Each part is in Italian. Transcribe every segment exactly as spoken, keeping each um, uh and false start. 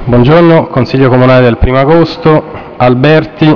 Buongiorno, Consiglio Comunale del primo agosto. Alberti,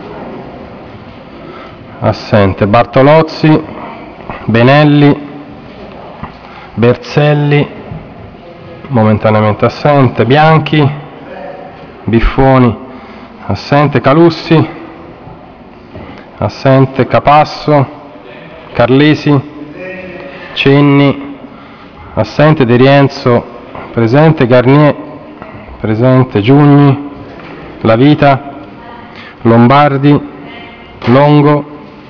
assente. Bartolozzi, Benelli, Berzelli, momentaneamente assente. Bianchi, Biffoni, assente. Calussi, assente. Capasso, Carlesi, Cenni, assente. De Rienzo, presente. Garnier, presente. Giugni, La Vita, Lombardi, Longo,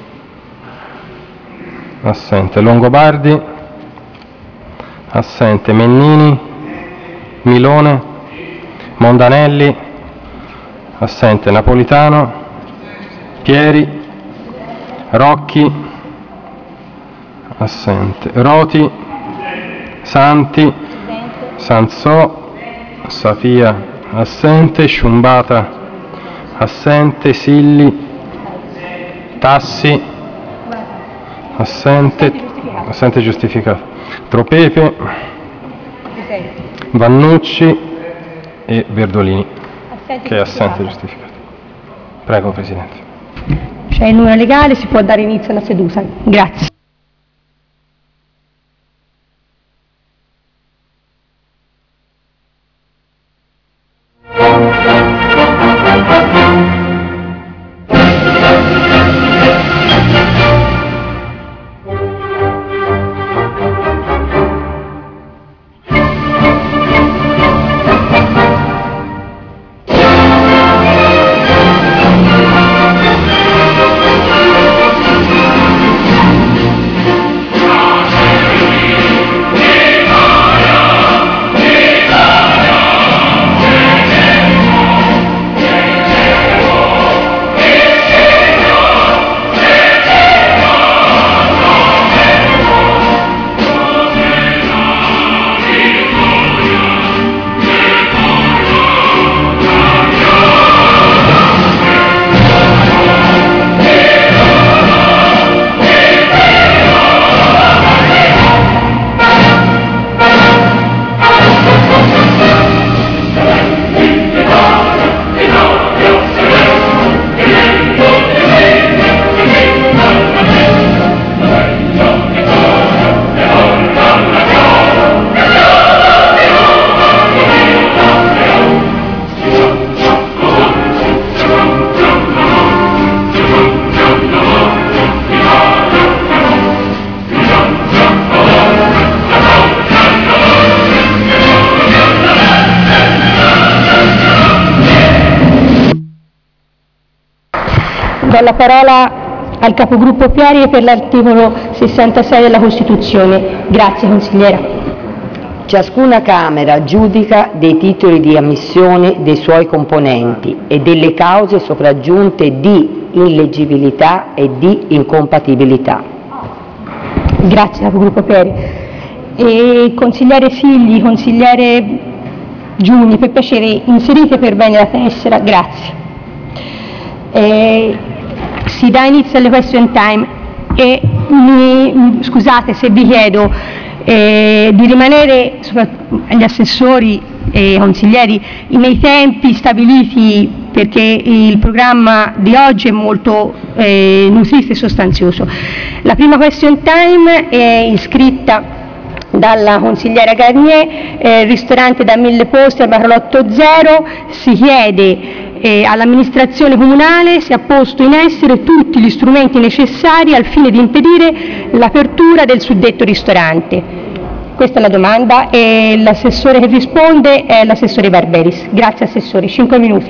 assente. Longobardi, assente. Mennini, Milone, Mondanelli, assente. Napolitano, Pieri, Rocchi, assente. Roti, Santi, Sansò, Safia, assente. Sciumbata, assente. Silli, Tassi, assente. Assente giustificato. Tropepe, Vannucci e Verdolini, che è assente giustificato. Prego, Presidente. C'è il numero legale, si può dare inizio alla seduta. Grazie. Do la parola al capogruppo Pieri per l'articolo sessantasei della Costituzione. Grazie, consigliera. Ciascuna Camera giudica dei titoli di ammissione dei suoi componenti e delle cause sopraggiunte di illeggibilità e di incompatibilità. Grazie, capogruppo Pieri. E consigliere Sigli, consigliere Giugni, per piacere inserite per bene la tessera. Grazie. E si dà inizio alle question time e mi, scusate se vi chiedo eh, di rimanere, agli assessori e consiglieri, nei tempi stabiliti, perché il programma di oggi è molto eh, nutrito e sostanzioso. La prima question time è iscritta dalla consigliera Garnier, eh, ristorante da mille posti a Barolotto zero. Si chiede eh, all'amministrazione comunale se ha posto in essere tutti gli strumenti necessari al fine di impedire l'apertura del suddetto ristorante. Questa è la domanda e l'assessore che risponde è l'assessore Barberis. Grazie assessore, cinque minuti.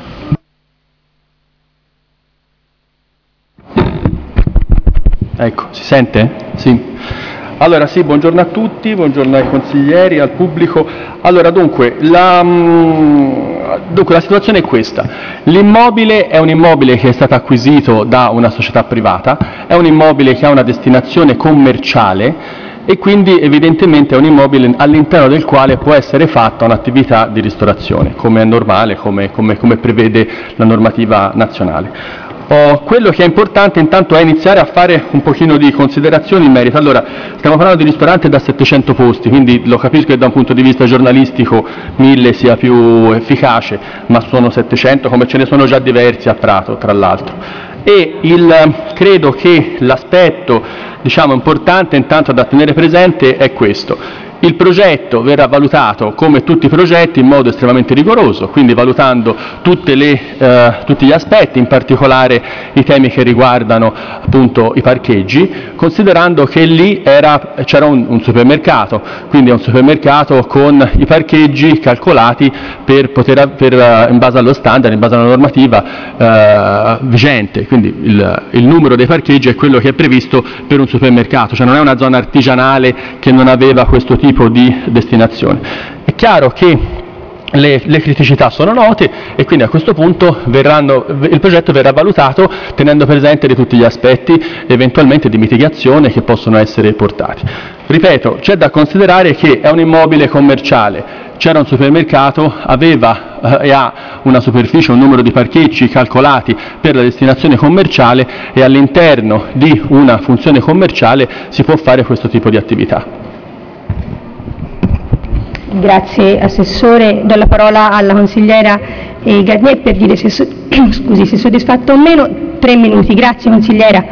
Ecco, si sente? Sì. Allora sì, buongiorno a tutti, buongiorno ai consiglieri, al pubblico. Allora dunque la, dunque, la situazione è questa. L'immobile è un immobile che è stato acquisito da una società privata, è un immobile che ha una destinazione commerciale e quindi evidentemente è un immobile all'interno del quale può essere fatta un'attività di ristorazione, come è normale, come, come, come prevede la normativa nazionale. Oh, quello che è importante intanto è iniziare a fare un pochino di considerazioni in merito. Allora, stiamo parlando di ristorante da settecento posti, quindi lo capisco che da un punto di vista giornalistico mille sia più efficace, ma sono settecento come ce ne sono già diversi a Prato, tra l'altro. E il, credo che l'aspetto, diciamo, importante intanto da tenere presente è questo. Il progetto verrà valutato, come tutti i progetti, in modo estremamente rigoroso, quindi valutando tutte le, eh, tutti gli aspetti, in particolare i temi che riguardano appunto i parcheggi, considerando che lì era, c'era un, un supermercato, quindi è un supermercato con i parcheggi calcolati per poter, per, in base allo standard, in base alla normativa eh, vigente, quindi il, il numero dei parcheggi è quello che è previsto per un supermercato, cioè non è una zona artigianale che non aveva questo tipo di destinazione. È chiaro che le, le criticità sono note e quindi a questo punto verranno, il progetto verrà valutato tenendo presente di tutti gli aspetti eventualmente di mitigazione che possono essere portati. Ripeto, c'è da considerare che è un immobile commerciale, c'era un supermercato, aveva eh, e ha una superficie, un numero di parcheggi calcolati per la destinazione commerciale e all'interno di una funzione commerciale si può fare questo tipo di attività. Grazie Assessore, do la parola alla consigliera Garnier per dire se, scusi, se è soddisfatto o meno, tre minuti. Grazie consigliera.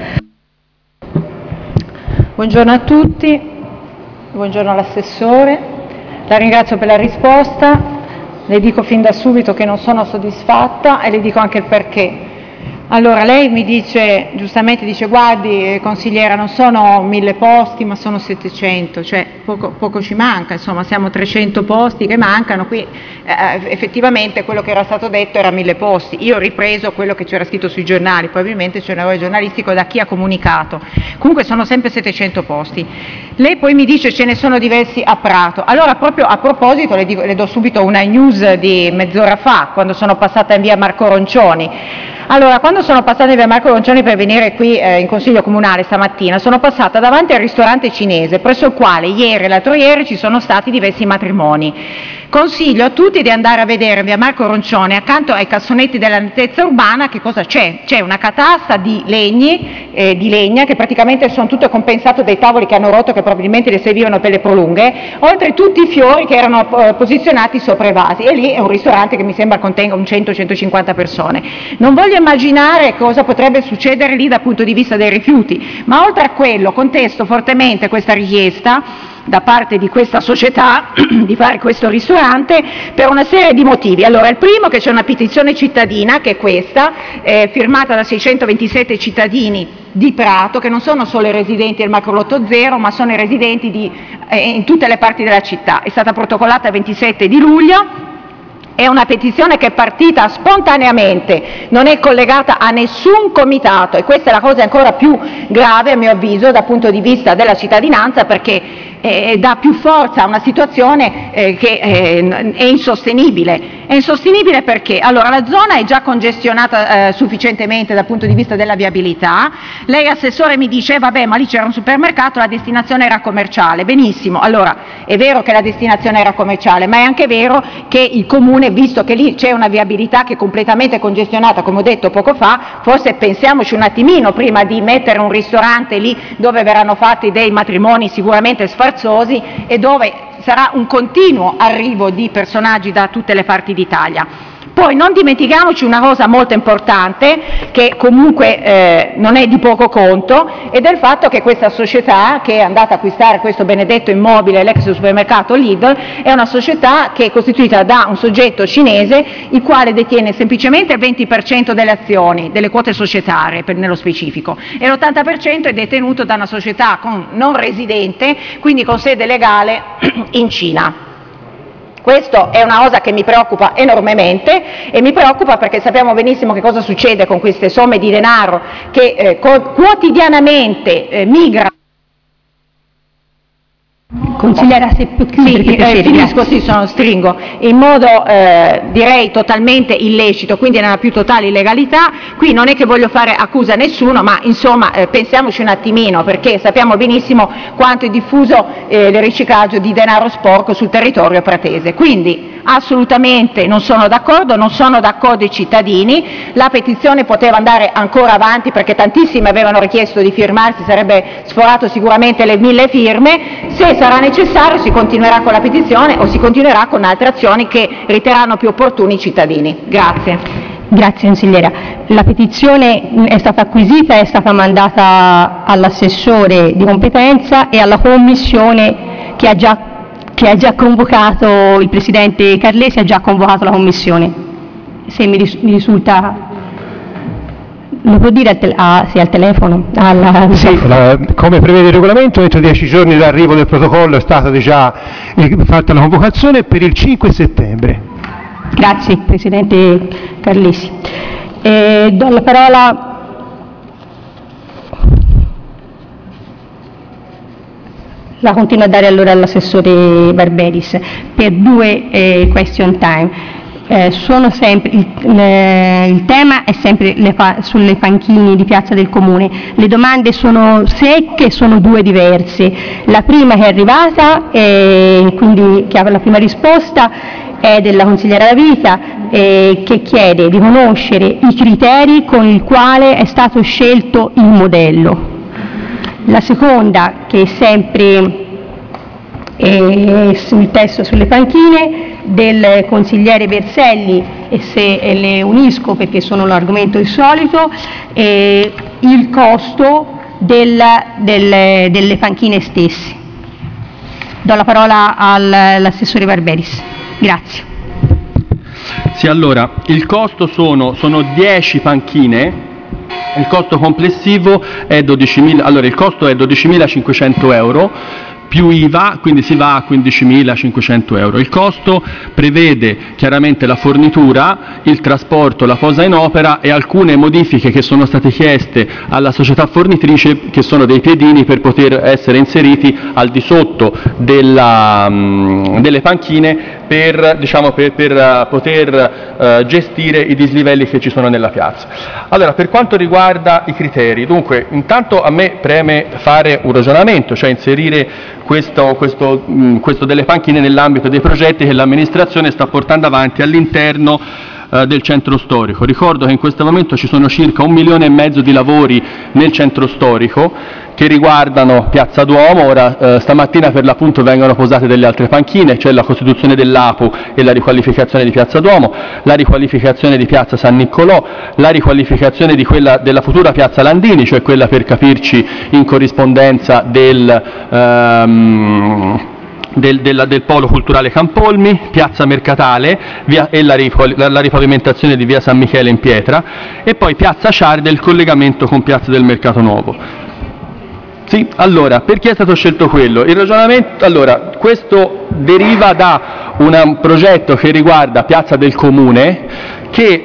Buongiorno a tutti, buongiorno all'Assessore, la ringrazio per la risposta, le dico fin da subito che non sono soddisfatta e le dico anche il perché. Allora, lei mi dice, giustamente dice, guardi consigliera, non sono mille posti ma sono settecento, cioè poco, poco ci manca, insomma siamo trecento posti che mancano, qui eh, effettivamente quello che era stato detto era mille posti, io ho ripreso quello che c'era scritto sui giornali, probabilmente c'è un errore giornalistico da chi ha comunicato, comunque sono sempre settecento posti. Lei poi mi dice ce ne sono diversi a Prato, allora proprio a proposito le, dico, le do subito una news di mezz'ora fa, quando sono passata in via Marco Roncioni. Allora, quando sono passata in via Marco Roncioni per venire qui eh, in Consiglio Comunale stamattina, sono passata davanti al ristorante cinese, presso il quale ieri e l'altro ieri ci sono stati diversi matrimoni. Consiglio a tutti di andare a vedere via Marco Roncioni, accanto ai cassonetti della nettezza urbana, che cosa c'è? C'è una catasta di legni, eh, di legna, che praticamente sono tutte compensate dai tavoli che hanno rotto, che probabilmente le servivano per le prolunghe, oltre tutti i fiori che erano eh, posizionati sopra i vasi. E lì è un ristorante che mi sembra contenga un cento centocinquanta persone. Non voglio immaginare cosa potrebbe succedere lì dal punto di vista dei rifiuti, ma oltre a quello contesto fortemente questa richiesta da parte di questa società di fare questo ristorante per una serie di motivi. Allora, il primo, che c'è una petizione cittadina, che è questa, eh, firmata da seicentoventisette cittadini di Prato, che non sono solo i residenti del macrolotto zero, ma sono i residenti di, eh, in tutte le parti della città. È stata protocollata il ventisette di luglio. È una petizione che è partita spontaneamente, non è collegata a nessun comitato, e questa è la cosa ancora più grave a mio avviso dal punto di vista della cittadinanza, perché eh, dà più forza a una situazione eh, che eh, è insostenibile. È insostenibile perché allora la zona è già congestionata eh, sufficientemente dal punto di vista della viabilità. Lei Assessore mi dice eh, vabbè, ma lì c'era un supermercato, la destinazione era commerciale. Benissimo, allora è vero che la destinazione era commerciale, ma è anche vero che il comune, visto che lì c'è una viabilità che è completamente congestionata, come ho detto poco fa, forse pensiamoci un attimino prima di mettere un ristorante lì dove verranno fatti dei matrimoni sicuramente sfarzosi e dove sarà un continuo arrivo di personaggi da tutte le parti d'Italia. Poi non dimentichiamoci una cosa molto importante, che comunque eh, non è di poco conto, ed è il fatto che questa società che è andata a acquistare questo benedetto immobile, l'ex supermercato Lidl, è una società che è costituita da un soggetto cinese, il quale detiene semplicemente il venti per cento delle azioni, delle quote societarie per, nello specifico, e l'ottanta per cento è detenuto da una società con, non residente, quindi con sede legale in Cina. Questo è una cosa che mi preoccupa enormemente, e mi preoccupa perché sappiamo benissimo che cosa succede con queste somme di denaro che eh, quotidianamente eh, migrano. Consigliera, se può chiudere, sì, eh, finisco, sì, sono, stringo, in modo eh, direi totalmente illecito, quindi nella più totale illegalità. Qui non è che voglio fare accusa a nessuno, ma insomma eh, pensiamoci un attimino, perché sappiamo benissimo quanto è diffuso eh, il riciclaggio di denaro sporco sul territorio pratese. Quindi assolutamente non sono d'accordo, non sono d'accordo i cittadini, la petizione poteva andare ancora avanti perché tantissimi avevano richiesto di firmarsi, sarebbe sforato sicuramente le mille firme, se sarà necessario si continuerà con la petizione o si continuerà con altre azioni che riterranno più opportuni i cittadini. Grazie. Grazie consigliera. La petizione è stata acquisita, è stata mandata all'assessore di competenza e alla commissione che ha già, che ha già convocato, il presidente Carlesi ha già convocato la commissione. Se mi, ris- mi risulta, lo può dire al, te- ah, sì, al telefono? Alla... Sì, la, come prevede il regolamento, entro dieci giorni dall'arrivo del protocollo è stata già eh, fatta la convocazione per il cinque settembre. Grazie Presidente Carlesi. Eh, do la parola la continuo a dare allora all'assessore Barberis per due eh, question time. Eh, sono sempre, il, eh, il tema è sempre le pa- sulle panchine di Piazza del Comune. Le domande sono secche, sono due diverse. La prima che è arrivata, eh, quindi che ha la prima risposta, è della consigliera Davita, eh, che chiede di conoscere i criteri con il quale è stato scelto il modello. La seconda, che è sempre eh, sul testo sulle panchine, del consigliere Berselli, e se e le unisco perché sono l'argomento insolito, eh, il costo del, del, delle panchine stesse. Do la parola al, all'assessore Barberis. Grazie. Sì, allora, il costo sono, sono dieci panchine, il costo complessivo è dodicimila, allora il costo è dodicimilacinquecento euro, più I V A, quindi si va a quindicimilacinquecento euro. Il costo prevede chiaramente la fornitura, il trasporto, la posa in opera e alcune modifiche che sono state chieste alla società fornitrice, che sono dei piedini per poter essere inseriti al di sotto della, mh, delle panchine per, diciamo, per, per poter uh, gestire i dislivelli che ci sono nella piazza. Allora, per quanto riguarda i criteri, dunque, intanto a me preme fare un ragionamento, cioè inserire Questo, questo, mh, questo delle panchine nell'ambito dei progetti che l'amministrazione sta portando avanti all'interno eh, del centro storico. Ricordo che in questo momento ci sono circa un milione e mezzo di lavori nel centro storico che riguardano Piazza Duomo. Ora eh, stamattina per l'appunto vengono posate delle altre panchine, cioè la costituzione dell'A P U e la riqualificazione di Piazza Duomo, la riqualificazione di Piazza San Niccolò, la riqualificazione di quella della futura Piazza Landini, cioè quella, per capirci, in corrispondenza del ehm, Del, del, del Polo Culturale Campolmi, Piazza Mercatale via, e la, la, la ripavimentazione di Via San Michele in pietra, e poi Piazza Ciari del collegamento con Piazza del Mercato Nuovo. Sì, allora, perché è stato scelto quello? Il ragionamento, allora, questo deriva da un progetto che riguarda Piazza del Comune, che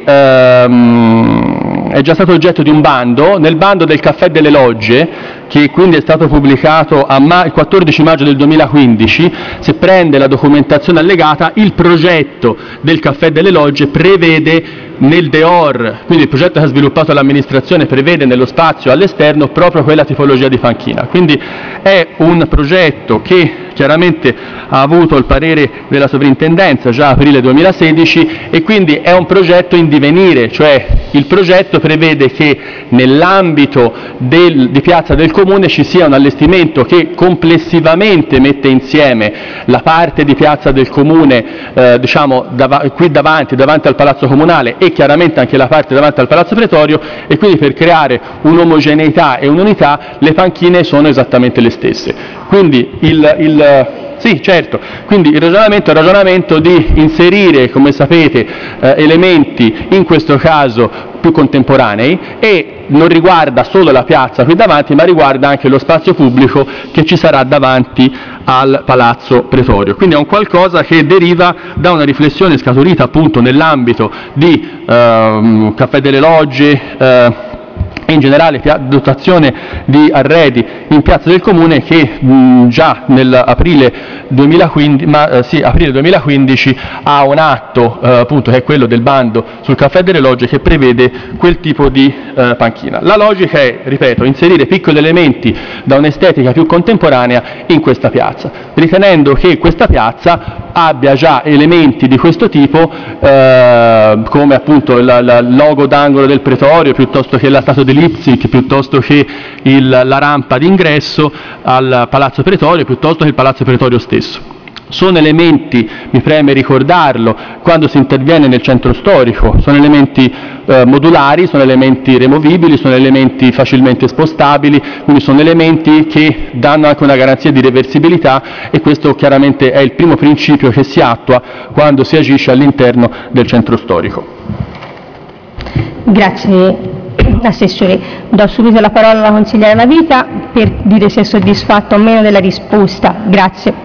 ehm, è già stato oggetto di un bando, nel bando del Caffè delle Logge, che quindi è stato pubblicato a ma- il quattordici maggio del duemilaquindici. Se prende la documentazione allegata, il progetto del Caffè delle Logge prevede nel D E O R, quindi il progetto che ha sviluppato l'amministrazione, prevede nello spazio all'esterno proprio quella tipologia di panchina. Quindi è un progetto che chiaramente ha avuto il parere della sovrintendenza già a aprile duemilasedici, e quindi è un progetto in divenire, cioè il progetto prevede che nell'ambito del, di Piazza del Comune ci sia un allestimento che complessivamente mette insieme la parte di Piazza del Comune eh, diciamo dav- qui davanti, davanti al Palazzo Comunale, e chiaramente anche la parte davanti al Palazzo Pretorio, e quindi per creare un'omogeneità e un'unità le panchine sono esattamente le stesse. Quindi il, il Sì, certo. Quindi il ragionamento è il ragionamento di inserire, come sapete, eh, elementi in questo caso più contemporanei, e non riguarda solo la piazza qui davanti, ma riguarda anche lo spazio pubblico che ci sarà davanti al Palazzo Pretorio. Quindi è un qualcosa che deriva da una riflessione scaturita appunto nell'ambito di ehm, Caffè delle Logge, eh, e in generale dotazione di arredi in piazza del Comune, che mh, già nell'aprile duemilaquindici, ma, eh, sì, aprile duemilaquindici ha un atto eh, appunto, che è quello del bando sul Caffè delle Logge, che prevede quel tipo di eh, panchina. La logica è, ripeto, inserire piccoli elementi da un'estetica più contemporanea in questa piazza, ritenendo che questa piazza abbia già elementi di questo tipo, eh, come appunto il, il logo d'angolo del Pretorio, piuttosto che la statua di Lipsic, piuttosto che il, la rampa d'ingresso al Palazzo Pretorio, piuttosto che il Palazzo Pretorio stesso. Sono elementi, mi preme ricordarlo, quando si interviene nel centro storico, sono elementi eh, modulari, sono elementi removibili, sono elementi facilmente spostabili, quindi sono elementi che danno anche una garanzia di reversibilità, e questo chiaramente è il primo principio che si attua quando si agisce all'interno del centro storico. Grazie Assessore. Do subito la parola alla consigliera La Vita per dire se è soddisfatto o meno della risposta. Grazie.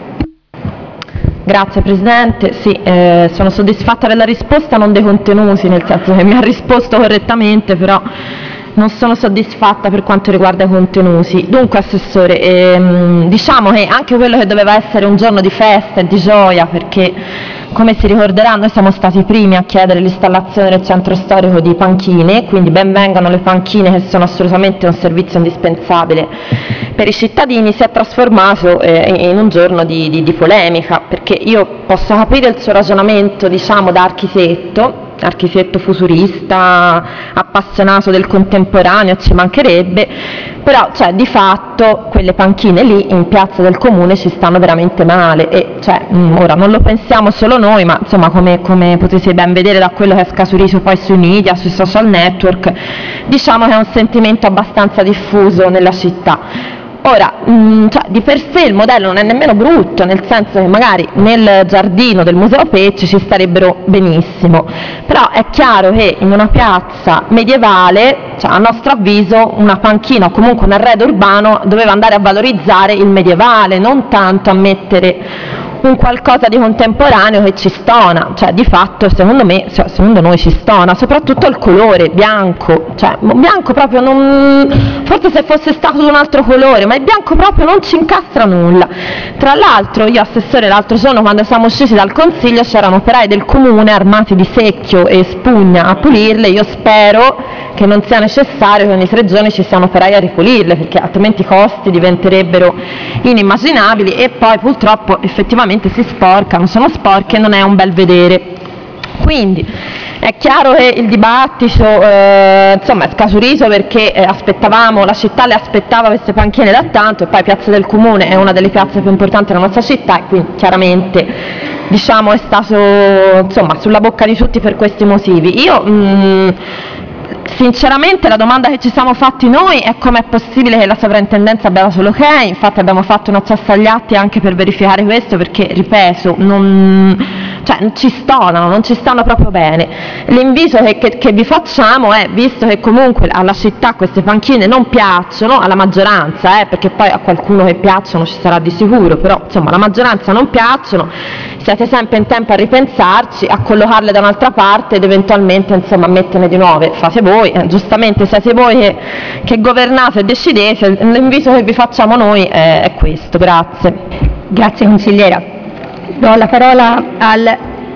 Grazie Presidente, sì, eh, sono soddisfatta della risposta, non dei contenuti, nel senso che mi ha risposto correttamente, però non sono soddisfatta per quanto riguarda i contenuti. Dunque Assessore, ehm, diciamo che anche quello che doveva essere un giorno di festa e di gioia, perché come si ricorderà noi siamo stati i primi a chiedere l'installazione nel centro storico di panchine, quindi ben vengano le panchine, che sono assolutamente un servizio indispensabile per i cittadini, si è trasformato eh, in un giorno di, di, di polemica, perché io posso capire il suo ragionamento, diciamo, da architetto, architetto futurista, appassionato del contemporaneo, ci mancherebbe, però cioè, di fatto quelle panchine lì in piazza del Comune ci stanno veramente male, e cioè, mh, ora non lo pensiamo solo noi, ma insomma come, come potete ben vedere da quello che è scaturito poi sui media, sui social network, diciamo che è un sentimento abbastanza diffuso nella città. Ora, mh, cioè, di per sé il modello non è nemmeno brutto, nel senso che magari nel giardino del Museo Pecci ci starebbero benissimo, però è chiaro che in una piazza medievale, cioè, a nostro avviso, una panchina o comunque un arredo urbano doveva andare a valorizzare il medievale, non tanto a mettere un qualcosa di contemporaneo che ci stona, cioè di fatto secondo me, secondo noi ci stona, soprattutto il colore bianco, cioè bianco proprio non, forse se fosse stato di un altro colore, ma il bianco proprio non ci incastra nulla. Tra l'altro io Assessore l'altro giorno quando siamo usciti dal Consiglio c'erano operai del Comune armati di secchio e spugna a pulirle, io spero che non sia necessario che ogni tre giorni ci siano operai a ripulirle, perché altrimenti i costi diventerebbero inimmaginabili e poi purtroppo effettivamente si sporcano, sono sporche e non è un bel vedere. Quindi è chiaro che il dibattito eh, insomma, è scaturito perché eh, aspettavamo, la città le aspettava queste panchine da tanto, e poi Piazza del Comune è una delle piazze più importanti della nostra città, e quindi chiaramente diciamo, è stato insomma, sulla bocca di tutti per questi motivi. Io mh, sinceramente la domanda che ci siamo fatti noi è come è possibile che la sovrintendenza abbia dato l'ok, infatti abbiamo fatto un accesso agli atti anche per verificare questo, perché ripeto non, cioè, ci stonano, non ci stanno proprio bene. L'invito che, che, che vi facciamo è, visto che comunque alla città queste panchine non piacciono, alla maggioranza, eh, perché poi a qualcuno che piacciono ci sarà di sicuro, però insomma la maggioranza non piacciono, siete sempre in tempo a ripensarci, a collocarle da un'altra parte ed eventualmente insomma a metterne di nuove, fate voi, eh, giustamente siete voi che, che governate e decidete, l'invito che vi facciamo noi è, è questo. Grazie. Grazie consigliera. Do la parola al...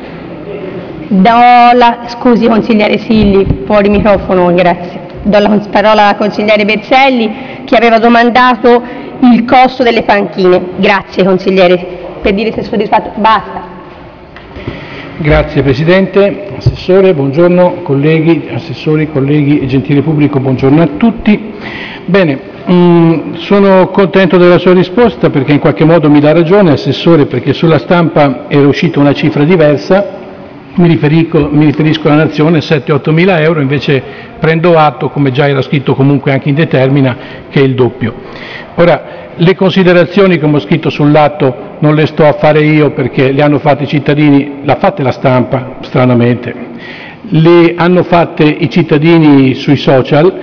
Do la... Scusi consigliere Silli, fuori microfono, grazie. Do la parola alla consigliere Berselli che aveva domandato il costo delle panchine. Grazie consigliere, per dire se è soddisfatto. Basta. Grazie Presidente. Assessore, buongiorno, colleghi, assessori, colleghi e gentile pubblico, buongiorno a tutti. Bene, mh, sono contento della sua risposta perché in qualche modo mi dà ragione, Assessore, perché sulla stampa era uscita una cifra diversa, mi riferisco, mi riferisco alla Nazione, sette otto mila euro, invece prendo atto, come già era scritto comunque anche in determina, che è il doppio. Ora, le considerazioni che ho scritto sull'atto non le sto a fare io perché le hanno fatte i cittadini, l'ha fatte la stampa, stranamente, le hanno fatte i cittadini sui social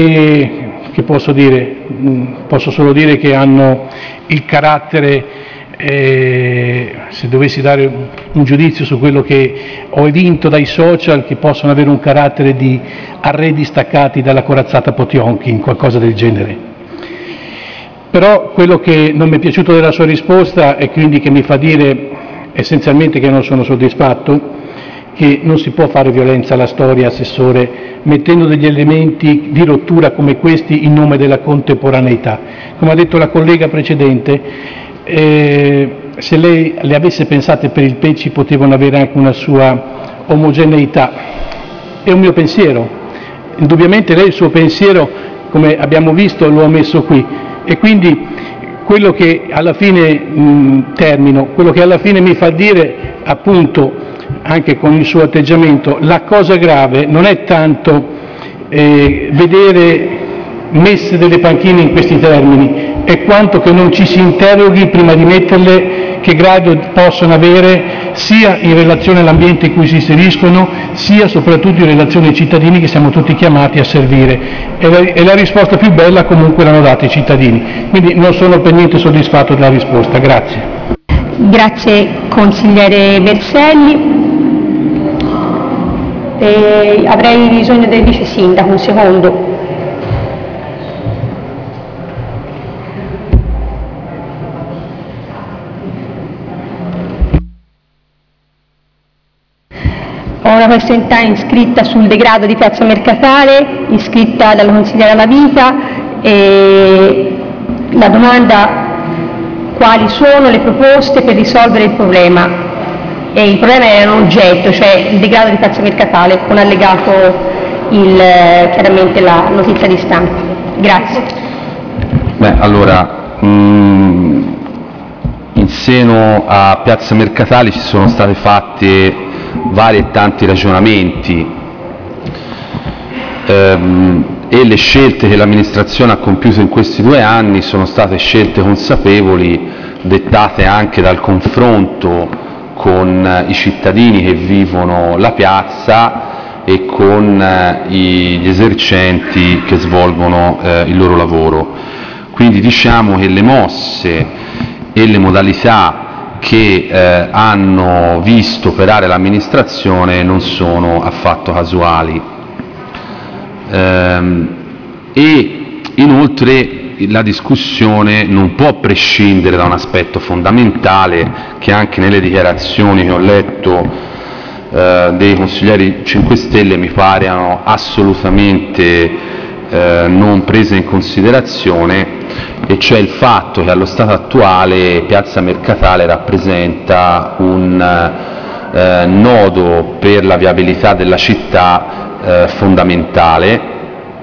e che posso dire? Posso solo dire che hanno il carattere eh, se dovessi dare un giudizio su quello che ho evinto dai social, che possono avere un carattere di arredi staccati dalla corazzata Potionkin, qualcosa del genere. Però quello che non mi è piaciuto della sua risposta e quindi che mi fa dire essenzialmente che non sono soddisfatto, che non si può fare violenza alla storia, Assessore, mettendo degli elementi di rottura come questi in nome della contemporaneità. Come ha detto la collega precedente, eh, se lei le avesse pensate per il Pecci potevano avere anche una sua omogeneità. È un mio pensiero. Indubbiamente lei il suo pensiero, come abbiamo visto, lo ha messo qui. E quindi quello che alla fine, mh, termino, quello che alla fine mi fa dire, appunto, anche con il suo atteggiamento, la cosa grave non è tanto eh, vedere messe delle panchine in questi termini, è quanto che non ci si interroghi prima di metterle che grado possono avere sia in relazione all'ambiente in cui si inseriscono, sia soprattutto in relazione ai cittadini che siamo tutti chiamati a servire. E la, e la risposta più bella comunque l'hanno data i cittadini. Quindi non sono per niente soddisfatto della risposta. Grazie. Grazie consigliere Berselli. E avrei bisogno del vice sindaco, un secondo. Ho una question time iscritta sul degrado di Piazza Mercatale, iscritta dalla consigliera La Vita, e la domanda: quali sono le proposte per risolvere il problema? E il problema era un oggetto, cioè il degrado di Piazza Mercatale, con allegato il, chiaramente la notizia di stampa. Grazie. Beh, allora, mh, in seno a Piazza Mercatale ci sono state fatte vari e tanti ragionamenti ehm, e le scelte che l'amministrazione ha compiuto in questi due anni sono state scelte consapevoli, dettate anche dal confronto con i cittadini che vivono la piazza e con gli esercenti che svolgono eh, il loro lavoro. Quindi diciamo che le mosse e le modalità che eh, hanno visto operare l'amministrazione non sono affatto casuali. Ehm, e inoltre la discussione non può prescindere da un aspetto fondamentale che anche nelle dichiarazioni che ho letto eh, dei consiglieri cinque Stelle mi paiono assolutamente eh, non prese in considerazione, e cioè il fatto che allo stato attuale Piazza Mercatale rappresenta un eh, nodo per la viabilità della città eh, fondamentale,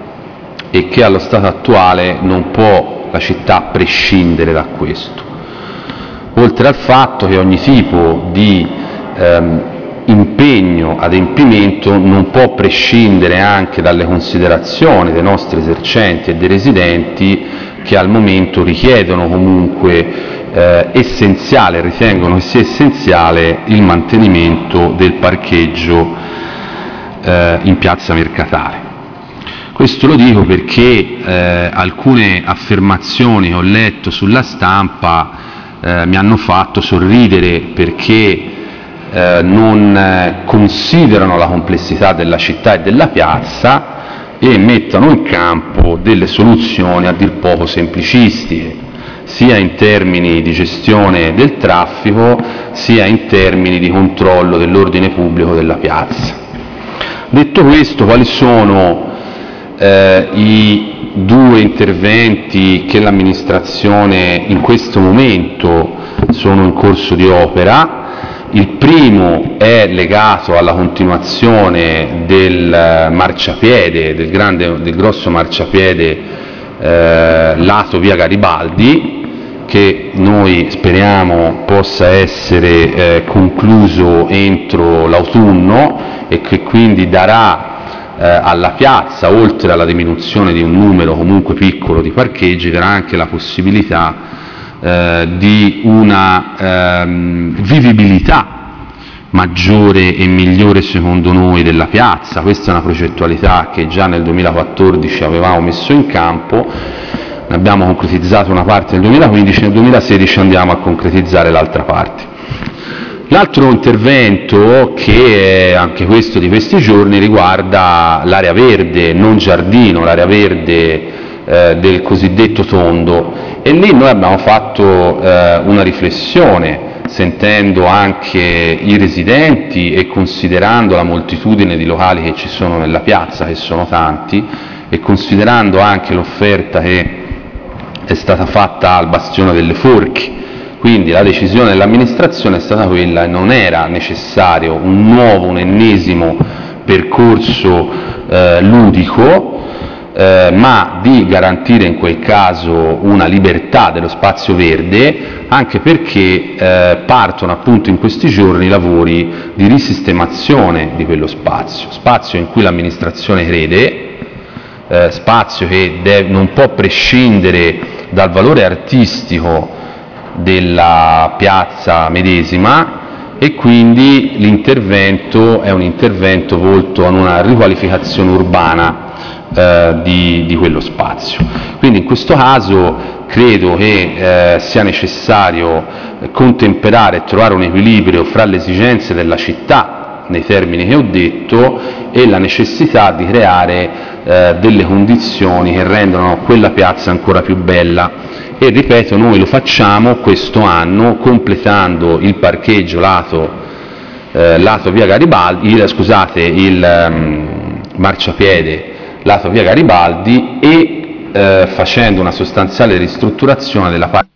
e che allo stato attuale non può la città prescindere da questo. Oltre al fatto che ogni tipo di ehm, impegno, adempimento non può prescindere anche dalle considerazioni dei nostri esercenti e dei residenti, che al momento richiedono comunque eh, essenziale, ritengono che sia essenziale il mantenimento del parcheggio eh, in Piazza Mercatale. Questo lo dico perché eh, alcune affermazioni che ho letto sulla stampa eh, mi hanno fatto sorridere, perché eh, non eh, considerano la complessità della città e della piazza e mettono in campo delle soluzioni a dir poco semplicistiche, sia in termini di gestione del traffico, sia in termini di controllo dell'ordine pubblico della piazza. Detto questo, quali sono Eh, i due interventi che l'amministrazione in questo momento sono in corso di opera? Il primo è legato alla continuazione del marciapiede, del, grande, del grosso marciapiede eh, lato via Garibaldi, che noi speriamo possa essere eh, concluso entro l'autunno e che quindi darà Eh, alla piazza, oltre alla diminuzione di un numero comunque piccolo di parcheggi, darà anche la possibilità eh, di una ehm, vivibilità maggiore e migliore, secondo noi, della piazza. Questa è una progettualità che già nel duemilaquattordici avevamo messo in campo, ne abbiamo concretizzato una parte nel duemilaquindici, nel duemilasedici andiamo a concretizzare l'altra parte. L'altro intervento, che è anche questo di questi giorni, riguarda l'area verde, non giardino, l'area verde eh, del cosiddetto Tondo, e lì noi abbiamo fatto eh, una riflessione, sentendo anche i residenti e considerando la moltitudine di locali che ci sono nella piazza, che sono tanti, e considerando anche l'offerta che è stata fatta al Bastione delle Forche. Quindi la decisione dell'amministrazione è stata quella, e non era necessario un nuovo, un ennesimo percorso eh, ludico, eh, ma di garantire in quel caso una libertà dello spazio verde, anche perché eh, partono appunto in questi giorni i lavori di risistemazione di quello spazio, spazio in cui l'amministrazione crede, eh, spazio che deve, non può prescindere dal valore artistico della piazza medesima, e quindi l'intervento è un intervento volto a una riqualificazione urbana eh, di, di quello spazio. Quindi in questo caso credo che eh, sia necessario contemperare e trovare un equilibrio fra le esigenze della città, nei termini che ho detto, e la necessità di creare eh, delle condizioni che rendono quella piazza ancora più bella. E ripeto, noi lo facciamo questo anno completando il parcheggio lato, eh, lato via Garibaldi, il, scusate, il um, marciapiede lato via Garibaldi, e eh, facendo una sostanziale ristrutturazione della parte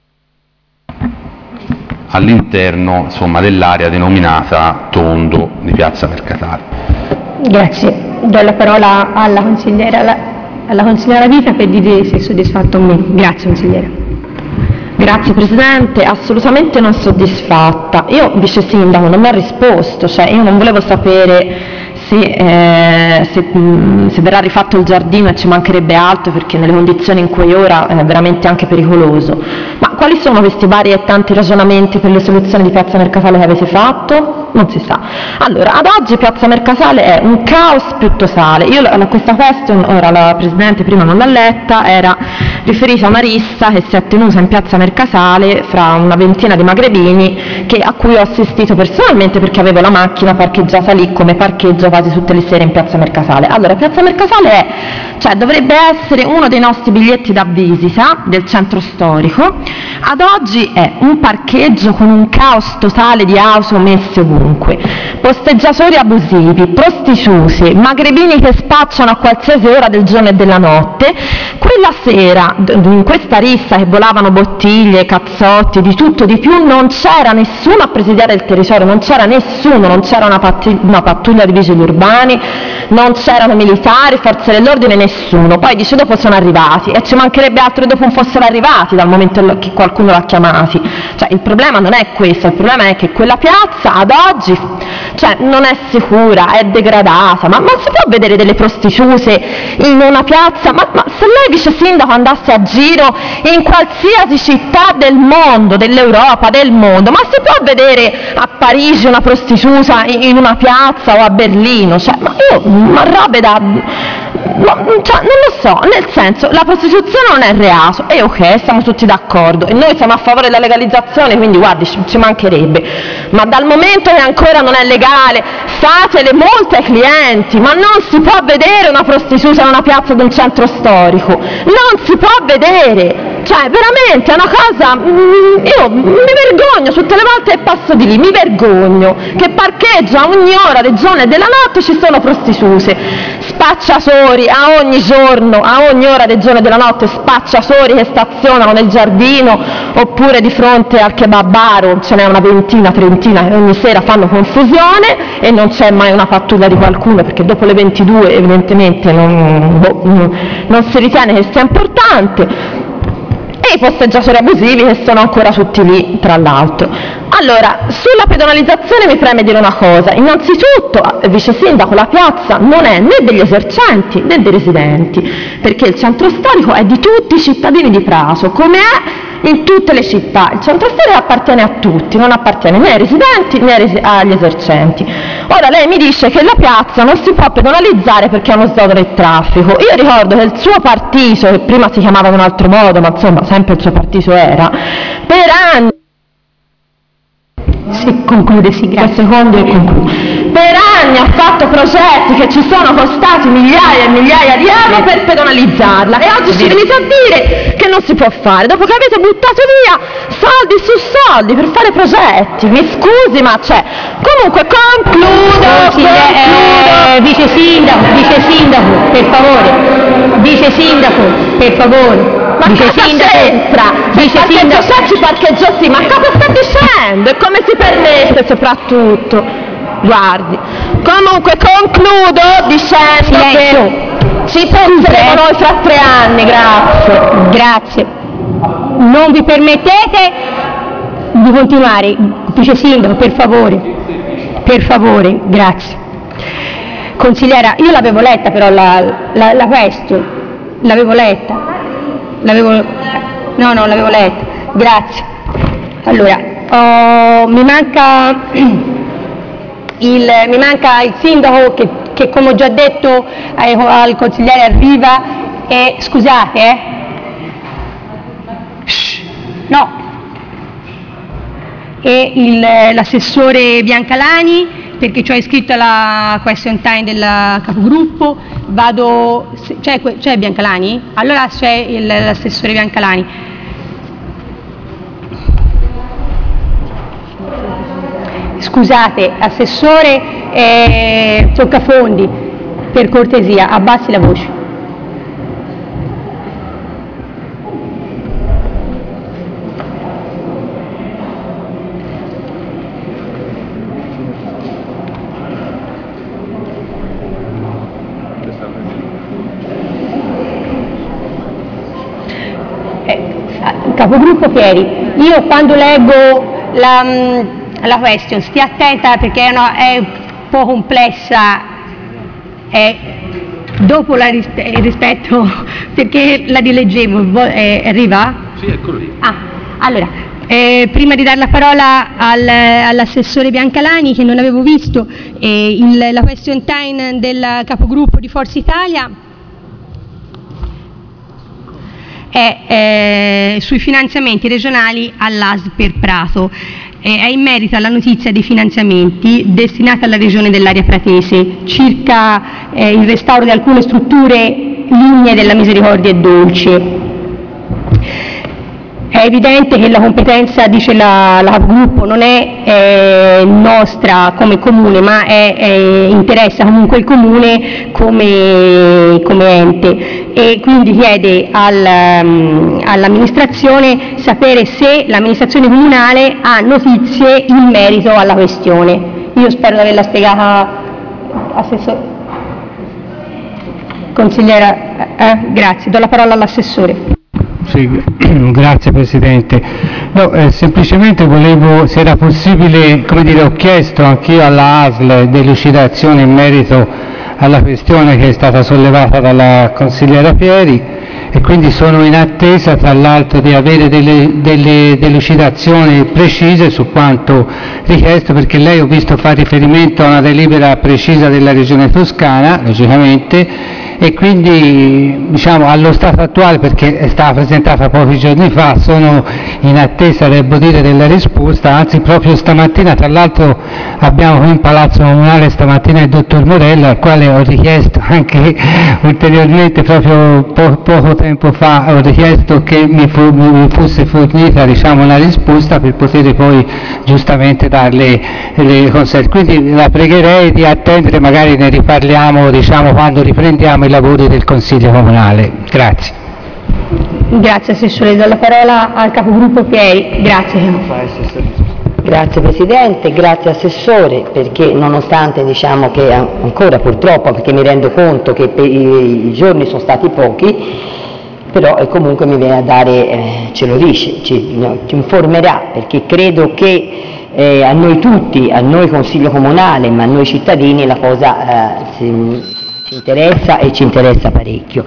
all'interno, insomma, dell'area denominata Tondo di Piazza Mercatale. Grazie. Do la parola alla consigliera, alla, alla consigliera Vita per dire se è soddisfatto o meno. Grazie, consigliera. Grazie Presidente, assolutamente non soddisfatta. Io, vice sindaco, non mi ha risposto, cioè io non volevo sapere se, eh, se, mh, se verrà rifatto il giardino, e ci mancherebbe altro, perché nelle condizioni in cui ora è veramente anche pericoloso. Ma quali sono questi vari e tanti ragionamenti per le soluzioni di Piazza Mercatale che avete fatto? Non si sa. Allora, ad oggi Piazza Mercatale è un caos più totale. Io la, questa question, ora la Presidente prima non l'ha letta, era riferita a una rissa che si è tenuta in Piazza Mercatale fra una ventina di magrebini, che, a cui ho assistito personalmente perché avevo la macchina parcheggiata lì, come parcheggio quasi tutte le sere in Piazza Mercatale. Allora, Piazza Mercatale è, cioè, dovrebbe essere uno dei nostri biglietti da visita del centro storico. Ad oggi è un parcheggio con un caos totale di auto messe ovunque, posteggiatori abusivi, prostitute, magrebini che spacciano a qualsiasi ora del giorno e della notte. Quella sera, in questa rissa che volavano bottiglie, cazzotti, di tutto di più, non c'era nessuno a presidiare il territorio, non c'era nessuno, non c'era una, una pattuglia di vigili urbani, non c'erano militari, forze dell'ordine, nessuno. Poi dice dopo sono arrivati, e ci mancherebbe altro che dopo non fossero arrivati dal momento che qualcuno l'ha chiamati. Cioè, il problema non è questo, il problema è che quella piazza ad oggi, cioè, non è sicura, è degradata, ma, ma si può vedere delle prostitute in una piazza? Ma, ma se lei, vice sindaco, andasse a giro in qualsiasi città del mondo, dell'Europa, del mondo, ma si può vedere a Parigi una prostituta in una piazza, o a Berlino? Cioè, ma io, ma robe da... No, cioè, non lo so, nel senso, la prostituzione non è reato, e ok, siamo tutti d'accordo, e noi siamo a favore della legalizzazione, quindi guardi, ci, ci mancherebbe, ma dal momento che ancora non è legale, fate le multe ai clienti. Ma non si può vedere una prostituta in una piazza di un centro storico, non si può vedere. Cioè, veramente è una cosa, mm, io mi vergogno tutte le volte che passo di lì, mi vergogno che parcheggio a ogni ora del giorno e della notte ci sono prostitute, spacciatori a ogni giorno, a ogni ora del giorno e della notte, spacciatori che stazionano nel giardino oppure di fronte al kebabaro, ce n'è una ventina, trentina che ogni sera fanno confusione, e non c'è mai una pattuglia di qualcuno, perché dopo le ventidue evidentemente non, boh, non si ritiene che sia importante. E i posteggiatori abusivi che sono ancora tutti lì, tra l'altro. Allora, sulla pedonalizzazione mi preme dire una cosa. Innanzitutto, vice sindaco, la piazza non è né degli esercenti né dei residenti, perché il centro storico è di tutti i cittadini di Prato, come è in tutte le città. Il centro storico appartiene a tutti, non appartiene né ai residenti né agli esercenti. Ora lei mi dice che la piazza non si può pedonalizzare perché è uno snodo del traffico. Io ricordo che il suo partito, che prima si chiamava in un altro modo, ma insomma sempre il suo partito era, per anni... Se conclude, sì, grazie. Secondo e conclude. Per anni ha fatto progetti che ci sono costati migliaia e migliaia di euro per pedonalizzarla e oggi ci venite a dire che non si può fare, dopo che avete buttato via soldi su soldi per fare progetti. Mi scusi, ma c'è. Comunque concludo, Consigli- concludo. Eh, vice sindaco, vice sindaco, per favore. Vice sindaco, per favore. Ma vice cosa sindaco, c'entra? Se vice il parcheggio sindaco. c'è, ci parcheggio sì, ma cosa sta dicendo? E come si permette soprattutto? Guardi, comunque concludo dicendo Silenzio. che ci penseremo noi fra tre anni, grazie. Grazie. Non vi permettete di continuare, vice sindaco, per favore. Per favore, grazie. Consigliera, io l'avevo letta però la, la, la question, l'avevo letta. L'avevo, no, no, l'avevo letta. Grazie. Allora, oh, mi manca il, mi manca il sindaco che, che come ho già detto eh, al consigliere arriva e scusate, eh. Shh, no. E il, l'assessore Biancalani, perché ci ho iscritto alla question time del capogruppo. Vado, c'è, c'è Biancalani? Allora c'è il, l'assessore Biancalani. Scusate, assessore eh, Toccafondi, per cortesia, abbassi la voce. Capogruppo Pieri, io quando leggo la, la question, stia attenta perché è, una, è un po' complessa, è, dopo la ris- rispetto, perché la rileggevo, eh, arriva? Sì, eccolo lì. Ah, allora, eh, prima di dare la parola al, all'assessore Biancalani, che non avevo visto, eh, il, la question time del capogruppo di Forza Italia, è eh, sui finanziamenti regionali all'A S per Prato. Eh, è in merito alla notizia dei finanziamenti destinati alla regione dell'area pratese circa eh, il restauro di alcune strutture lignee della Misericordia e Dolce. È evidente che la competenza, dice la, la gruppo, non è eh, nostra come comune, ma è, è, interessa comunque il comune come, come ente, e quindi chiede al, um, all'amministrazione sapere se l'amministrazione comunale ha notizie in merito alla questione. Io spero di averla spiegata, assessore. Consigliera, eh, grazie, do la parola all'assessore. Sì, grazie Presidente. No, eh, semplicemente volevo, se era possibile, come dire, ho chiesto anch'io alla A S L delucidazione in merito alla questione che è stata sollevata dalla consigliera Pieri e quindi sono in attesa tra l'altro di avere delle, delle delucidazioni precise su quanto richiesto, perché lei ho visto fare riferimento a una delibera precisa della Regione Toscana, logicamente, e quindi diciamo allo stato attuale, perché è stata presentata pochi giorni fa, sono in attesa, devo dire, della risposta. Anzi, proprio stamattina, tra l'altro abbiamo qui in Palazzo Comunale stamattina il dottor Morello, al quale ho richiesto anche ulteriormente, proprio po- poco tempo fa, ho richiesto che mi, fu- mi fosse fornita, diciamo, una risposta per poter poi giustamente darle le consegne. Quindi la pregherei di attendere, magari ne riparliamo, diciamo, quando riprendiamo i lavori del Consiglio Comunale. Grazie. Grazie Assessore, do la parola al capogruppo Pieri. Grazie. Grazie Presidente, grazie Assessore, perché nonostante diciamo che ancora purtroppo, perché mi rendo conto che per i, i giorni sono stati pochi, però eh, comunque mi viene a dare, eh, ce lo dice, ci, no, ci informerà, perché credo che eh, a noi tutti, a noi Consiglio Comunale, ma a noi cittadini la cosa eh, si, ci interessa e ci interessa parecchio.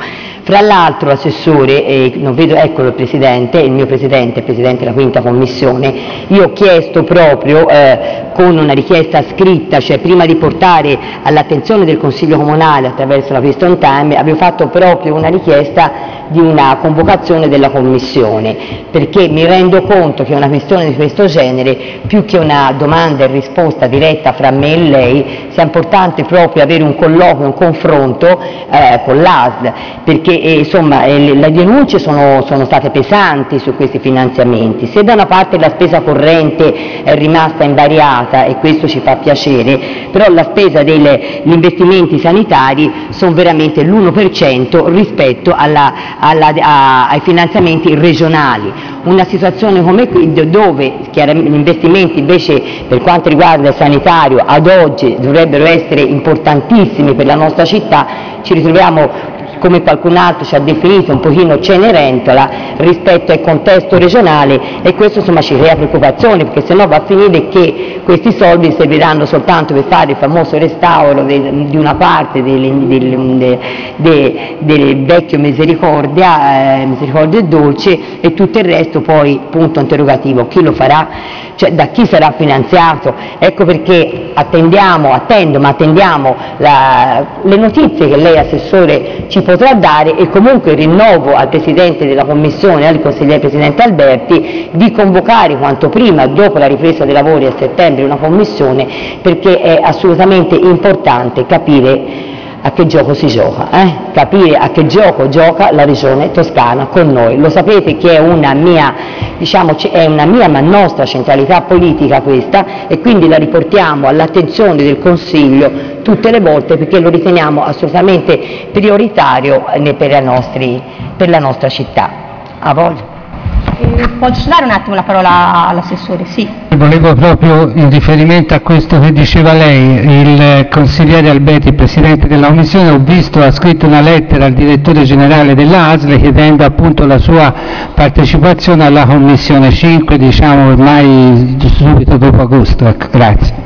Fra l'altro l'assessore, eh, non vedo, eccolo il Presidente, il mio Presidente, il Presidente della quinta Commissione, io ho chiesto proprio eh, con una richiesta scritta, cioè prima di portare all'attenzione del Consiglio Comunale attraverso la question time, avevo fatto proprio una richiesta di una convocazione della Commissione, perché mi rendo conto che una questione di questo genere, più che una domanda e risposta diretta fra me e lei, sia importante proprio avere un colloquio, un confronto eh, con l'A S L, perché eh, insomma eh, le denunce sono, sono state pesanti su questi finanziamenti. Se da una parte la spesa corrente è rimasta invariata, e questo ci fa piacere, però la spesa degli investimenti sanitari sono veramente l'uno per cento rispetto alla, alla, a, ai finanziamenti regionali. Una situazione come qui, dove chiaramente gli investimenti invece per quanto riguarda il sanitario ad oggi dovrebbero essere importantissimi per la nostra città, ci ritroviamo, come qualcun altro ci ha definito, un pochino Cenerentola rispetto al contesto regionale, e questo insomma ci crea preoccupazione, perché sennò va a finire che questi soldi serviranno soltanto per fare il famoso restauro de, di una parte del, del, de, de, del vecchio Misericordia, eh, Misericordia e Dolce, e tutto il resto poi punto interrogativo, chi lo farà? Cioè, da chi sarà finanziato? Ecco perché attendiamo, attendo, ma attendiamo la, le notizie che lei, Assessore, ci potrà dare, e comunque rinnovo al Presidente della Commissione, al Consigliere Presidente Alberti, di convocare quanto prima, dopo la ripresa dei lavori a settembre, una Commissione, perché è assolutamente importante capire a che gioco si gioca, eh? capire a che gioco gioca la Regione Toscana con noi. Lo sapete che è una mia, diciamo, è una mia ma nostra centralità politica questa, e quindi la riportiamo all'attenzione del Consiglio tutte le volte, perché lo riteniamo assolutamente prioritario per la, nostri, per la nostra città. A voi. Eh, posso dare un attimo la parola all'Assessore? Sì. Volevo proprio, in riferimento a questo che diceva lei, il consigliere Alberti, il Presidente della Commissione, ho visto, ha scritto una lettera al Direttore Generale della A S L chiedendo appunto la sua partecipazione alla Commissione cinque, diciamo ormai subito dopo agosto. Ecco, grazie.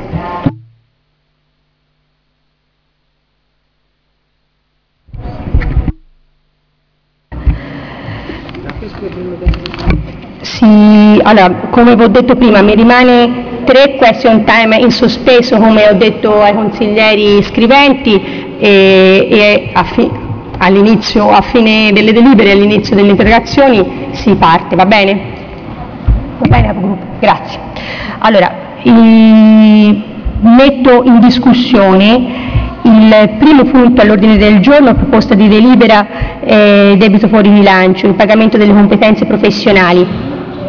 Sì, allora, come vi ho detto prima, mi rimane tre question time in sospeso, come ho detto ai consiglieri scriventi, e, e a fi, all'inizio, a fine delle delibere, all'inizio delle interrogazioni si parte, va bene? Va bene, gruppo? Grazie. Allora, i, metto in discussione il primo punto all'ordine del giorno, proposta di delibera eh, debito fuori bilancio, il pagamento delle competenze professionali.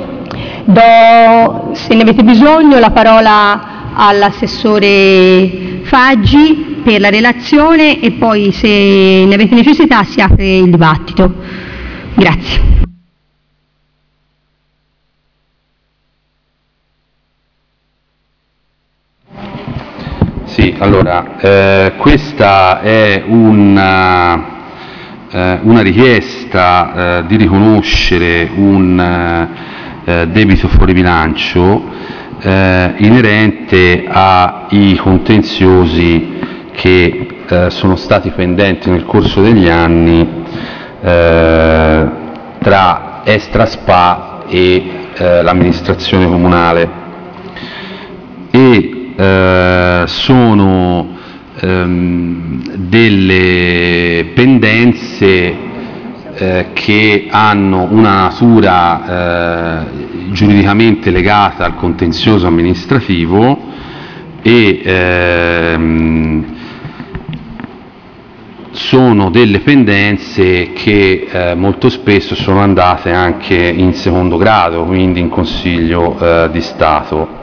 Do, se ne avete bisogno, la parola all'assessore Faggi per la relazione, e poi se ne avete necessità si apre il dibattito. Grazie. Sì, allora, eh, questa è una, eh, una richiesta eh, di riconoscere un eh, debito fuori bilancio eh, inerente ai contenziosi che eh, sono stati pendenti nel corso degli anni eh, tra Estra S P A e eh, l'amministrazione comunale. E Eh, sono ehm, delle pendenze eh, che hanno una natura eh, giuridicamente legata al contenzioso amministrativo e ehm, sono delle pendenze che eh, molto spesso sono andate anche in secondo grado, quindi in Consiglio eh, di Stato.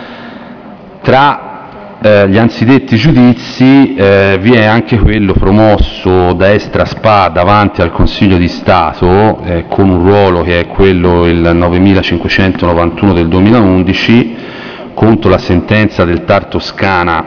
Tra eh, gli anzidetti giudizi eh, vi è anche quello promosso da Estra S P A davanti al Consiglio di Stato eh, con un ruolo che è quello il novemilacinquecentonovantuno del duemilaundici contro la sentenza del T A R Toscana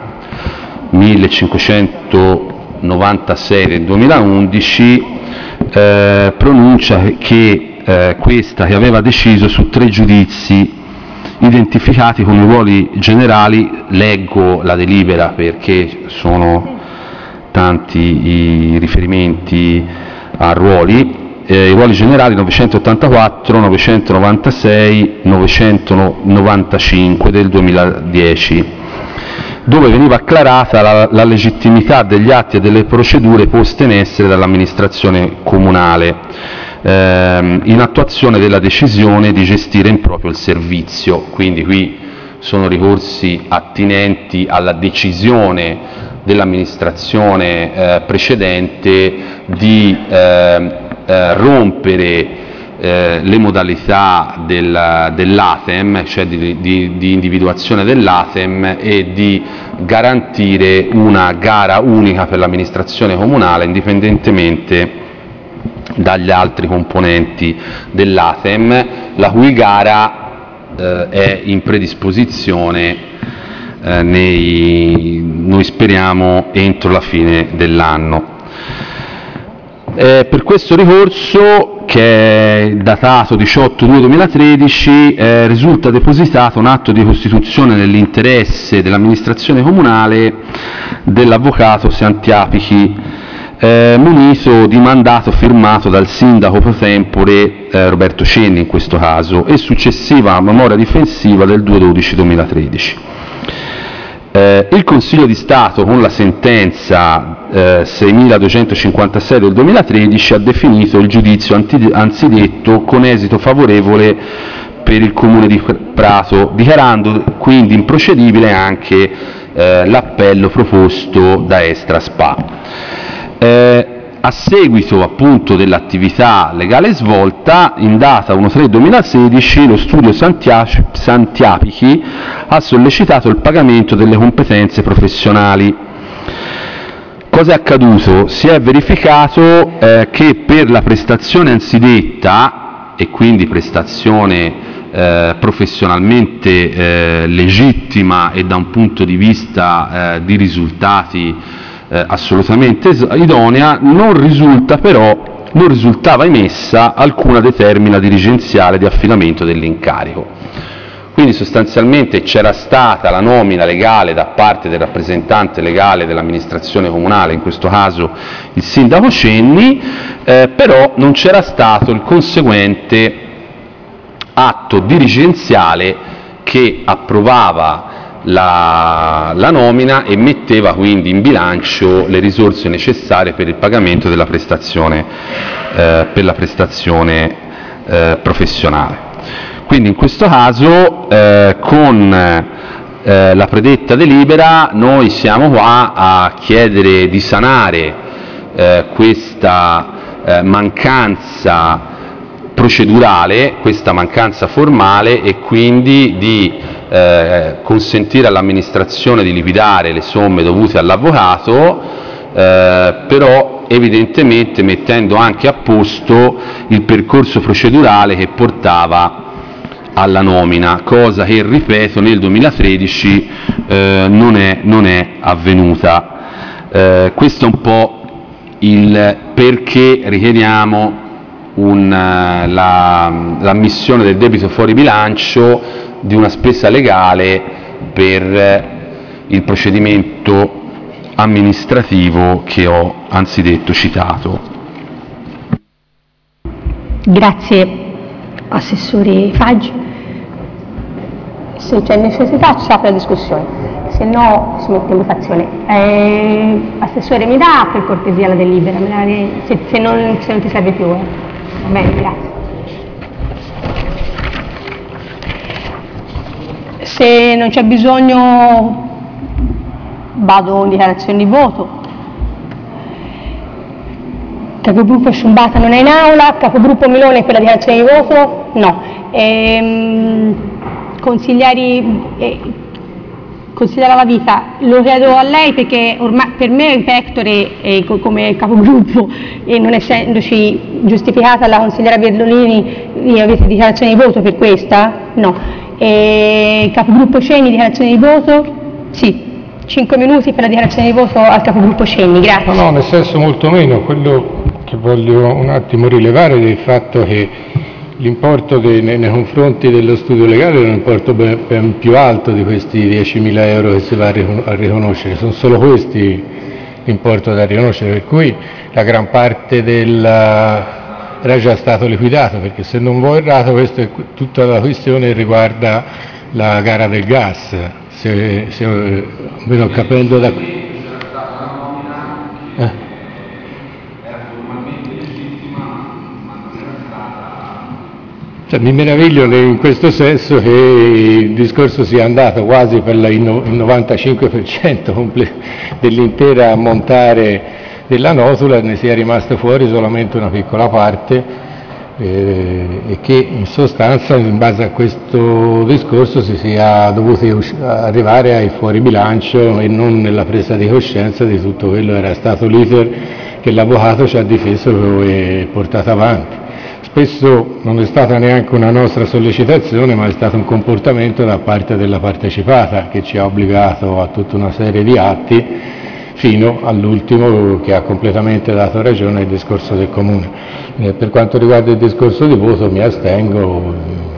millecinquecentonovantasei del duemilaundici, eh, pronuncia che eh, questa che aveva deciso su tre giudizi identificati come ruoli generali. Leggo la delibera perché sono tanti i riferimenti a ruoli, eh, i ruoli generali novecentottantaquattro, novecentonovantasei, novecentonovantacinque del duemiladieci, dove veniva acclarata la, la legittimità degli atti e delle procedure poste in essere dall'amministrazione comunale ehm, in attuazione della decisione di gestire in proprio il servizio. Quindi qui sono ricorsi attinenti alla decisione dell'amministrazione eh, precedente di eh, eh, rompere eh, le modalità del, dell'A T E M, cioè di, di, di individuazione dell'A T E M, e di garantire una gara unica per l'amministrazione comunale indipendentemente dagli altri componenti dell'A T E M, la cui gara eh, è in predisposizione eh, nei, noi speriamo entro la fine dell'anno. Eh, per questo ricorso, che è datato diciotto due duemilatredici, eh, risulta depositato un atto di costituzione nell'interesse dell'amministrazione comunale dell'avvocato Santiapichi, eh, munito di mandato firmato dal sindaco pro tempore eh, Roberto Cenni in questo caso, e successiva memoria difensiva del due dodici duemilatredici. Eh, il Consiglio di Stato, con la sentenza eh, seimiladuecentocinquantasei del duemilatredici, ha definito il giudizio anti- anzidetto con esito favorevole per il Comune di Prato, dichiarando quindi improcedibile anche eh, l'appello proposto da Estra Spa. Eh, a seguito appunto dell'attività legale svolta, in data uno tre duemilasedici lo studio Santiapichi ha sollecitato il pagamento delle competenze professionali. Cosa è accaduto? Si è verificato eh, che per la prestazione anzidetta, e quindi prestazione eh, professionalmente eh, legittima e da un punto di vista eh, di risultati Eh, assolutamente idonea, non risulta però, non risultava emessa alcuna determina dirigenziale di affidamento dell'incarico. Quindi sostanzialmente c'era stata la nomina legale da parte del rappresentante legale dell'amministrazione comunale, in questo caso il sindaco Cenni, eh, però non c'era stato il conseguente atto dirigenziale che approvava La, la nomina e metteva quindi in bilancio le risorse necessarie per il pagamento della prestazione, eh, per la prestazione eh, professionale. Quindi in questo caso eh, con eh, la predetta delibera noi siamo qua a chiedere di sanare eh, questa eh, mancanza procedurale, questa mancanza formale, e quindi di Eh, consentire all'amministrazione di liquidare le somme dovute all'avvocato, eh, però evidentemente mettendo anche a posto il percorso procedurale che portava alla nomina, cosa che, ripeto, nel duemilatredici eh, non, è, non è avvenuta. Eh, questo è un po' il perché richiediamo un, la, l'ammissione del debito fuori bilancio di una spesa legale per il procedimento amministrativo che ho anzidetto citato. Grazie Assessore Faggi. Se c'è necessità ci apre la discussione, se no si mette in votazione. Eh, Assessore, mi dà per cortesia la delibera, me la, se, se, non, se non ti serve più. Eh. Va bene, grazie. Se non c'è bisogno vado in dichiarazione di voto. Capogruppo Sciumbata non è in aula, capogruppo Milone per la dichiarazione di voto? No. Ehm, consiglieri, eh, consigliera La Vita, lo chiedo a lei perché ormai per me in pectore eh, come capogruppo e non essendoci giustificata la consigliera Verdolini, avete dichiarazione di voto per questa? No. E capogruppo Cenni, dichiarazione di voto? Sì, cinque minuti per la dichiarazione di voto al capogruppo Cenni, grazie. No, no, nel senso molto meno, quello che voglio un attimo rilevare è il fatto che l'importo che nei, nei confronti dello studio legale è un importo ben, ben più alto di questi diecimila euro che si va a riconoscere, sono solo questi l'importo da riconoscere, per cui la gran parte del era già stato liquidato, perché se non vo' errato questa è tutta la questione riguarda la gara del gas, se, se almeno capendo da qui. Eh. Cioè, mi meraviglio in questo senso che il discorso sia andato quasi per il novantacinque per cento dell'intera ammontare della notula, ne sia rimasta fuori solamente una piccola parte eh, e che in sostanza in base a questo discorso si sia dovuti arrivare ai fuori bilancio e non nella presa di coscienza di tutto quello che era stato l'iter che l'avvocato ci ha difeso e portato avanti. Spesso non è stata neanche una nostra sollecitazione, ma è stato un comportamento da parte della partecipata che ci ha obbligato a tutta una serie di atti fino all'ultimo che ha completamente dato ragione al discorso del Comune. Eh, per quanto riguarda il discorso di voto mi astengo.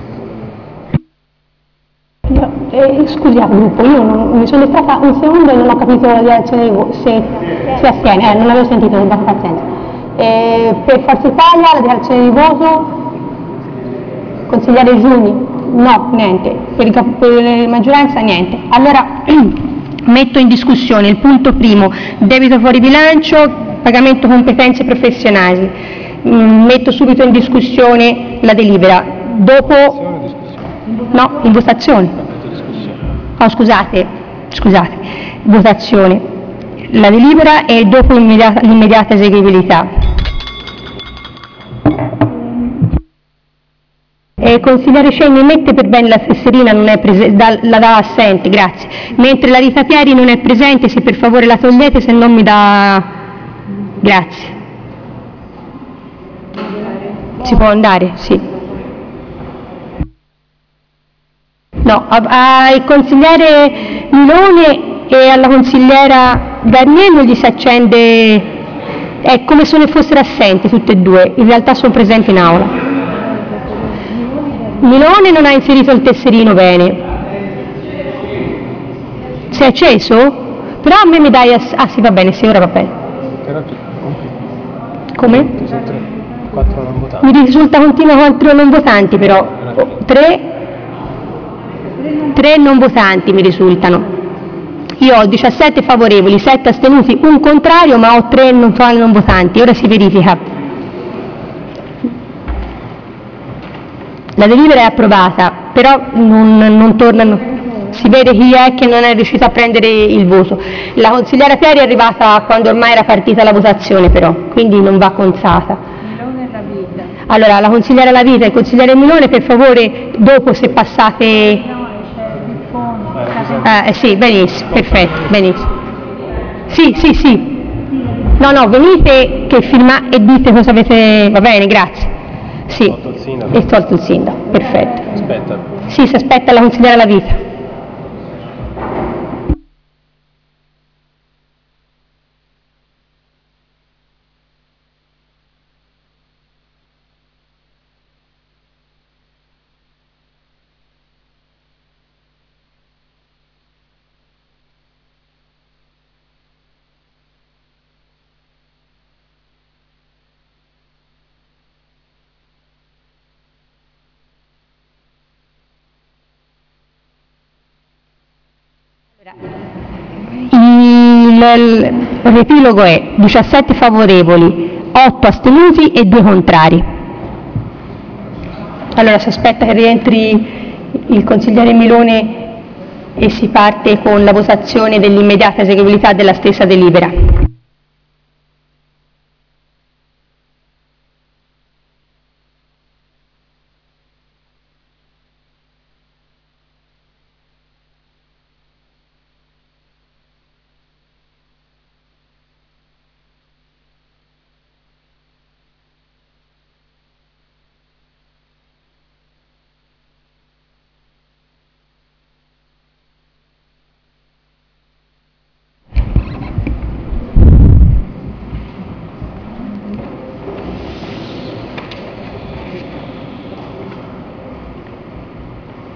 Io, eh, scusi gruppo, io non, mi sono distratta un secondo e non ho capito la direzione di voto, se si astiene, eh, non l'avevo sentito, non abbiate pazienza. Eh, per Forza Italia la dichiarazione di voto, consigliere Giugni, no, niente, per, per la maggioranza niente. Allora metto in discussione il punto primo, debito fuori bilancio, pagamento competenze professionali, mm, metto subito in discussione la delibera, dopo, no, in votazione, oh, scusate, scusate, votazione, la delibera e dopo l'immediata, l'immediata eseguibilità. Eh, consigliere Cegni, mette per bene la tesserina, non è prese- da, la dà assente, grazie. Mentre la Rita Pieri non è presente, se per favore la togliete, se non mi dà... Grazie. Si può andare? Sì. No, al consigliere Milone e alla consigliera Garnier non gli si accende, è come se ne fossero assenti tutte e due, in realtà sono presenti in aula. Milone non ha inserito il tesserino bene. Si è acceso? Però a me mi dai... Ass- ah sì, va bene, sì, ora va bene. Come? Mi risulta continua quattro non votanti però. Tre, tre non votanti mi risultano. Io ho diciassette favorevoli, sette astenuti, un contrario, ma ho tre non, non votanti. Ora si verifica. La delibera è approvata, però non, non tornano, si vede chi è che non è riuscito a prendere il voto. La consigliera Pieri è arrivata quando ormai era partita la votazione però, quindi non va contata. Milone e la vita. Allora, la consigliera La Vita e il consigliere Milone, per favore, dopo se passate... No, c'è il fondo. Eh, sì, benissimo, perfetto, benissimo. Sì, sì, sì. No, no, venite che firma e dite cosa avete... Va bene, grazie. Sì, e tolto il sindaco, perfetto. Aspetta. Sì, si aspetta la consigliera La Vita. Il riepilogo è diciassette favorevoli, otto astenuti e due contrari. Allora si aspetta che rientri il consigliere Milone e si parte con la votazione dell'immediata eseguibilità della stessa delibera.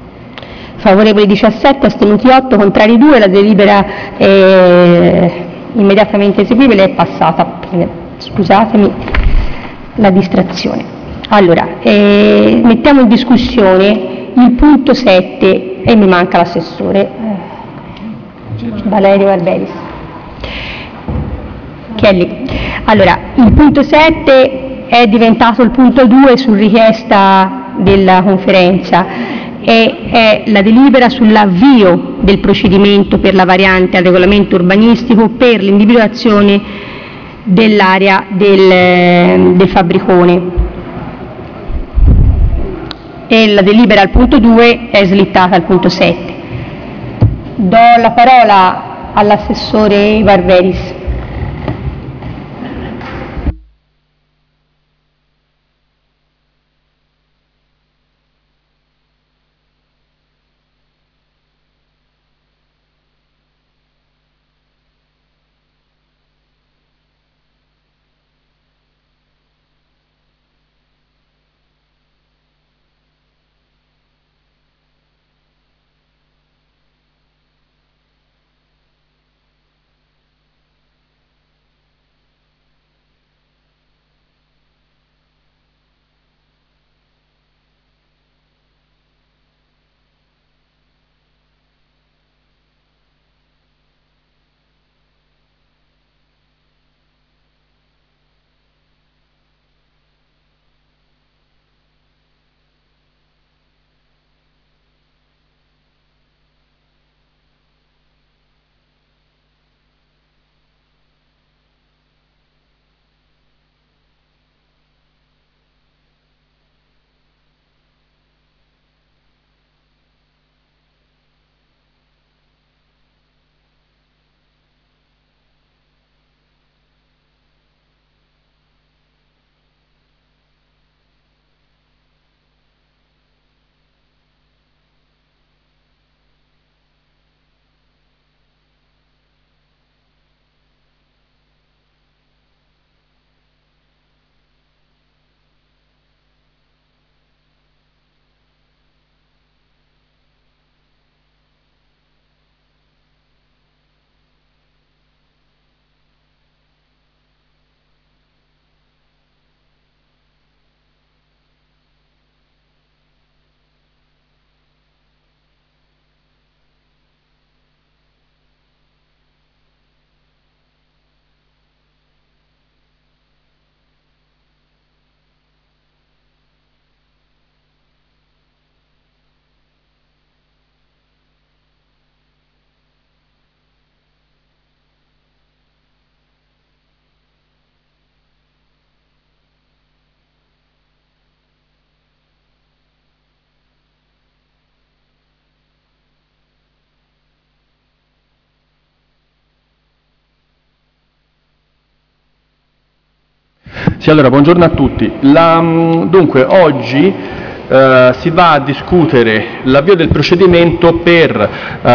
Favorevoli diciassette, astenuti otto, contrari due, la delibera è immediatamente eseguibile è passata, scusatemi la distrazione. Allora, eh, mettiamo in discussione il punto sette e mi manca l'assessore Valerio Barberis, che è lì. Allora, il punto sette è diventato il punto due su richiesta della conferenza e è la delibera sull'avvio del procedimento per la variante al regolamento urbanistico per l'individuazione dell'area del, del fabbricone. E la delibera al punto due è slittata al punto sette. Do la parola all'assessore Barberis. Sì, allora, buongiorno a tutti. La, dunque, oggi eh, si va a discutere l'avvio del procedimento per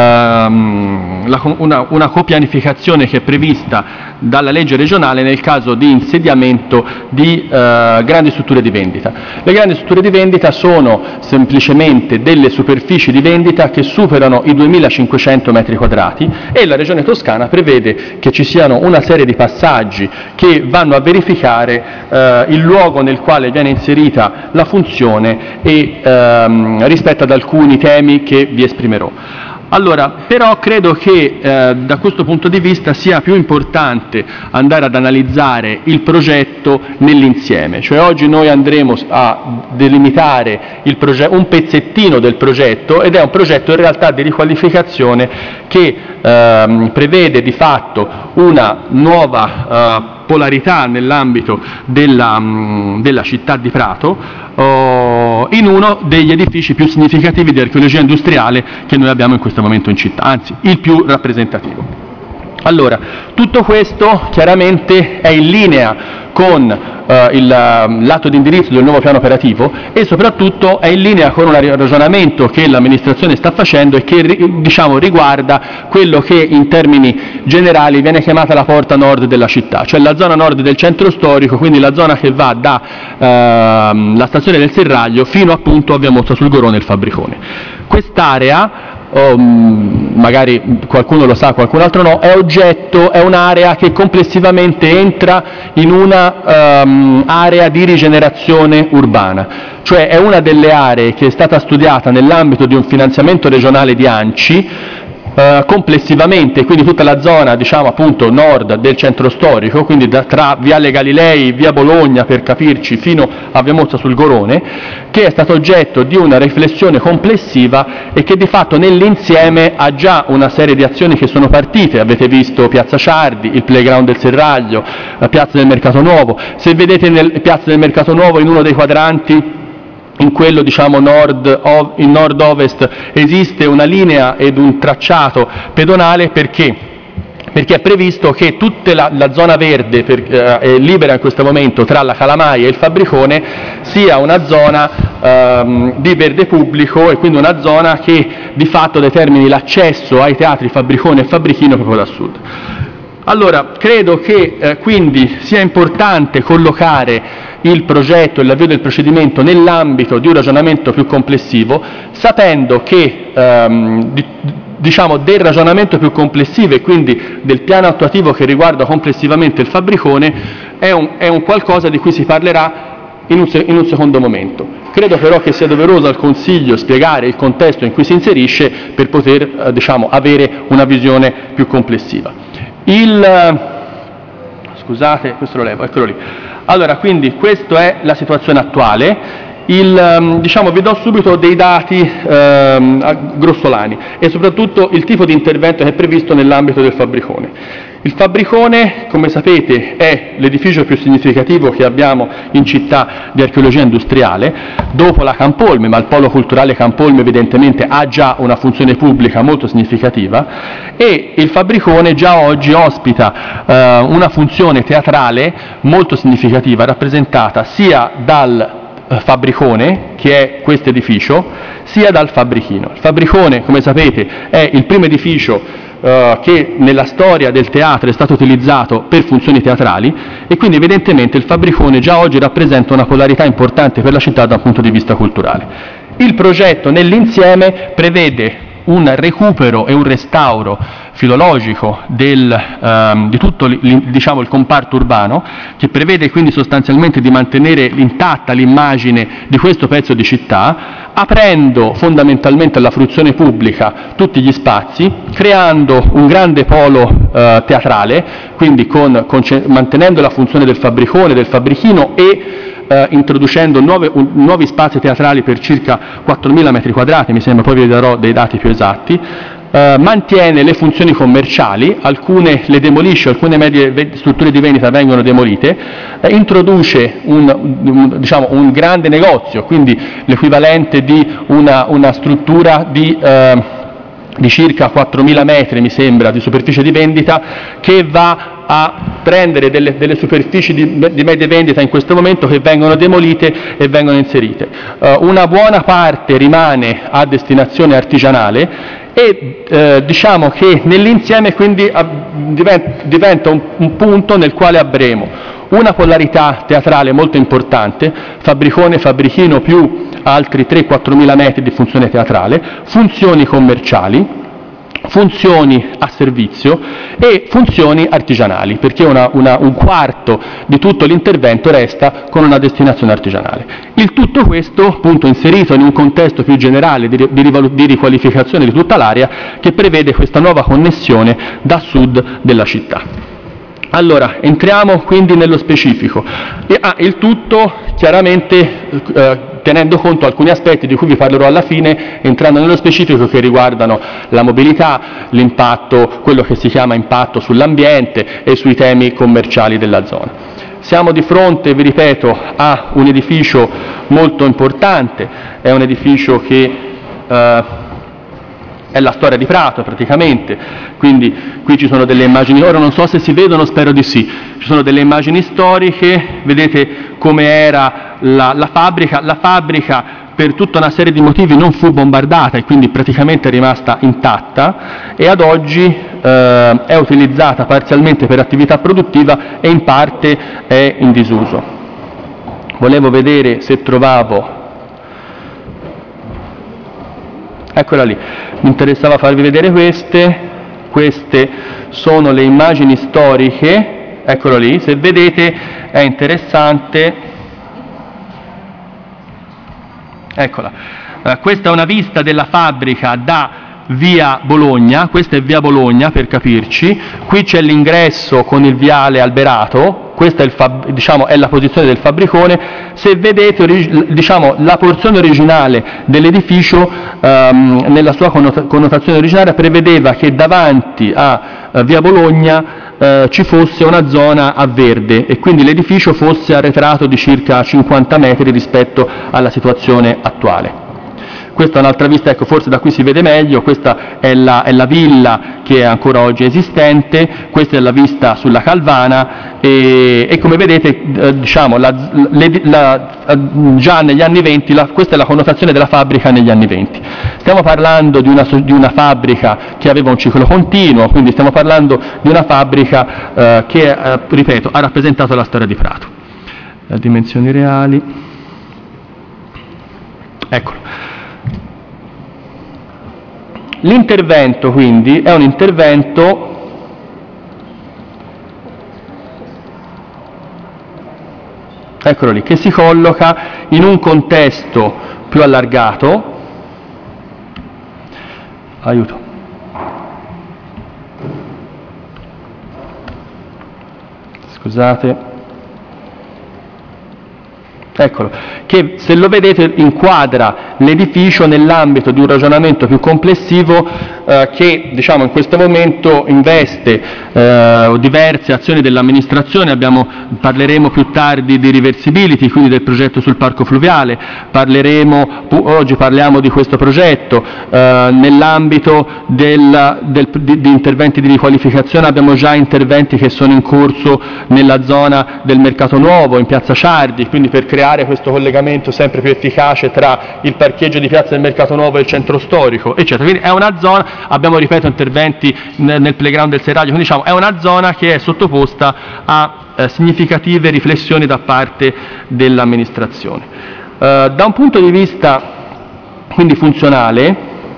ehm, la, una, una copianificazione che è prevista dalla legge regionale nel caso di insediamento di eh, grandi strutture di vendita. Le grandi strutture di vendita sono semplicemente delle superfici di vendita che superano i duemilacinquecento metri quadrati e la Regione Toscana prevede che ci siano una serie di passaggi che vanno a verificare eh, il luogo nel quale viene inserita la funzione e ehm, rispetto ad alcuni temi che vi esprimerò. Allora, però credo che eh, da questo punto di vista sia più importante andare ad analizzare il progetto nell'insieme, cioè oggi noi andremo a delimitare il progetto, un pezzettino del progetto, ed è un progetto in realtà di riqualificazione che ehm, prevede di fatto una nuova eh, polarità nell'ambito della, mh, della città di Prato, oh, in uno degli edifici più significativi di archeologia industriale che noi abbiamo in questo momento in città, anzi il più rappresentativo. Allora, tutto questo chiaramente è in linea con eh, il lato di indirizzo del nuovo piano operativo e soprattutto è in linea con un ragionamento che l'amministrazione sta facendo e che diciamo, riguarda quello che in termini generali viene chiamata la porta nord della città, cioè la zona nord del centro storico, quindi la zona che va da eh, la stazione del Serraglio fino appunto a Via Mozza sul Gorone e il Fabbricone. Quest'area o magari qualcuno lo sa, qualcun altro no, è oggetto, è un'area che complessivamente entra in una um, area di rigenerazione urbana, cioè è una delle aree che è stata studiata nell'ambito di un finanziamento regionale di ANCI Uh, complessivamente, quindi tutta la zona, diciamo appunto nord del centro storico, quindi da, tra Viale Galilei, via Bologna per capirci, fino a via Mozza sul Gorone, che è stato oggetto di una riflessione complessiva e che di fatto nell'insieme ha già una serie di azioni che sono partite. Avete visto Piazza Ciardi, il playground del Serraglio, la Piazza del Mercato Nuovo. Se vedete nel Piazza del Mercato Nuovo, in uno dei quadranti, in quello diciamo nord, ov, in nord-ovest, esiste una linea ed un tracciato pedonale. Perché? Perché è previsto che tutta la, la zona verde per, eh, libera in questo momento tra la Calamaia e il Fabbricone sia una zona ehm, di verde pubblico, e quindi una zona che di fatto determini l'accesso ai teatri Fabbricone e Fabbrichino proprio da sud. Allora, credo che eh, quindi sia importante collocare il progetto e l'avvio del procedimento nell'ambito di un ragionamento più complessivo, sapendo che ehm, di, diciamo del ragionamento più complessivo e quindi del piano attuativo che riguarda complessivamente il Fabbricone è un, è un qualcosa di cui si parlerà in un, in un secondo momento. Credo però che sia doveroso al Consiglio spiegare il contesto in cui si inserisce per poter eh, diciamo, avere una visione più complessiva. Il, scusate, questo lo levo, eccolo lì. Allora, quindi questa è la situazione attuale. Il, diciamo, vi do subito dei dati ehm, grossolani e soprattutto il tipo di intervento che è previsto nell'ambito del Fabbricone. Il Fabbricone, come sapete, è l'edificio più significativo che abbiamo in città di archeologia industriale, dopo la Campolme, ma il Polo Culturale Campolme evidentemente ha già una funzione pubblica molto significativa, e il Fabbricone già oggi ospita eh, una funzione teatrale molto significativa, rappresentata sia dal Fabbricone, che è questo edificio, sia dal Fabbrichino. Il Fabbricone, come sapete, è il primo edificio Uh, che nella storia del teatro è stato utilizzato per funzioni teatrali, e quindi evidentemente il Fabbricone già oggi rappresenta una polarità importante per la città da un punto di vista culturale. Il progetto nell'insieme prevede un recupero e un restauro filologico del, um, di tutto diciamo, il comparto urbano, che prevede quindi sostanzialmente di mantenere intatta l'immagine di questo pezzo di città, aprendo fondamentalmente alla fruizione pubblica tutti gli spazi, creando un grande polo eh, teatrale, quindi con, con, mantenendo la funzione del Fabbricone, del Fabbrichino, e eh, introducendo nuove, un, nuovi spazi teatrali per circa quattromila metri quadrati, mi sembra, poi vi darò dei dati più esatti. Uh, mantiene le funzioni commerciali, alcune le demolisce, alcune medie strutture di vendita vengono demolite, uh, introduce un, un, diciamo, un grande negozio, quindi l'equivalente di una, una struttura di, uh, di circa quattromila metri, mi sembra, di superficie di vendita, che va a prendere delle, delle superfici di, di medie vendita in questo momento che vengono demolite e vengono inserite. Uh, una buona parte rimane a destinazione artigianale, e eh, diciamo che nell'insieme quindi diventa, diventa un, un punto nel quale avremo una polarità teatrale molto importante, Fabbricone, Fabbrichino più altri tre quattromila metri di funzione teatrale, funzioni commerciali, funzioni a servizio e funzioni artigianali, perché una, una, un quarto di tutto l'intervento resta con una destinazione artigianale. Il tutto questo appunto inserito in un contesto più generale di, di, di riqualificazione di tutta l'area, che prevede questa nuova connessione da sud della città. Allora, entriamo quindi nello specifico. E, ah, il tutto chiaramente eh, tenendo conto alcuni aspetti di cui vi parlerò alla fine, entrando nello specifico, che riguardano la mobilità, l'impatto, quello che si chiama impatto sull'ambiente e sui temi commerciali della zona. Siamo di fronte, vi ripeto, a un edificio molto importante, è un edificio che eh, è la storia di Prato praticamente, quindi qui ci sono delle immagini, ora non so se si vedono, spero di sì, ci sono delle immagini storiche, vedete come era la, la fabbrica, la fabbrica per tutta una serie di motivi non fu bombardata e quindi praticamente è rimasta intatta, e ad oggi eh, è utilizzata parzialmente per attività produttiva e in parte è in disuso. Volevo vedere se trovavo... Eccola lì, mi interessava farvi vedere queste, queste sono le immagini storiche, eccolo lì, se vedete è interessante, eccola, uh, questa è una vista della fabbrica da via Bologna, questa è via Bologna per capirci, qui c'è l'ingresso con il viale alberato, questa è, il fab, diciamo, è la posizione del fabbricone. Se vedete, diciamo, la porzione originale dell'edificio ehm, nella sua connotazione originaria prevedeva che davanti a eh, via Bologna eh, ci fosse una zona a verde e quindi l'edificio fosse arretrato di circa cinquanta metri rispetto alla situazione attuale. Questa è un'altra vista, ecco, forse da qui si vede meglio, questa è la, è la villa che è ancora oggi esistente, questa è la vista sulla Calvana e, e come vedete eh, diciamo, la, le, la, già negli anni venti, la, questa è la connotazione della fabbrica negli anni venti. Stiamo parlando di una, di una fabbrica che aveva un ciclo continuo, quindi stiamo parlando di una fabbrica eh, che, eh, ripeto, ha rappresentato la storia di Prato. Le dimensioni reali, eccolo. L'intervento quindi è un intervento eccolo lì, che si colloca in un contesto più allargato. Aiuto. Scusate. Eccolo, che se lo vedete inquadra l'edificio nell'ambito di un ragionamento più complessivo eh, che, diciamo, in questo momento investe eh, diverse azioni dell'amministrazione. Abbiamo, parleremo più tardi di reversibility, quindi del progetto sul parco fluviale, parleremo, oggi parliamo di questo progetto, eh, nell'ambito del, del, di, di interventi di riqualificazione abbiamo già interventi che sono in corso nella zona del Mercato Nuovo, in Piazza Ciardi, quindi per creare questo collegamento sempre più efficace tra il parcheggio di Piazza del Mercato Nuovo e il centro storico, eccetera. Quindi è una zona, abbiamo, ripeto, interventi nel, nel playground del Serraglio, quindi diciamo è una zona che è sottoposta a eh, significative riflessioni da parte dell'amministrazione. Eh, da un punto di vista quindi funzionale,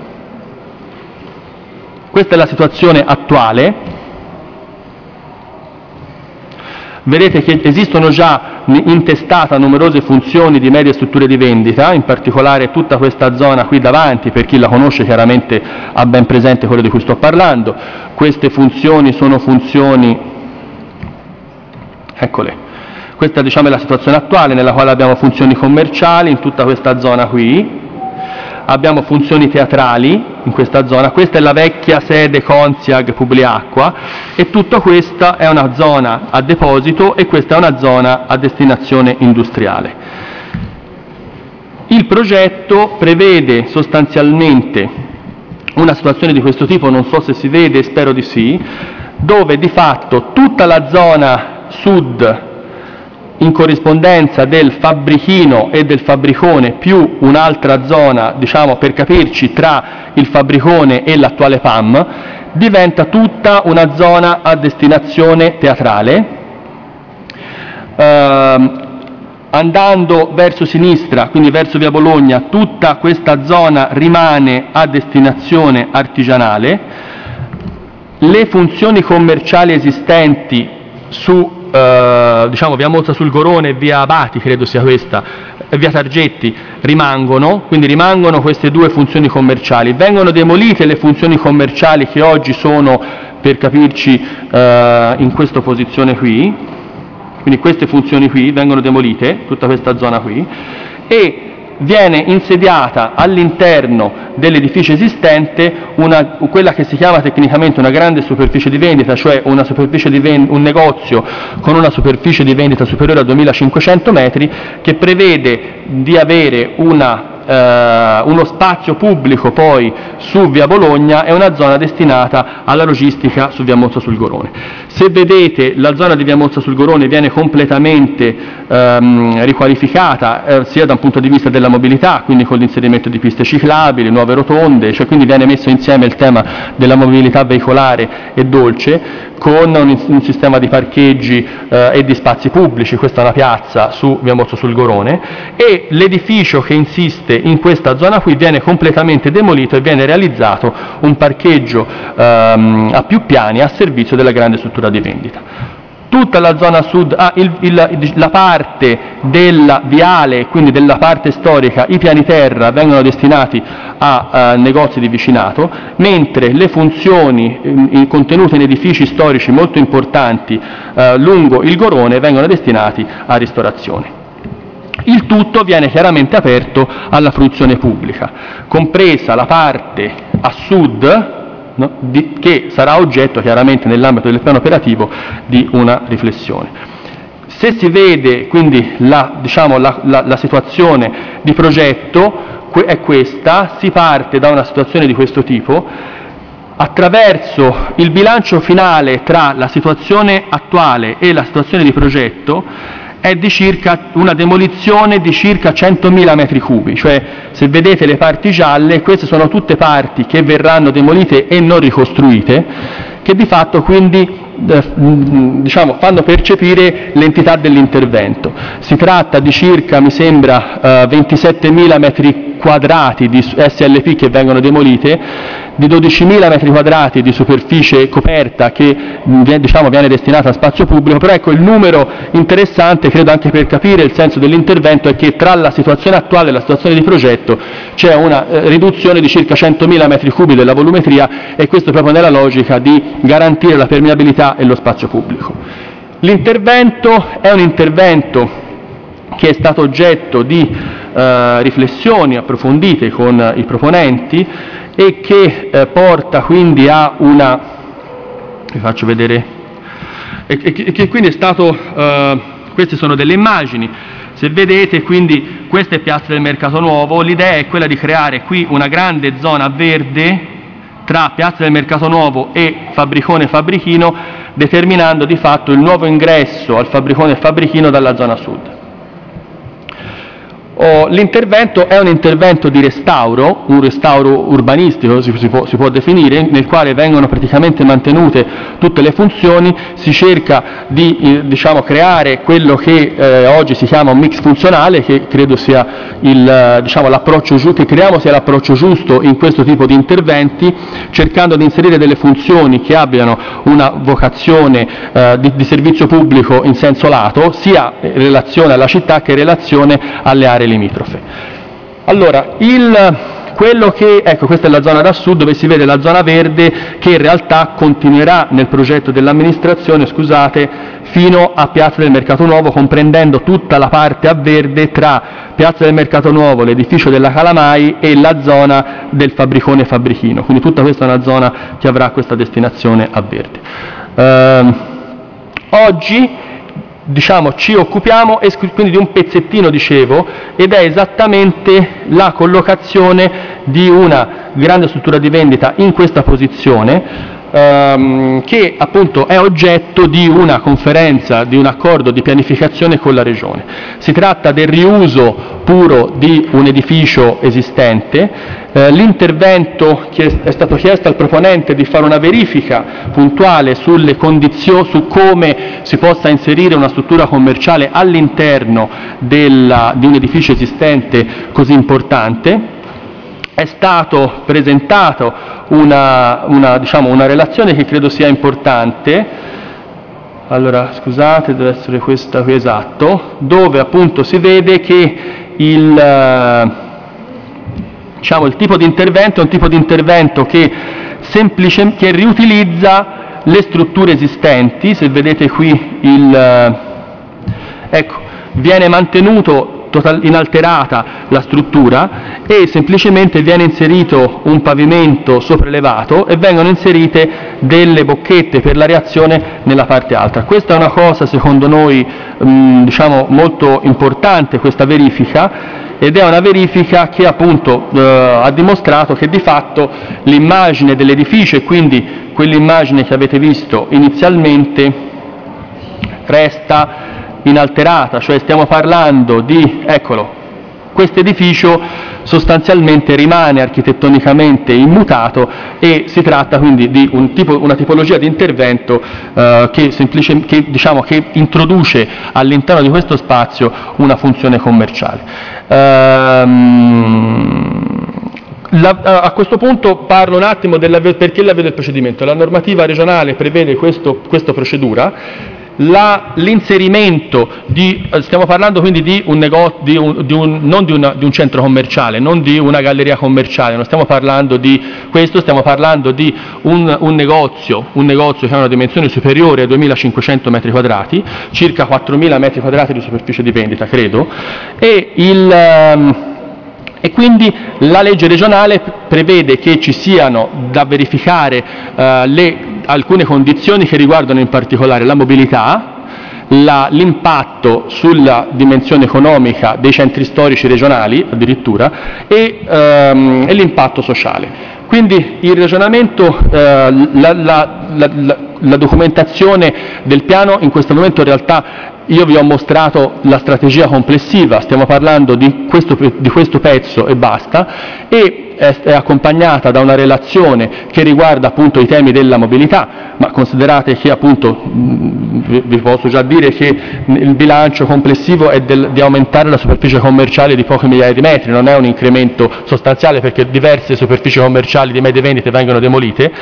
questa è la situazione attuale. Vedete che esistono già in testata numerose funzioni di medie strutture di vendita, in particolare tutta questa zona qui davanti, per chi la conosce chiaramente ha ben presente quello di cui sto parlando. Queste funzioni sono funzioni, eccole, questa, diciamo, è la situazione attuale nella quale abbiamo funzioni commerciali in tutta questa zona qui. Abbiamo funzioni teatrali in questa zona, questa è la vecchia sede Consiag Publiacqua e tutta questa è una zona a deposito e questa è una zona a destinazione industriale. Il progetto prevede sostanzialmente una situazione di questo tipo, non so se si vede, spero di sì, dove di fatto tutta la zona sud in corrispondenza del fabbrichino e del fabbricone più un'altra zona, diciamo per capirci, tra il fabbricone e l'attuale P A M, diventa tutta una zona a destinazione teatrale. Eh, andando verso sinistra, quindi verso via Bologna, tutta questa zona rimane a destinazione artigianale. Le funzioni commerciali esistenti su Uh, diciamo via Mozza sul Gorone e via Abati, credo sia questa, via Targetti, rimangono, quindi rimangono queste due funzioni commerciali. Vengono demolite le funzioni commerciali che oggi sono, per capirci, uh, in questa posizione qui, quindi queste funzioni qui vengono demolite, tutta questa zona qui, e viene insediata all'interno dell'edificio esistente una, quella che si chiama tecnicamente una grande superficie di vendita, cioè una superficie di ven- un negozio con una superficie di vendita superiore a duemilacinquecento metri, che prevede di avere una Uh, uno spazio pubblico poi su via Bologna e una zona destinata alla logistica su via Mozza sul Gorone. Se vedete, la zona di via Mozza sul Gorone viene completamente um, riqualificata uh, sia da un punto di vista della mobilità, quindi con l'inserimento di piste ciclabili, nuove rotonde, cioè quindi viene messo insieme il tema della mobilità veicolare e dolce con un, un sistema di parcheggi uh, e di spazi pubblici. Questa è una piazza su via Mozza sul Gorone e l'edificio che insiste in questa zona qui viene completamente demolito e viene realizzato un parcheggio ehm, a più piani a servizio della grande struttura di vendita. Tutta la zona sud, ah, il, il, la parte della viale, quindi della parte storica, i piani terra vengono destinati a, a negozi di vicinato, mentre le funzioni in, in, contenute in edifici storici molto importanti eh, lungo il Gorone vengono destinati a ristorazione. Il tutto viene chiaramente aperto alla fruizione pubblica, compresa la parte a sud, no, di, che sarà oggetto chiaramente nell'ambito del piano operativo di una riflessione. Se si vede quindi la, diciamo, la, la, la situazione di progetto è questa, si parte da una situazione di questo tipo, attraverso il bilancio finale tra la situazione attuale e la situazione di progetto è di circa una demolizione di circa centomila metri cubi, cioè se vedete le parti gialle, queste sono tutte parti che verranno demolite e non ricostruite, che di fatto quindi eh, diciamo, fanno percepire l'entità dell'intervento. Si tratta di circa, mi sembra, eh, ventisettemila metri quadrati di S L P che vengono demolite, di dodicimila metri quadrati di superficie coperta che diciamo, viene destinata a spazio pubblico, però ecco il numero interessante, credo anche per capire il senso dell'intervento, è che tra la situazione attuale e la situazione di progetto c'è una eh, riduzione di circa centomila metri cubi della volumetria, e questo proprio nella logica di garantire la permeabilità e lo spazio pubblico. L'intervento è un intervento che è stato oggetto di eh, riflessioni approfondite con i proponenti e che eh, porta quindi a una, vi faccio vedere, e, e, e che quindi è stato, eh, queste sono delle immagini, se vedete quindi questa è Piazza del Mercato Nuovo, l'idea è quella di creare qui una grande zona verde tra Piazza del Mercato Nuovo e Fabbricone Fabbrichino, determinando di fatto il nuovo ingresso al Fabbricone Fabbrichino dalla zona sud. Oh, l'intervento è un intervento di restauro, un restauro urbanistico si, si, può, si può definire, nel quale vengono praticamente mantenute tutte le funzioni, si cerca di eh, diciamo, creare quello che eh, oggi si chiama un mix funzionale, che credo sia il, diciamo, l'approccio giusto, che creiamo sia l'approccio giusto in questo tipo di interventi, cercando di inserire delle funzioni che abbiano una vocazione eh, di, di servizio pubblico in senso lato, sia in relazione alla città che in relazione alle aree limitrofe. Allora, il, quello che, ecco, questa è la zona da sud dove si vede la zona verde che in realtà continuerà nel progetto dell'amministrazione, scusate, fino a Piazza del Mercato Nuovo, comprendendo tutta la parte a verde tra Piazza del Mercato Nuovo, l'edificio della Calamai e la zona del Fabbricone Fabbrichino. Quindi tutta questa è una zona che avrà questa destinazione a verde. Ehm, oggi diciamo, ci occupiamo quindi di un pezzettino, dicevo, ed è esattamente la collocazione di una grande struttura di vendita in questa posizione, ehm, che appunto è oggetto di una conferenza, di un accordo di pianificazione con la Regione. Si tratta del riuso puro di un edificio esistente. Eh, l'intervento è stato chiesto al proponente di fare una verifica puntuale sulle condizioni, su come si possa inserire una struttura commerciale all'interno della, di un edificio esistente così importante. È stato presentato una, una, diciamo, una relazione che credo sia importante. Allora, scusate, deve essere questa qui, esatto, dove appunto si vede che il Diciamo, il tipo di intervento è un tipo di intervento che, semplice, che riutilizza le strutture esistenti. Se vedete qui, il, ecco, viene mantenuto total, inalterata la struttura e semplicemente viene inserito un pavimento sopraelevato e vengono inserite delle bocchette per la reazione nella parte alta. Questa è una cosa secondo noi mh, diciamo, molto importante, questa verifica, ed è una verifica che appunto eh, ha dimostrato che di fatto l'immagine dell'edificio, e quindi quell'immagine che avete visto inizialmente, resta inalterata, cioè stiamo parlando di, eccolo, questo edificio sostanzialmente rimane architettonicamente immutato e si tratta quindi di un tipo, una tipologia di intervento eh, che, semplice, che, diciamo, che introduce all'interno di questo spazio una funzione commerciale. Ehm, La, a questo punto parlo un attimo della, perché l'avvio del procedimento. La normativa regionale prevede questo, questa procedura, la, l'inserimento di, stiamo parlando quindi di un negozio, di un, di un, non di, una, di un centro commerciale, non di una galleria commerciale, non stiamo parlando di questo, stiamo parlando di un, un negozio, un negozio che ha una dimensione superiore ai duemilacinquecento metri quadrati, circa quattromila metri quadrati di superficie di vendita, credo, e il... Um, E quindi la legge regionale prevede che ci siano da verificare eh, le, alcune condizioni che riguardano in particolare la mobilità, la, l'impatto sulla dimensione economica dei centri storici regionali addirittura e, ehm, e l'impatto sociale. Quindi il ragionamento, eh, la, la, la, la, la documentazione del piano in questo momento in realtà io vi ho mostrato la strategia complessiva, stiamo parlando di questo, di questo pezzo e basta, e è accompagnata da una relazione che riguarda appunto i temi della mobilità, ma considerate che appunto vi posso già dire che il bilancio complessivo è del, di aumentare la superficie commerciale di poche migliaia di metri, non è un incremento sostanziale perché diverse superfici commerciali di medie vendite vengono demolite.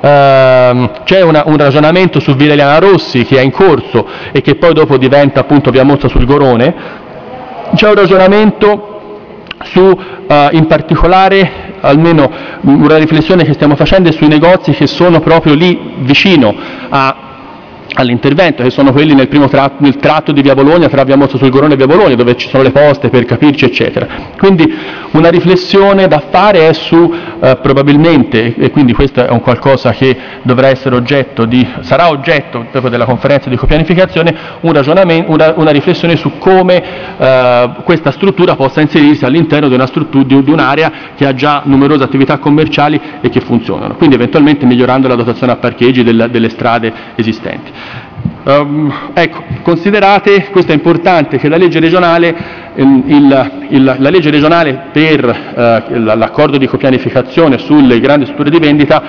Ehm, c'è una, un ragionamento su Via Eliana Rossi che è in corso e che poi dopo diventa appunto Via Mozza sul Gorone. C'è un ragionamento su uh, in particolare, almeno una riflessione che stiamo facendo è sui negozi che sono proprio lì vicino a all'intervento, che sono quelli nel primo tratto, nel tratto di Via Bologna, tra Via Mozza sul Gorone e Via Bologna, dove ci sono le poste per capirci, eccetera. Quindi una riflessione da fare è su eh, probabilmente, e quindi questo è un qualcosa che dovrà essere oggetto di, sarà oggetto proprio della conferenza di copianificazione, un ragionamento, una, una riflessione su come eh, questa struttura possa inserirsi all'interno di, una struttura, di, di un'area che ha già numerose attività commerciali e che funzionano, quindi eventualmente migliorando la dotazione a parcheggi del, delle strade esistenti. Um, ecco, considerate, questo è importante, che la legge regionale, il, il, il, la legge regionale per uh, l'accordo di copianificazione sulle grandi strutture di vendita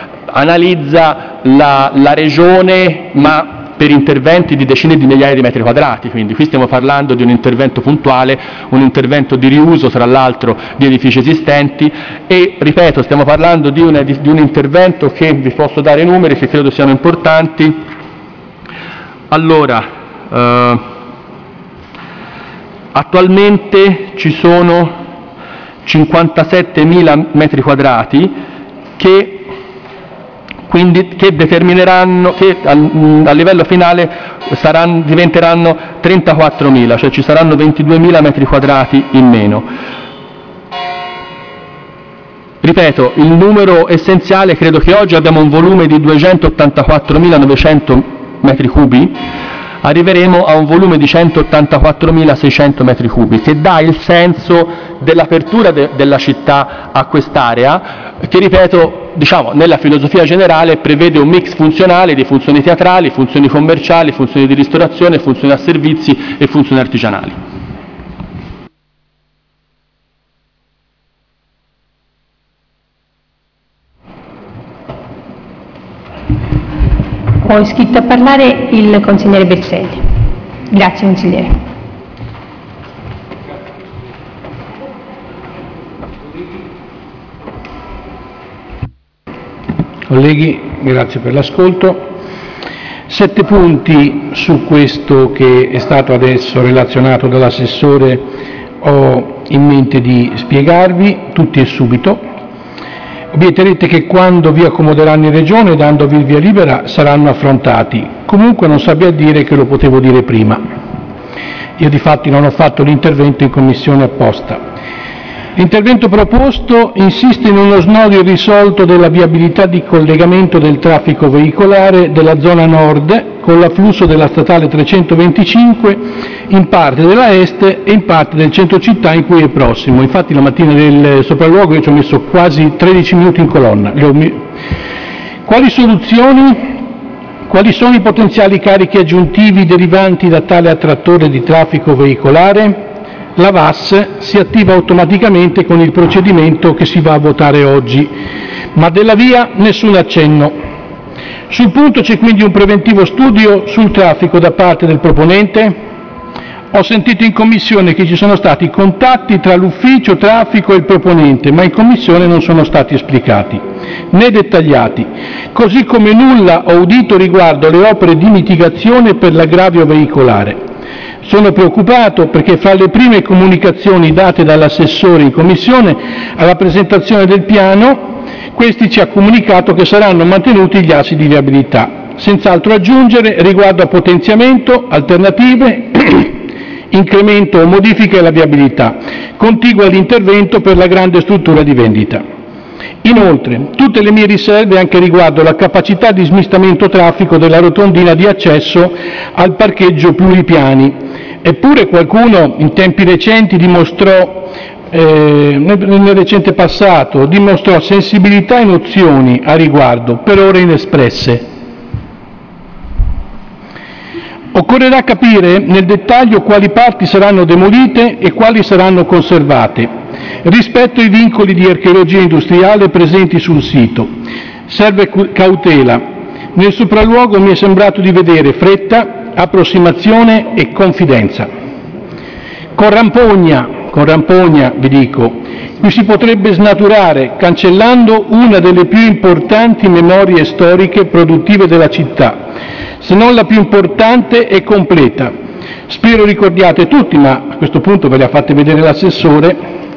analizza la, la regione, ma per interventi di decine di migliaia di metri quadrati, quindi qui stiamo parlando di un intervento puntuale, un intervento di riuso tra l'altro di edifici esistenti e, ripeto, stiamo parlando di un, di un intervento che vi posso dare i numeri che credo siano importanti. Allora, eh, attualmente ci sono cinquantasettemila metri quadrati che, quindi, che determineranno, che a, a livello finale saranno, diventeranno trentaquattromila, cioè ci saranno ventiduemila metri quadrati in meno. Ripeto, il numero essenziale, credo che oggi abbiamo un volume di duecentottantaquattromilanovecento metri cubi, arriveremo a un volume di centottantaquattromilaseicento metri cubi, che dà il senso dell'apertura de- della città a quest'area, che, ripeto, diciamo, nella filosofia generale prevede un mix funzionale di funzioni teatrali, funzioni commerciali, funzioni di ristorazione, funzioni a servizi e funzioni artigianali. Ho iscritto a parlare il consigliere Berselli. Grazie, consigliere. Colleghi, grazie per l'ascolto. Sette punti su questo che è stato adesso relazionato dall'assessore ho in mente di spiegarvi, tutti e subito. Obietterete che quando vi accomoderanno in Regione, dandovi il via libera, saranno affrontati. Comunque non sabbia dire che lo potevo dire prima. Io difatti non ho fatto l'intervento in commissione apposta. L'intervento proposto insiste in uno snodo irrisolto della viabilità di collegamento del traffico veicolare della zona nord con l'afflusso della statale trecentoventicinque, in parte della est e in parte del centro città in cui è prossimo. Infatti la mattina del sopralluogo io ci ho messo quasi tredici minuti in colonna. Quali soluzioni? Quali sono i potenziali carichi aggiuntivi derivanti da tale attrattore di traffico veicolare? la V A S si attiva automaticamente con il procedimento che si va a votare oggi, ma della VIA nessun accenno. Sul punto c'è quindi un preventivo studio sul traffico da parte del proponente? Ho sentito in Commissione che ci sono stati contatti tra l'ufficio traffico e il proponente, ma in Commissione non sono stati esplicati né dettagliati, così come nulla ho udito riguardo le opere di mitigazione per l'aggravio veicolare. Sono preoccupato perché fra le prime comunicazioni date dall'assessore in Commissione alla presentazione del piano, questi ci ha comunicato che saranno mantenuti gli assi di viabilità. Senz'altro aggiungere riguardo a potenziamento, alternative, incremento o modifiche alla viabilità, contigua all'intervento per la grande struttura di vendita. Inoltre, tutte le mie riserve anche riguardo la capacità di smistamento traffico della rotondina di accesso al parcheggio pluripiani. Eppure qualcuno in tempi recenti dimostrò, eh, nel recente passato, dimostrò sensibilità e nozioni a riguardo, per ora inespresse. Occorrerà capire nel dettaglio quali parti saranno demolite e quali saranno conservate, rispetto ai vincoli di archeologia industriale presenti sul sito. Serve cautela. Nel sopralluogo mi è sembrato di vedere fretta, approssimazione e confidenza. Con rampogna, con rampogna vi dico, qui si potrebbe snaturare cancellando una delle più importanti memorie storiche produttive della città, se non la più importante e completa. Spero ricordiate tutti, ma a questo punto ve le ha fatte vedere l'assessore,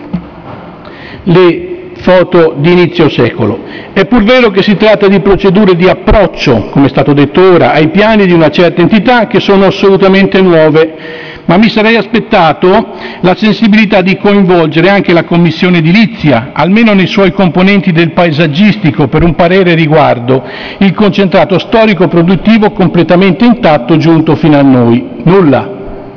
le foto di inizio secolo. È pur vero che si tratta di procedure di approccio, come è stato detto ora, ai piani di una certa entità che sono assolutamente nuove, ma mi sarei aspettato la sensibilità di coinvolgere anche la Commissione edilizia, almeno nei suoi componenti del paesaggistico, per un parere riguardo il concentrato storico-produttivo completamente intatto giunto fino a noi. Nulla.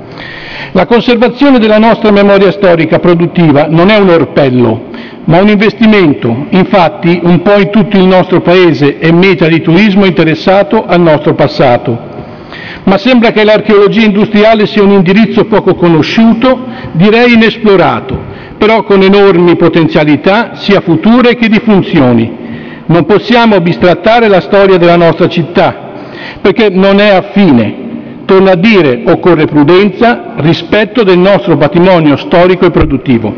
La conservazione della nostra memoria storica produttiva non è un orpello, ma un investimento. Infatti, un po' in tutto il nostro Paese è meta di turismo interessato al nostro passato. Ma sembra che l'archeologia industriale sia un indirizzo poco conosciuto, direi inesplorato, però con enormi potenzialità sia future che di funzioni. Non possiamo bistrattare la storia della nostra città, perché non è affine. Torno a dire, occorre prudenza, rispetto del nostro patrimonio storico e produttivo.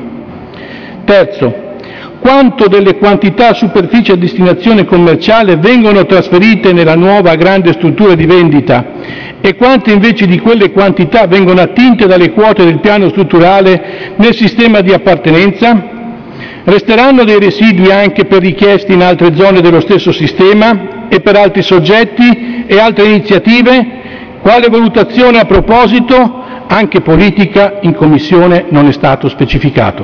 Terzo, quanto delle quantità a superficie a destinazione commerciale vengono trasferite nella nuova grande struttura di vendita e quante invece di quelle quantità vengono attinte dalle quote del piano strutturale nel sistema di appartenenza? Resteranno dei residui anche per richieste in altre zone dello stesso sistema e per altri soggetti e altre iniziative? Quale valutazione a proposito, anche politica, in Commissione non è stato specificato.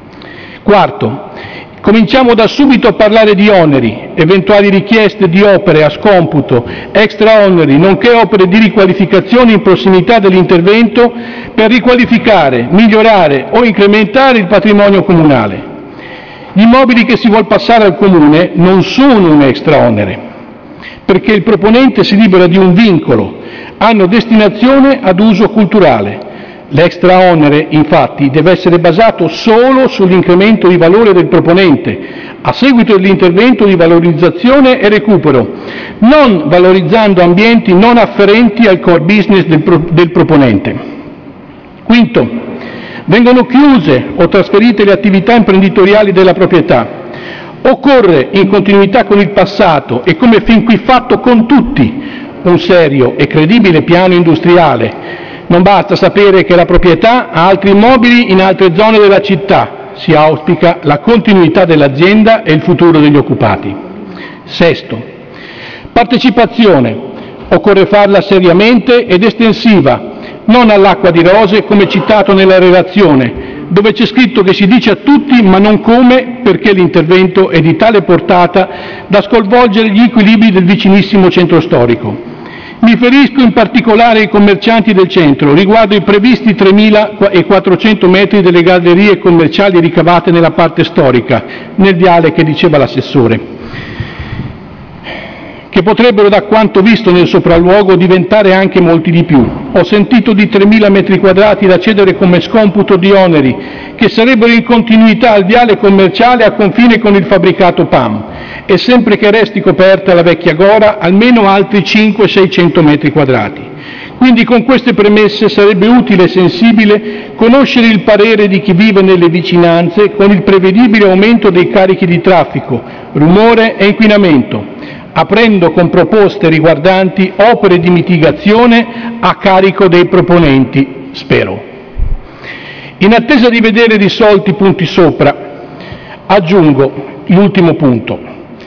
Quarto, cominciamo da subito a parlare di oneri, eventuali richieste di opere a scomputo, extra oneri, nonché opere di riqualificazione in prossimità dell'intervento per riqualificare, migliorare o incrementare il patrimonio comunale. Gli immobili che si vuol passare al Comune non sono un extra onere, perché il proponente si libera di un vincolo, hanno destinazione ad uso culturale. L'extra onere, infatti, deve essere basato solo sull'incremento di valore del proponente, a seguito dell'intervento di valorizzazione e recupero, non valorizzando ambienti non afferenti al core business del, pro- del proponente. Quinto, vengono chiuse o trasferite le attività imprenditoriali della proprietà. Occorre, in continuità con il passato e come fin qui fatto con tutti, un serio e credibile piano industriale. Non basta sapere che la proprietà ha altri immobili in altre zone della città, si auspica la continuità dell'azienda e il futuro degli occupati. Sesto, partecipazione. Occorre farla seriamente ed estensiva, non all'acqua di rose come citato nella relazione, dove c'è scritto che si dice a tutti ma non come, perché l'intervento è di tale portata da sconvolgere gli equilibri del vicinissimo centro storico. Mi riferisco in particolare ai commercianti del centro, riguardo i previsti tremilaquattrocento metri delle gallerie commerciali ricavate nella parte storica, nel viale che diceva l'assessore. che potrebbero, da quanto visto nel sopralluogo, diventare anche molti di più. Ho sentito di tremila metri quadrati da cedere come scomputo di oneri, che sarebbero in continuità al viale commerciale a confine con il fabbricato P A M, e sempre che resti coperta la vecchia Gora, almeno altri cinquecento seicento metri quadrati. Quindi, con queste premesse, sarebbe utile e sensibile conoscere il parere di chi vive nelle vicinanze con il prevedibile aumento dei carichi di traffico, rumore e inquinamento, aprendo con proposte riguardanti opere di mitigazione a carico dei proponenti, spero. In attesa di vedere risolti i punti sopra, aggiungo l'ultimo punto.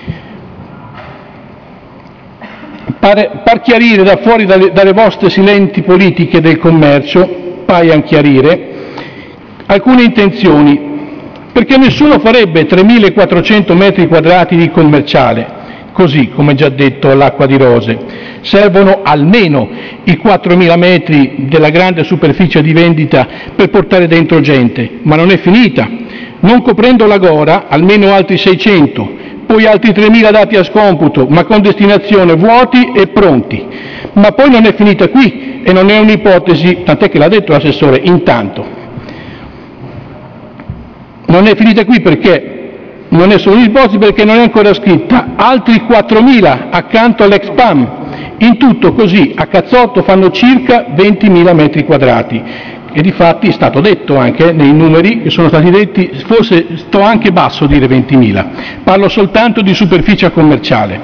Pare, par chiarire da fuori dalle, dalle vostre silenti politiche del commercio, paian chiarire, alcune intenzioni, perché nessuno farebbe tremilaquattrocento metri quadrati di commerciale, così come già detto all'Acqua di Rose. Servono almeno i quattromila metri della grande superficie di vendita per portare dentro gente, ma non è finita. Non coprendo la Gora, almeno altri seicento, poi altri tremila dati a scomputo, ma con destinazione vuoti e pronti. Ma poi non è finita qui, e non è un'ipotesi, tant'è che l'ha detto l'assessore, intanto. Non è finita qui perché non è solo un'ipotesi, perché non è ancora scritta. Altri quattromila accanto all'ex P A M. In tutto, così, a cazzotto fanno circa ventimila metri quadrati. E difatti è stato detto anche nei numeri che sono stati detti, forse sto anche basso a dire ventimila, parlo soltanto di superficie commerciale,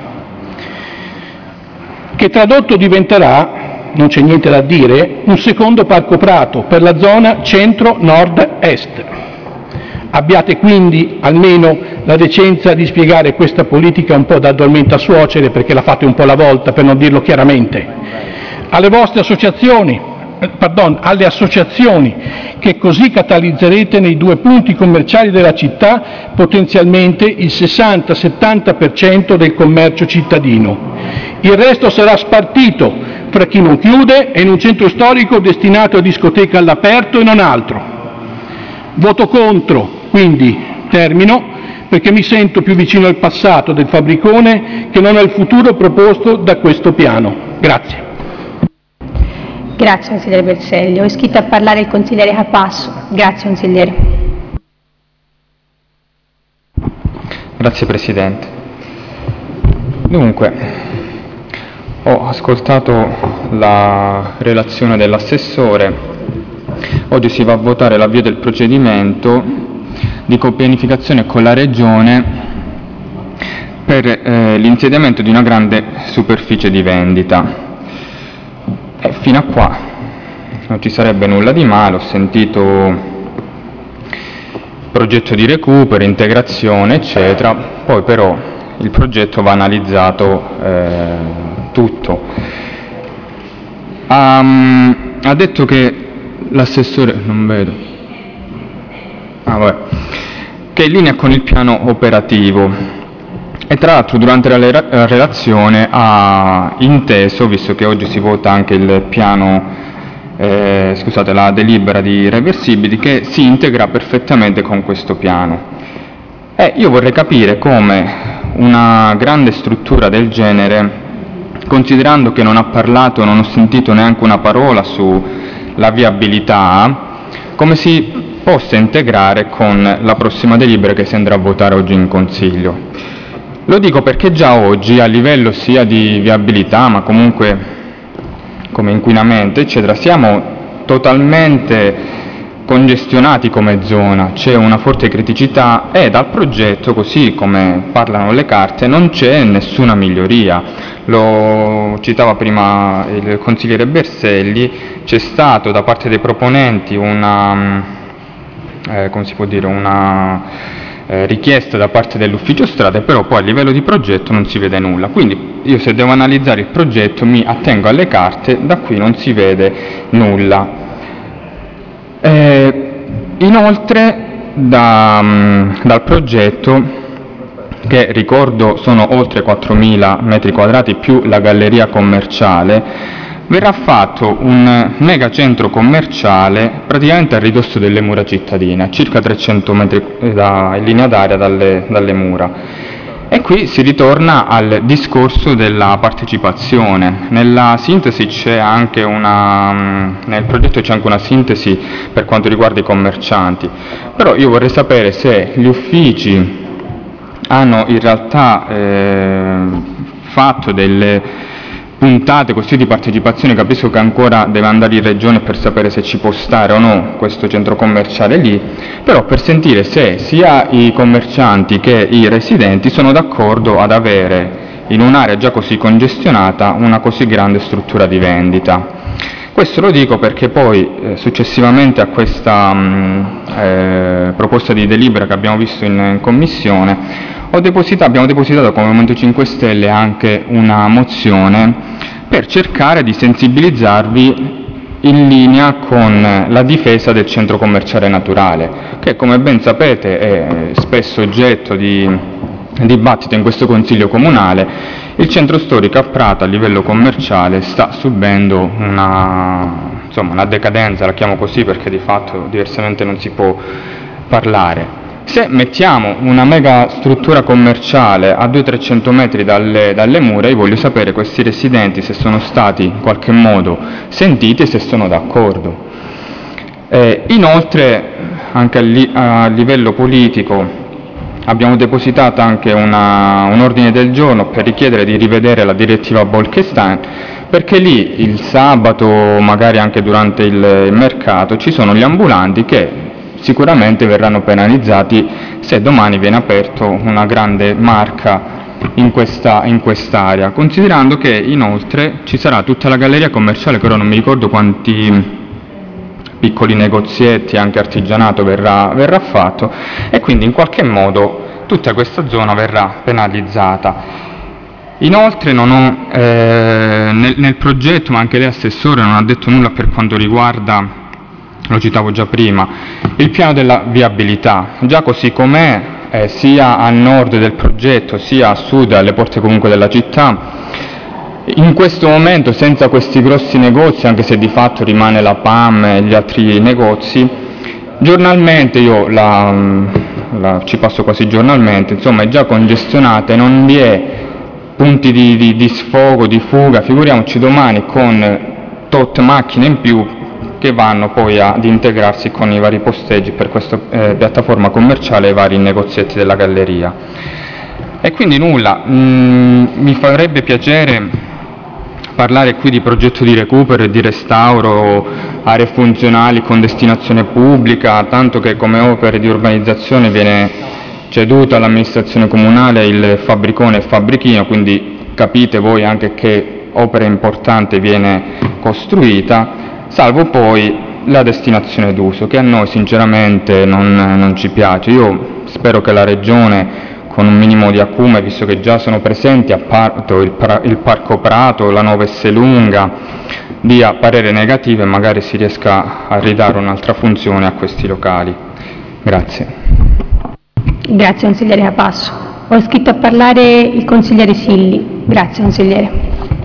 che tradotto diventerà, non c'è niente da dire, un secondo Parco Prato per la zona centro-nord-est. Abbiate quindi almeno la decenza di spiegare questa politica un po' da addormenta suocere, perché la fate un po' alla volta, per non dirlo chiaramente. Alle vostre associazioni, Pardon, alle associazioni che così catalizzerete nei due punti commerciali della città potenzialmente il sessanta settanta per cento del commercio cittadino. Il resto sarà spartito fra chi non chiude e in un centro storico destinato a discoteca all'aperto e non altro. Voto contro, quindi, termino, perché mi sento più vicino al passato del fabbricone che non al futuro proposto da questo piano. Grazie. Grazie consigliere Berselli. Ho iscritto a parlare il consigliere Capasso. Grazie consigliere. Grazie Presidente. Dunque, ho ascoltato la relazione dell'assessore. Oggi si va a votare l'avvio del procedimento di copianificazione con la Regione per eh, l'insediamento di una grande superficie di vendita. E fino a qua non ci sarebbe nulla di male, ho sentito progetto di recupero, integrazione, eccetera, poi però il progetto va analizzato eh, tutto. Um, ha detto che l'assessore, non vedo, ah, vabbè, che è in linea con il piano operativo. E tra l'altro durante la relazione ha inteso, visto che oggi si vota anche il piano, eh, scusate, la delibera di reversibili, che si integra perfettamente con questo piano. E io vorrei capire come una grande struttura del genere, considerando che non ha parlato, non ho sentito neanche una parola sulla viabilità, come si possa integrare con la prossima delibera che si andrà a votare oggi in Consiglio. Lo dico perché già oggi a livello sia di viabilità, ma comunque come inquinamento, eccetera, siamo totalmente congestionati come zona, c'è una forte criticità e dal progetto, così come parlano le carte, non c'è nessuna miglioria. Lo citava prima il consigliere Berselli, c'è stato da parte dei proponenti una, eh, come si può dire, una Eh, richiesta da parte dell'ufficio strade, però poi a livello di progetto non si vede nulla. Quindi io, se devo analizzare il progetto, mi attengo alle carte, da qui non si vede nulla. Eh, inoltre da, mh, dal progetto, che ricordo sono oltre quattromila metri quadrati più la galleria commerciale, verrà fatto un mega centro commerciale praticamente a ridosso delle mura cittadine, a circa trecento metri da, in linea d'aria dalle, dalle mura. E qui si ritorna al discorso della partecipazione. Nella sintesi c'è anche una, nel progetto c'è anche una sintesi per quanto riguarda i commercianti, però io vorrei sapere se gli uffici hanno in realtà eh, fatto delle puntate così di partecipazione. Capisco che ancora deve andare in regione per sapere se ci può stare o no questo centro commerciale lì, però per sentire se sia i commercianti che i residenti sono d'accordo ad avere in un'area già così congestionata una così grande struttura di vendita. Questo lo dico perché poi eh, successivamente a questa mh, eh, proposta di delibera che abbiamo visto in, in commissione ho depositato, abbiamo depositato come Movimento cinque Stelle anche una mozione per cercare di sensibilizzarvi in linea con la difesa del centro commerciale naturale, che come ben sapete è spesso oggetto di dibattito in questo Consiglio Comunale. Il centro storico a Prato a livello commerciale sta subendo una, insomma, una decadenza, la chiamo così perché di fatto diversamente non si può parlare. Se mettiamo una mega struttura commerciale a duecento trecento metri dalle, dalle mura, io voglio sapere questi residenti se sono stati in qualche modo sentiti e se sono d'accordo. Eh, inoltre, anche a, li, a livello politico, abbiamo depositato anche una, un ordine del giorno per richiedere di rivedere la direttiva Bolkestein, perché lì il sabato, magari anche durante il mercato, ci sono gli ambulanti che sicuramente verranno penalizzati se domani viene aperto una grande marca in questa in quest'area, considerando che inoltre ci sarà tutta la galleria commerciale, che ora non mi ricordo quanti piccoli negozietti, anche artigianato verrà, verrà fatto, e quindi in qualche modo tutta questa zona verrà penalizzata. Inoltre non ho, eh, nel, nel progetto, ma anche lei Assessore non ha detto nulla per quanto riguarda, lo citavo già prima, il piano della viabilità. Già così com'è, eh, sia a nord del progetto sia a sud, alle porte comunque della città, in questo momento senza questi grossi negozi, anche se di fatto rimane la P A M e gli altri negozi, giornalmente, io la, la, ci passo quasi giornalmente, insomma è già congestionata e non vi è punti di, di, di sfogo, di fuga, figuriamoci domani con tot macchine in più che vanno poi ad integrarsi con i vari posteggi per questa eh, piattaforma commerciale e i vari negozietti della galleria. E quindi nulla, mh, mi farebbe piacere parlare qui di progetto di recupero e di restauro, aree funzionali con destinazione pubblica, tanto che come opere di urbanizzazione viene ceduto all'amministrazione comunale il fabbricone e il fabbrichino, quindi capite voi anche che opera importante viene costruita, salvo poi la destinazione d'uso, che a noi sinceramente non, non ci piace. Io spero che la Regione, con un minimo di acume, visto che già sono presenti a Prato, il, il Parco Prato, la Nova Esselunga, dia parere negativo e magari si riesca a ridare un'altra funzione a questi locali. Grazie. Grazie consigliere Capasso. Ho iscritto a parlare il consigliere Silli. Grazie consigliere.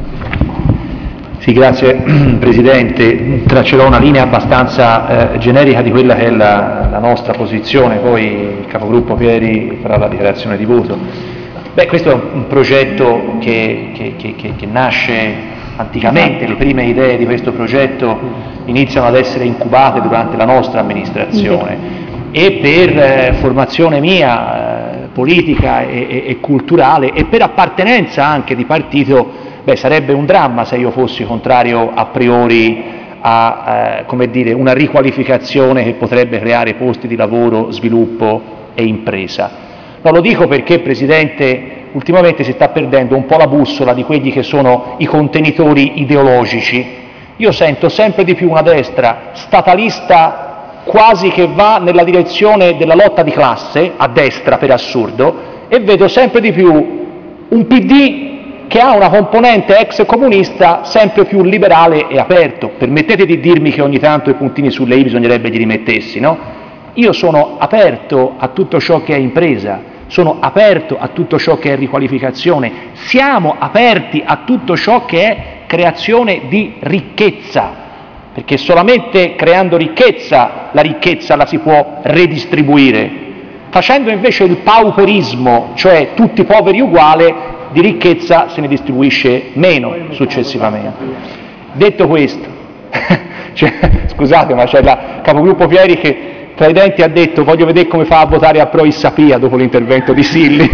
Sì, grazie Presidente. Traccerò una linea abbastanza eh, generica di quella che è la, la nostra posizione, poi il capogruppo Pieri farà la dichiarazione di voto. Beh, questo è un progetto che, che, che, che, che nasce anticamente, le prime idee di questo progetto iniziano ad essere incubate durante la nostra amministrazione e per eh, formazione mia eh, politica e, e, e culturale e per appartenenza anche di partito. Beh, sarebbe un dramma se io fossi contrario a priori a eh, come dire, una riqualificazione che potrebbe creare posti di lavoro, sviluppo e impresa. No, lo dico perché, Presidente, ultimamente si sta perdendo un po' la bussola di quelli che sono i contenitori ideologici. Io sento sempre di più una destra statalista quasi che va nella direzione della lotta di classe, a destra per assurdo, e vedo sempre di più un P D che ha una componente ex comunista sempre più liberale e aperto. Permettete di dirmi che ogni tanto i puntini sulle i bisognerebbe gli rimettessi, no? Io sono aperto a tutto ciò che è impresa, sono aperto a tutto ciò che è riqualificazione, siamo aperti a tutto ciò che è creazione di ricchezza, perché solamente creando ricchezza la ricchezza la si può redistribuire. Facendo invece il pauperismo, cioè tutti poveri uguale, di ricchezza se ne distribuisce meno successivamente. Detto questo, cioè, scusate, ma c'è il capogruppo Pieri che tra i denti ha detto voglio vedere come fa a votare a pro Issapia dopo l'intervento di Silli.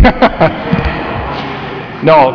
No,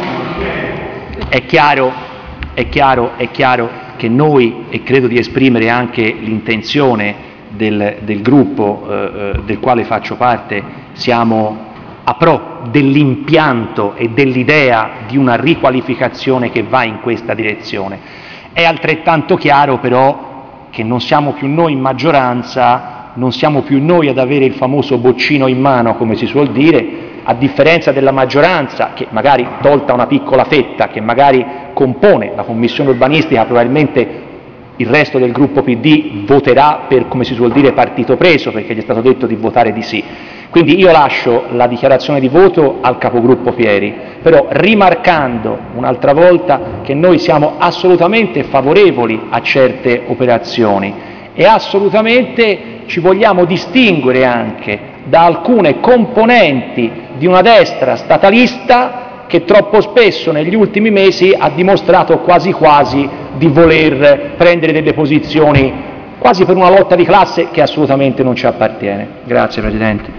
è chiaro, è chiaro, è chiaro che noi, e credo di esprimere anche l'intenzione del, del gruppo eh, del quale faccio parte, siamo a pro dell'impianto e dell'idea di una riqualificazione che va in questa direzione. È altrettanto chiaro però che non siamo più noi in maggioranza, non siamo più noi ad avere il famoso boccino in mano, come si suol dire, a differenza della maggioranza che magari, tolta una piccola fetta, che magari compone la commissione urbanistica, probabilmente il resto del gruppo P D voterà per, come si suol dire, partito preso, perché gli è stato detto di votare di sì. Quindi io lascio la dichiarazione di voto al capogruppo Pieri, però rimarcando un'altra volta che noi siamo assolutamente favorevoli a certe operazioni e assolutamente ci vogliamo distinguere anche da alcune componenti di una destra statalista che troppo spesso negli ultimi mesi ha dimostrato quasi quasi di voler prendere delle posizioni quasi per una lotta di classe che assolutamente non ci appartiene. Grazie Presidente.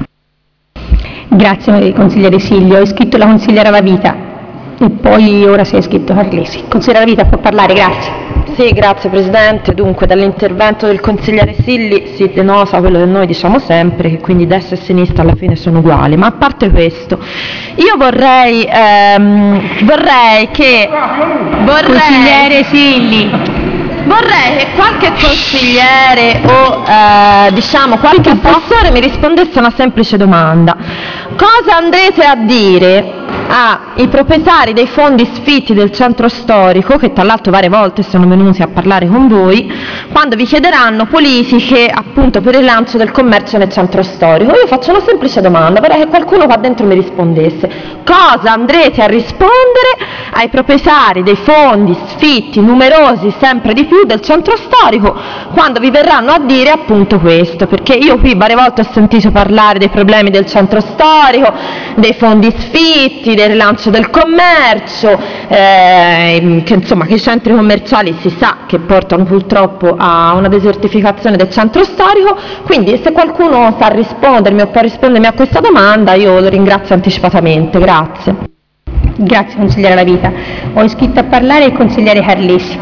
Grazie consigliere Silvio. È iscritto la consigliera Lavita e poi ora si è iscritto Carlesi. Consigliera Lavita può parlare, grazie. Sì, grazie Presidente. Dunque, dall'intervento del consigliere Silli si denosa quello che noi diciamo sempre, che quindi destra e sinistra alla fine sono uguali. Ma a parte questo, io vorrei, ehm, vorrei che... Vorrei, consigliere Silli. Vorrei che qualche consigliere o eh, diciamo qualche assessore mi rispondesse a una semplice domanda. Cosa andrete a dire ai proprietari dei fondi sfitti del centro storico, che tra l'altro varie volte sono venuti a parlare con voi, quando vi chiederanno politiche appunto per il rilancio del commercio nel centro storico? Io faccio una semplice domanda, vorrei che qualcuno qua dentro mi rispondesse. Cosa andrete a rispondere ai proprietari dei fondi sfitti, numerosi sempre di più, del centro storico, quando vi verranno a dire appunto questo? Perché io qui varie volte ho sentito parlare dei problemi del centro storico, dei fondi sfitti, del rilancio del commercio, eh, che insomma che i centri commerciali si sa che portano purtroppo a una desertificazione del centro storico. Quindi se qualcuno sa rispondermi o può rispondermi a questa domanda, io lo ringrazio anticipatamente. Grazie. Grazie consigliera Lavita. Ho iscritto a parlare il consigliere Carlesi.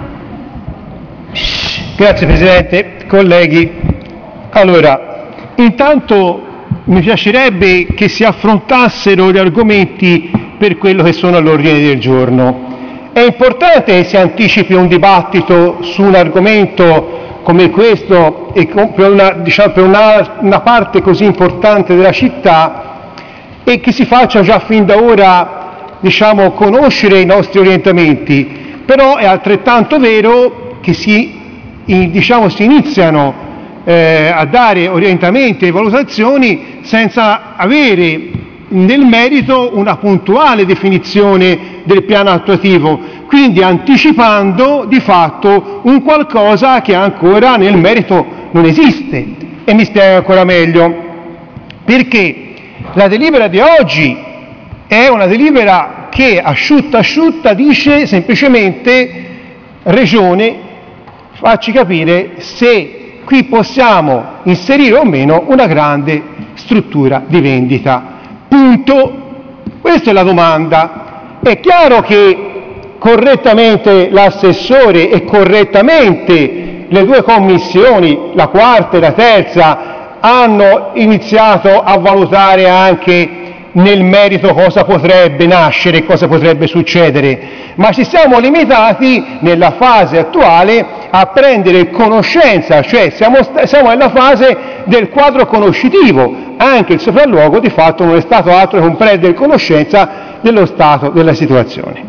Grazie Presidente, colleghi. Allora, intanto mi piacerebbe che si affrontassero gli argomenti per quello che sono all'ordine del giorno. È importante che si anticipi un dibattito su un argomento come questo e per, una, diciamo, per una, una parte così importante della città, e che si faccia già fin da ora, diciamo, conoscere i nostri orientamenti. Però è altrettanto vero che si, diciamo, si iniziano Eh, a dare orientamenti e valutazioni senza avere nel merito una puntuale definizione del piano attuativo, quindi anticipando di fatto un qualcosa che ancora nel merito non esiste. E mi spiego ancora meglio. Perché la delibera di oggi è una delibera che asciutta asciutta dice semplicemente: Regione, facci capire se qui possiamo inserire o meno una grande struttura di vendita. Punto. Questa è la domanda. È chiaro che correttamente l'assessore e correttamente le due commissioni, la quarta e la terza, hanno iniziato a valutare anche nel merito cosa potrebbe nascere, cosa potrebbe succedere, ma ci siamo limitati nella fase attuale a prendere conoscenza, cioè siamo, siamo nella fase del quadro conoscitivo. Anche il sopralluogo di fatto non è stato altro che un prendere conoscenza dello stato della situazione.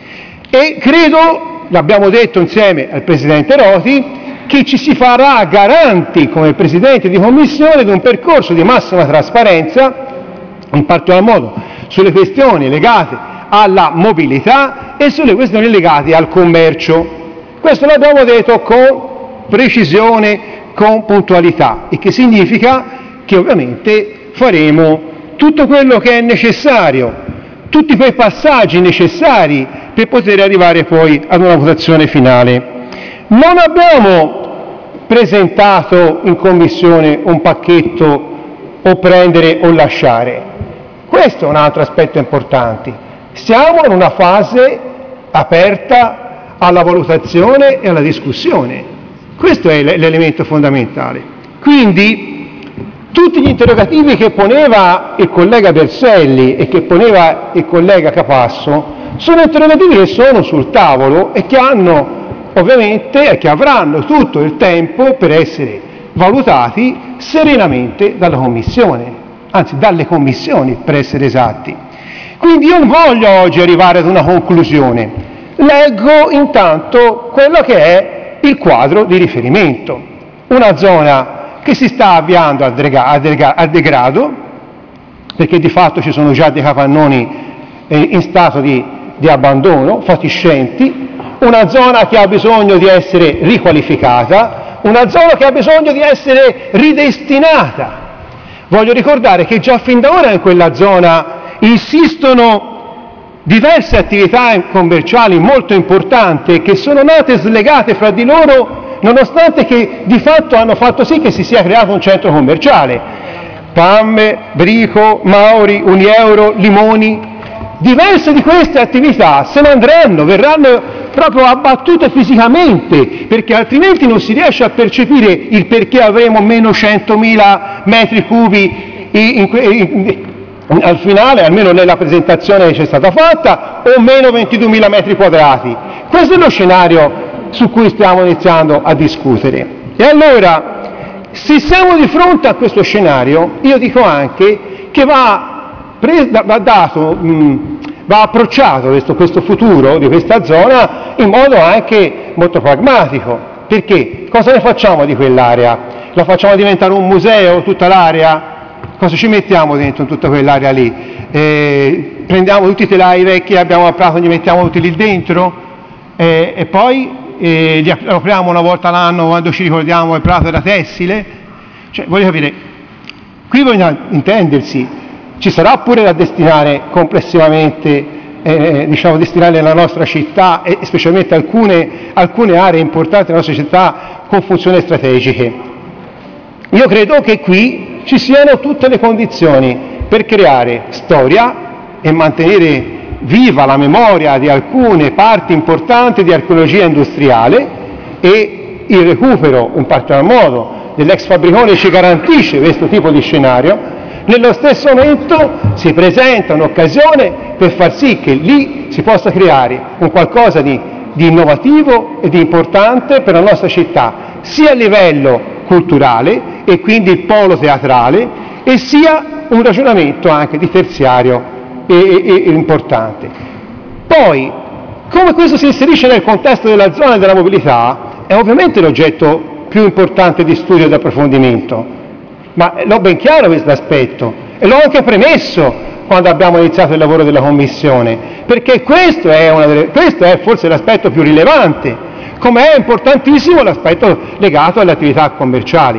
E credo, l'abbiamo detto insieme al Presidente Roti, che ci si farà garanti come Presidente di Commissione di un percorso di massima trasparenza, in particolar modo sulle questioni legate alla mobilità e sulle questioni legate al commercio. Questo l'abbiamo detto con precisione, con puntualità, e che significa che ovviamente faremo tutto quello che è necessario, tutti quei passaggi necessari per poter arrivare poi ad una votazione finale. Non abbiamo presentato in Commissione un pacchetto o prendere o lasciare. Questo è un altro aspetto importante. Siamo in una fase aperta alla valutazione e alla discussione. Questo è l'elemento fondamentale. Quindi tutti gli interrogativi che poneva il collega Berselli e che poneva il collega Capasso sono interrogativi che sono sul tavolo e che hanno ovviamente e che avranno tutto il tempo per essere valutati serenamente dalla Commissione, anzi dalle commissioni per essere esatti. Quindi io non voglio oggi arrivare ad una conclusione, leggo intanto quello che è il quadro di riferimento, una zona che si sta avviando al, drega, al, drega, al degrado, perché di fatto ci sono già dei capannoni eh, in stato di, di abbandono, fatiscenti, una zona che ha bisogno di essere riqualificata, una zona che ha bisogno di essere ridestinata. Voglio ricordare che già fin da ora in quella zona insistono diverse attività commerciali molto importanti che sono nate slegate fra di loro, nonostante che di fatto hanno fatto sì che si sia creato un centro commerciale. Pamme, Brico, Mauri, Unieuro, Limoni. Diverse di queste attività se ne andranno, verranno proprio abbattute fisicamente, perché altrimenti non si riesce a percepire il perché avremo meno centomila metri cubi in, in, in, in, al finale, almeno nella presentazione che ci è stata fatta, o meno ventiduemila metri quadrati. Questo è lo scenario su cui stiamo iniziando a discutere. E allora, se siamo di fronte a questo scenario, io dico anche che va va dato, mh, va approcciato questo, questo futuro di questa zona in modo anche molto pragmatico. Perché? Cosa ne facciamo di quell'area? La facciamo diventare un museo, tutta l'area? Cosa ci mettiamo dentro in tutta quell'area lì? Eh, prendiamo tutti i telai vecchi che abbiamo al Prato e li mettiamo tutti lì dentro? Eh, e poi eh, li apriamo una volta l'anno quando ci ricordiamo il Prato era tessile? Cioè, voglio capire, qui vogliono intendersi. Ci sarà pure da destinare complessivamente, eh, diciamo, destinare nella nostra città e specialmente alcune, alcune aree importanti della nostra città con funzioni strategiche. Io credo che qui ci siano tutte le condizioni per creare storia e mantenere viva la memoria di alcune parti importanti di archeologia industriale, e il recupero, in particolar modo, dell'ex fabbricone ci garantisce questo tipo di scenario. Nello stesso momento si presenta un'occasione per far sì che lì si possa creare un qualcosa di, di innovativo e di importante per la nostra città, sia a livello culturale e quindi il polo teatrale, e sia un ragionamento anche di terziario e, e, e importante. Poi, come questo si inserisce nel contesto della zona della mobilità, è ovviamente l'oggetto più importante di studio e di approfondimento. Ma l'ho ben chiaro questo aspetto e l'ho anche premesso quando abbiamo iniziato il lavoro della Commissione, perché questo è, una delle, questo è forse l'aspetto più rilevante, come è importantissimo l'aspetto legato alle attività commerciali.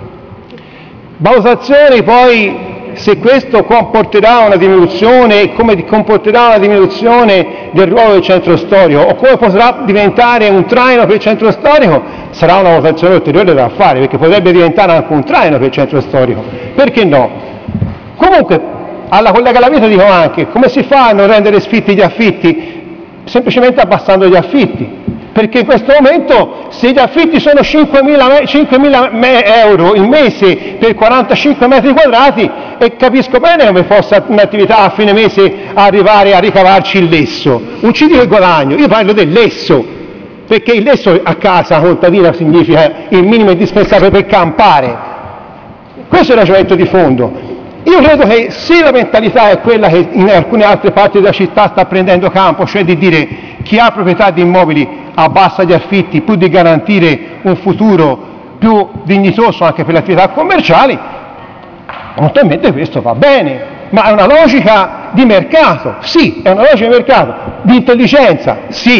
Valutazioni poi se questo comporterà una diminuzione e come comporterà una diminuzione del ruolo del centro storico o come potrà diventare un traino per il centro storico, sarà una valutazione ulteriore da fare, perché potrebbe diventare anche un traino per il centro storico, perché no? Comunque alla collega Lavita dico anche come si fa a non rendere sfitti gli affitti? Semplicemente abbassando gli affitti, perché in questo momento se gli affitti sono cinquemila euro il mese per quarantacinque metri quadrati, e capisco bene come possa un'attività a fine mese arrivare a ricavarci il lesso. Non ci dico il guadagno, io parlo del lesso, perché il lesso a casa contadina significa il minimo indispensabile per campare. Questo è il ragionamento di fondo. Io credo che se la mentalità è quella che in alcune altre parti della città sta prendendo campo, cioè di dire chi ha proprietà di immobili abbassa gli affitti più di garantire un futuro più dignitoso anche per le attività commerciali, naturalmente questo va bene, ma è una logica di mercato, sì, è una logica di mercato, di intelligenza, sì,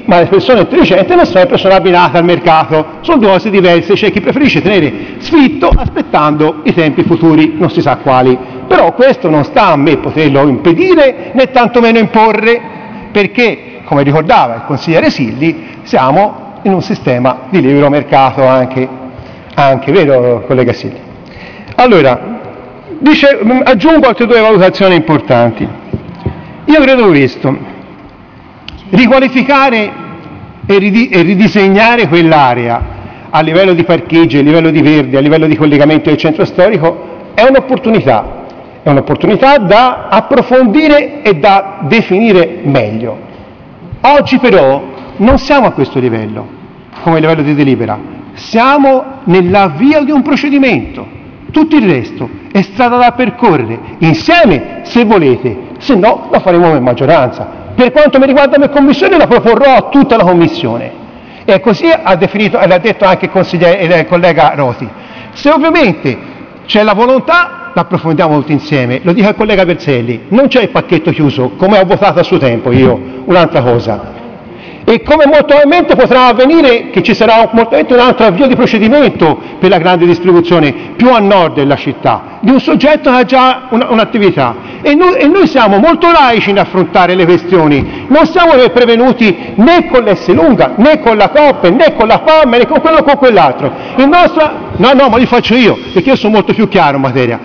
ma le persone intelligenti non sono le persone abbinate al mercato, sono due cose diverse, c'è chi preferisce tenere sfitto aspettando i tempi futuri, non si sa quali. Però questo non sta a me poterlo impedire né tantomeno imporre, perché, come ricordava il consigliere Silli, siamo in un sistema di libero mercato anche, anche vero collega Silli? Allora, dice, aggiungo altre due valutazioni importanti. Io credo questo. Riqualificare e, ridi- e ridisegnare quell'area a livello di parcheggi, a livello di verde, a livello di collegamento del centro storico è un'opportunità, è un'opportunità da approfondire e da definire meglio. Oggi però non siamo a questo livello, come livello di delibera, siamo nell'avvio di un procedimento, tutto il resto è strada da percorrere, insieme se volete, se no la faremo come maggioranza. Per quanto mi riguarda come Commissione la proporrò a tutta la Commissione e così ha definito, e l'ha detto anche il, consigliere, il collega Roti. Se ovviamente c'è la volontà la approfondiamo tutti insieme, lo dico al collega Berselli, non c'è il pacchetto chiuso come ho votato a suo tempo io, un'altra cosa. E come molto probabilmente potrà avvenire che ci sarà molto probabilmente un altro avvio di procedimento per la grande distribuzione più a nord della città, di un soggetto che ha già una, un'attività. E noi, e noi siamo molto laici nell'affrontare le questioni, non siamo prevenuti né con l'S lunga, né con la Coppe, né con la PAM, né con quello o con quell'altro. Il nostro... No, no, ma li faccio io, perché io sono molto più chiaro in materia.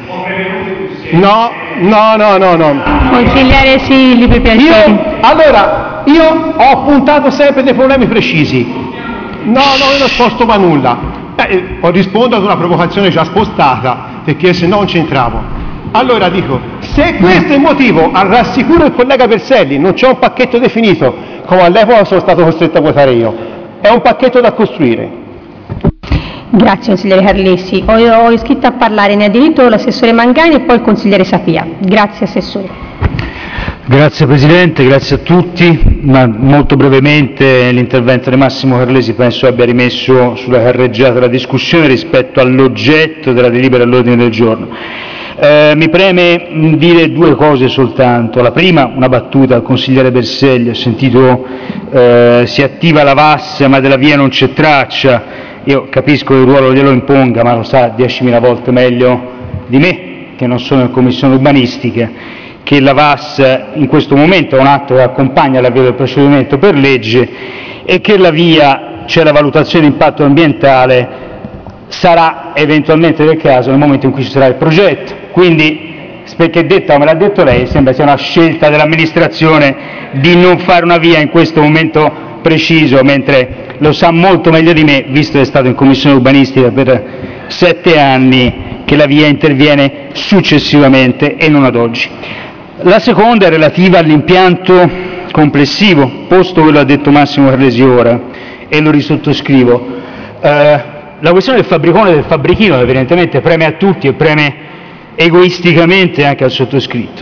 No, no, no, no, no. Consigliere Silli, per piacere. Io, allora, io ho puntato sempre dei problemi precisi. No, no, io non sposto ma nulla. Eh, rispondo ad una provocazione già spostata, perché se no non c'entravo. Allora dico, se questo è il motivo, rassicuro il collega Berselli, non c'è un pacchetto definito, come all'epoca sono stato costretto a votare io. È un pacchetto da costruire. Grazie consigliere Carlessi. Ho, ho iscritto a parlare, ne ha diritto l'assessore Mangani e poi il consigliere Sapia. Grazie assessore. Grazie Presidente, grazie a tutti. Ma molto brevemente l'intervento di Massimo Carlesi penso abbia rimesso sulla carreggiata la discussione rispetto all'oggetto della delibera all'ordine del giorno. Eh, mi preme dire due cose soltanto. La prima, una battuta al consigliere Berselli. Ho sentito eh, si attiva la V A S ma della via non c'è traccia. Io capisco che il ruolo glielo imponga, ma lo sa diecimila volte meglio di me, che non sono in commissione urbanistica, che la V A S in questo momento è un atto che accompagna l'avvio del procedimento per legge e che la via, cioè la valutazione di impatto ambientale, sarà eventualmente del caso nel momento in cui ci sarà il progetto. Quindi, perché detta come l'ha detto lei, sembra sia una scelta dell'amministrazione di non fare una via in questo momento preciso, mentre lo sa molto meglio di me, visto che è stato in commissione urbanistica per sette anni, che la via interviene successivamente e non ad oggi. La seconda è relativa all'impianto complessivo, posto quello che ha detto Massimo Carlesi ora, e lo risottoscrivo. Eh, la questione del fabbricone e del fabbrichino evidentemente preme a tutti e preme egoisticamente anche al sottoscritto.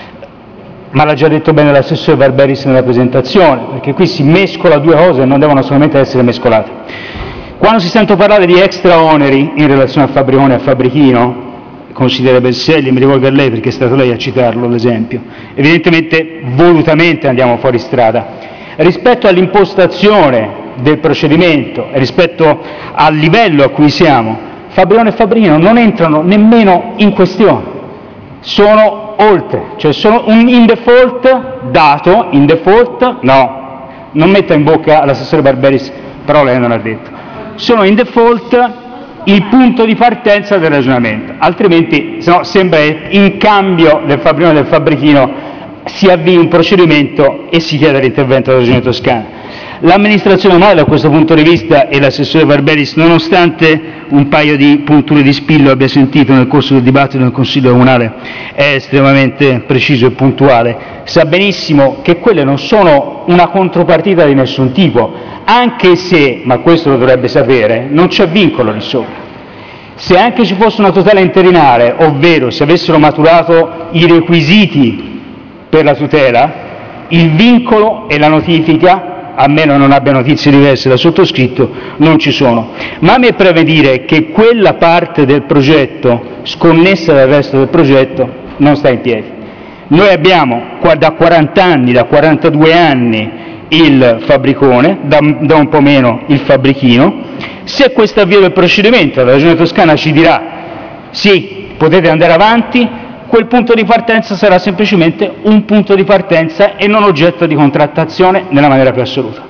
Ma l'ha già detto bene l'assessore Barberis nella presentazione, perché qui si mescola due cose e non devono assolutamente essere mescolate. Quando si sento parlare di extra oneri in relazione al fabbricone e al fabbrichino, consigliere Berselli, mi rivolgo a lei perché è stato lei a citarlo l'esempio, evidentemente volutamente andiamo fuori strada. Rispetto all'impostazione del procedimento e rispetto al livello a cui siamo, fabbricone e fabbrichino non entrano nemmeno in questione, sono oltre, cioè sono un in default dato, in default, no, non metta in bocca all'assessore Barberis parole che non ha detto, sono in default il punto di partenza del ragionamento, altrimenti se no, sembra che in cambio del fabbricone e del fabbrichino si avvii un procedimento e si chieda l'intervento della Regione Toscana. L'amministrazione comunale da questo punto di vista e l'assessore Barberis, nonostante un paio di punture di spillo abbia sentito nel corso del dibattito nel Consiglio Comunale, è estremamente preciso e puntuale, sa benissimo che quelle non sono una contropartita di nessun tipo, anche se, ma questo lo dovrebbe sapere, non c'è vincolo lì sopra. Se anche ci fosse una tutela interinale, ovvero se avessero maturato i requisiti per la tutela, il vincolo e la notifica, a meno non abbia notizie diverse da sottoscritto, non ci sono. Ma a me preme dire che quella parte del progetto, sconnessa dal resto del progetto, non sta in piedi. Noi abbiamo da quaranta anni, da quarantadue anni, il fabbricone, da, da un po' meno il fabbrichino. Se questo avvio del procedimento la Regione Toscana ci dirà sì, potete andare avanti, quel punto di partenza sarà semplicemente un punto di partenza e non oggetto di contrattazione nella maniera più assoluta.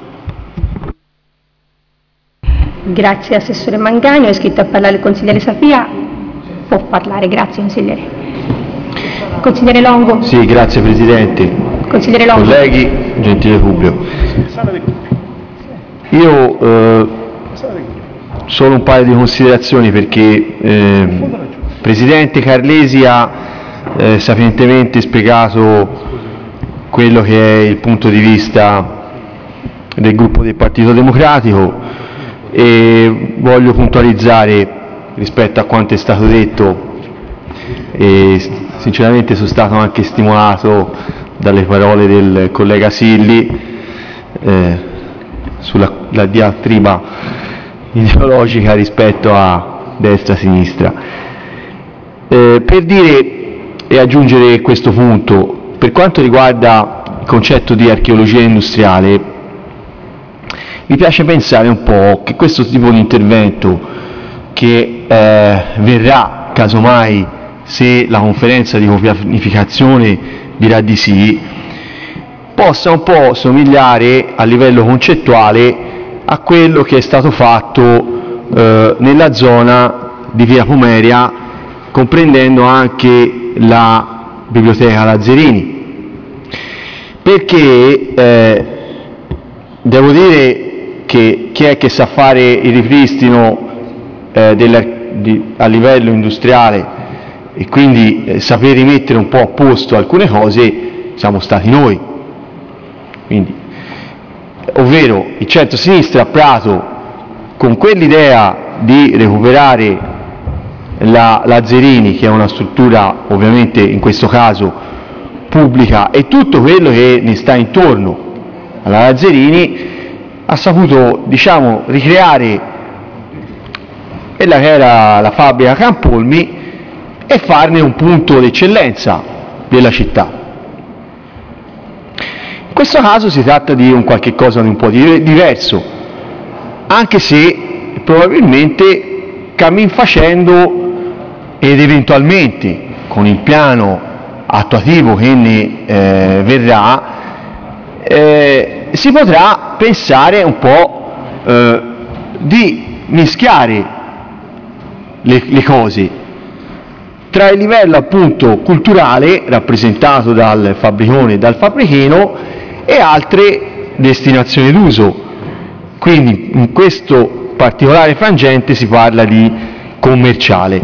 Grazie Assessore Manganio, è iscritto a parlare il consigliere Safia, può parlare, grazie consigliere. Consigliere Longo. Sì, grazie Presidente. Consigliere Longo. Colleghi, gentile pubblico. Io eh, solo un paio di considerazioni perché eh, Presidente Carlesi ha eh, sapientemente spiegato quello che è il punto di vista del gruppo del Partito Democratico e voglio puntualizzare rispetto a quanto è stato detto e sinceramente sono stato anche stimolato dalle parole del collega Silli eh, sulla la diatriba ideologica rispetto a destra-sinistra. Eh, per dire e aggiungere questo punto, per quanto riguarda il concetto di archeologia industriale, mi piace pensare un po' che questo tipo di intervento che eh, verrà, casomai, se la conferenza di pianificazione dirà di sì, possa un po' somigliare a livello concettuale a quello che è stato fatto eh, nella zona di Via Pumeria, comprendendo anche la Biblioteca Lazzarini, perché eh, devo dire che chi è che sa fare il ripristino eh, della, di, a livello industriale e quindi eh, saper rimettere un po' a posto alcune cose siamo stati noi. Quindi, ovvero il centro-sinistra a Prato, con quell'idea di recuperare la Lazzarini, che è una struttura ovviamente in questo caso pubblica, e tutto quello che ne sta intorno alla Lazzarini, ha saputo, diciamo, ricreare quella che era la fabbrica Campolmi e farne un punto d'eccellenza della città. In questo caso si tratta di un qualche cosa di un po' diverso, anche se probabilmente cammin facendo ed eventualmente con il piano attuativo che ne eh, verrà eh, si potrà pensare un po' eh, di mischiare le, le cose tra il livello appunto culturale rappresentato dal fabbricone e dal fabbrichino e altre destinazioni d'uso. Quindi in questo particolare frangente si parla di commerciale,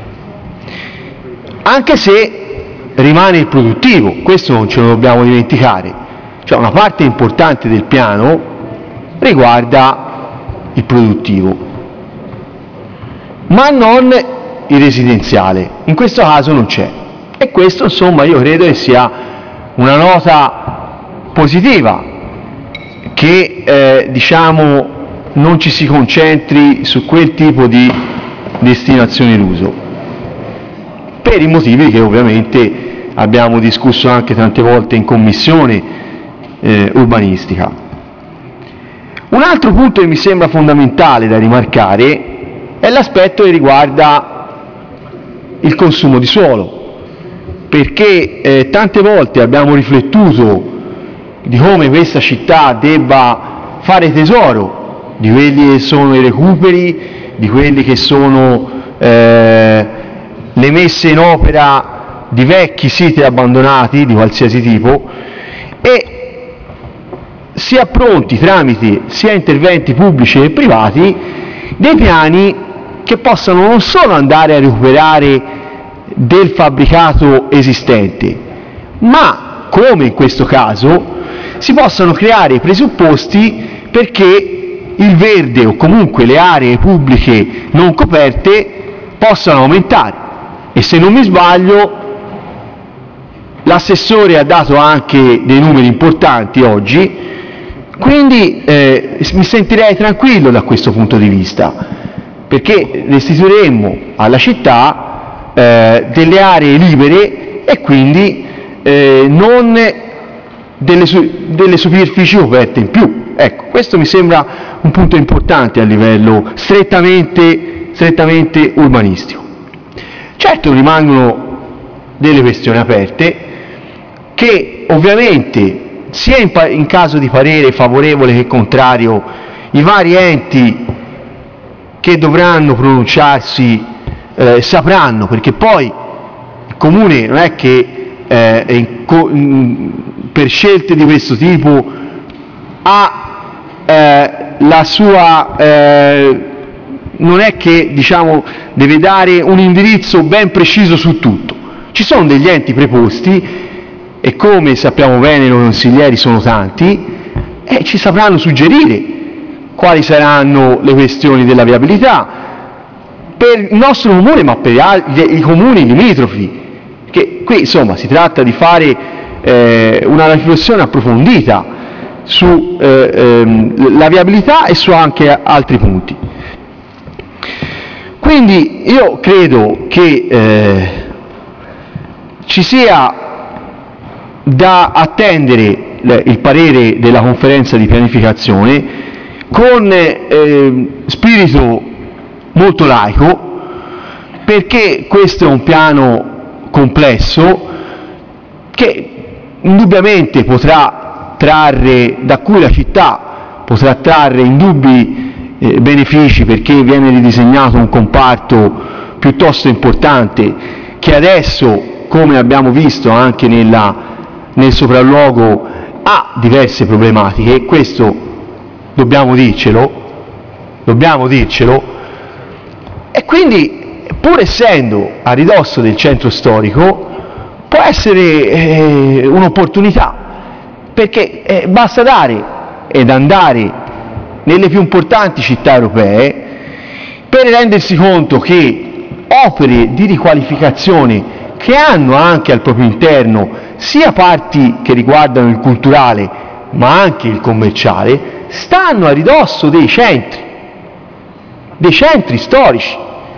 anche se rimane il produttivo, questo non ce lo dobbiamo dimenticare. Cioè una parte importante del piano riguarda il produttivo, ma non il residenziale. In questo caso non c'è. E questo, insomma, io credo che sia una nota positiva, che eh, diciamo non ci si concentri su quel tipo di destinazione d'uso, per i motivi che ovviamente abbiamo discusso anche tante volte in commissione Eh, urbanistica. Un altro punto che mi sembra fondamentale da rimarcare è l'aspetto che riguarda il consumo di suolo, perché eh, tante volte abbiamo riflettuto di come questa città debba fare tesoro di quelli che sono i recuperi, di quelli che sono eh, le messe in opera di vecchi siti abbandonati di qualsiasi tipo, e sia pronti tramite sia interventi pubblici che privati dei piani che possano non solo andare a recuperare del fabbricato esistente, ma come in questo caso si possano creare i presupposti perché il verde o comunque le aree pubbliche non coperte possano aumentare. E se non mi sbaglio l'assessore ha dato anche dei numeri importanti oggi, quindi eh, mi sentirei tranquillo da questo punto di vista, perché restituiremmo alla città eh, delle aree libere e quindi eh, non delle, delle superfici coperte in più. Ecco, questo mi sembra un punto importante a livello strettamente, strettamente urbanistico. Certo, rimangono delle questioni aperte che ovviamente sia in, in caso di parere favorevole che contrario i vari enti che dovranno pronunciarsi eh, sapranno, perché poi il Comune non è che eh, in, in, per scelte di questo tipo ha eh, la sua eh, non è che diciamo deve dare un indirizzo ben preciso su tutto. Ci sono degli enti preposti e, come sappiamo bene, i consiglieri sono tanti e ci sapranno suggerire quali saranno le questioni della viabilità per il nostro comune, ma per i comuni limitrofi, che qui insomma si tratta di fare eh, una riflessione approfondita su eh, ehm, la viabilità e su anche altri punti. Quindi io credo che eh, ci sia da attendere il parere della conferenza di pianificazione con eh, spirito molto laico, perché questo è un piano complesso che indubbiamente potrà trarre, da cui la città potrà trarre indubbi eh, benefici, perché viene ridisegnato un comparto piuttosto importante che adesso, come abbiamo visto anche nella, nel sopralluogo, ha diverse problematiche, e questo dobbiamo dircelo, dobbiamo dircelo, e quindi, pur essendo a ridosso del centro storico, può essere eh, un'opportunità, perché eh, basta dare ed andare nelle più importanti città europee per rendersi conto che opere di riqualificazione, che hanno anche al proprio interno sia parti che riguardano il culturale ma anche il commerciale, stanno a ridosso dei centri, dei centri storici,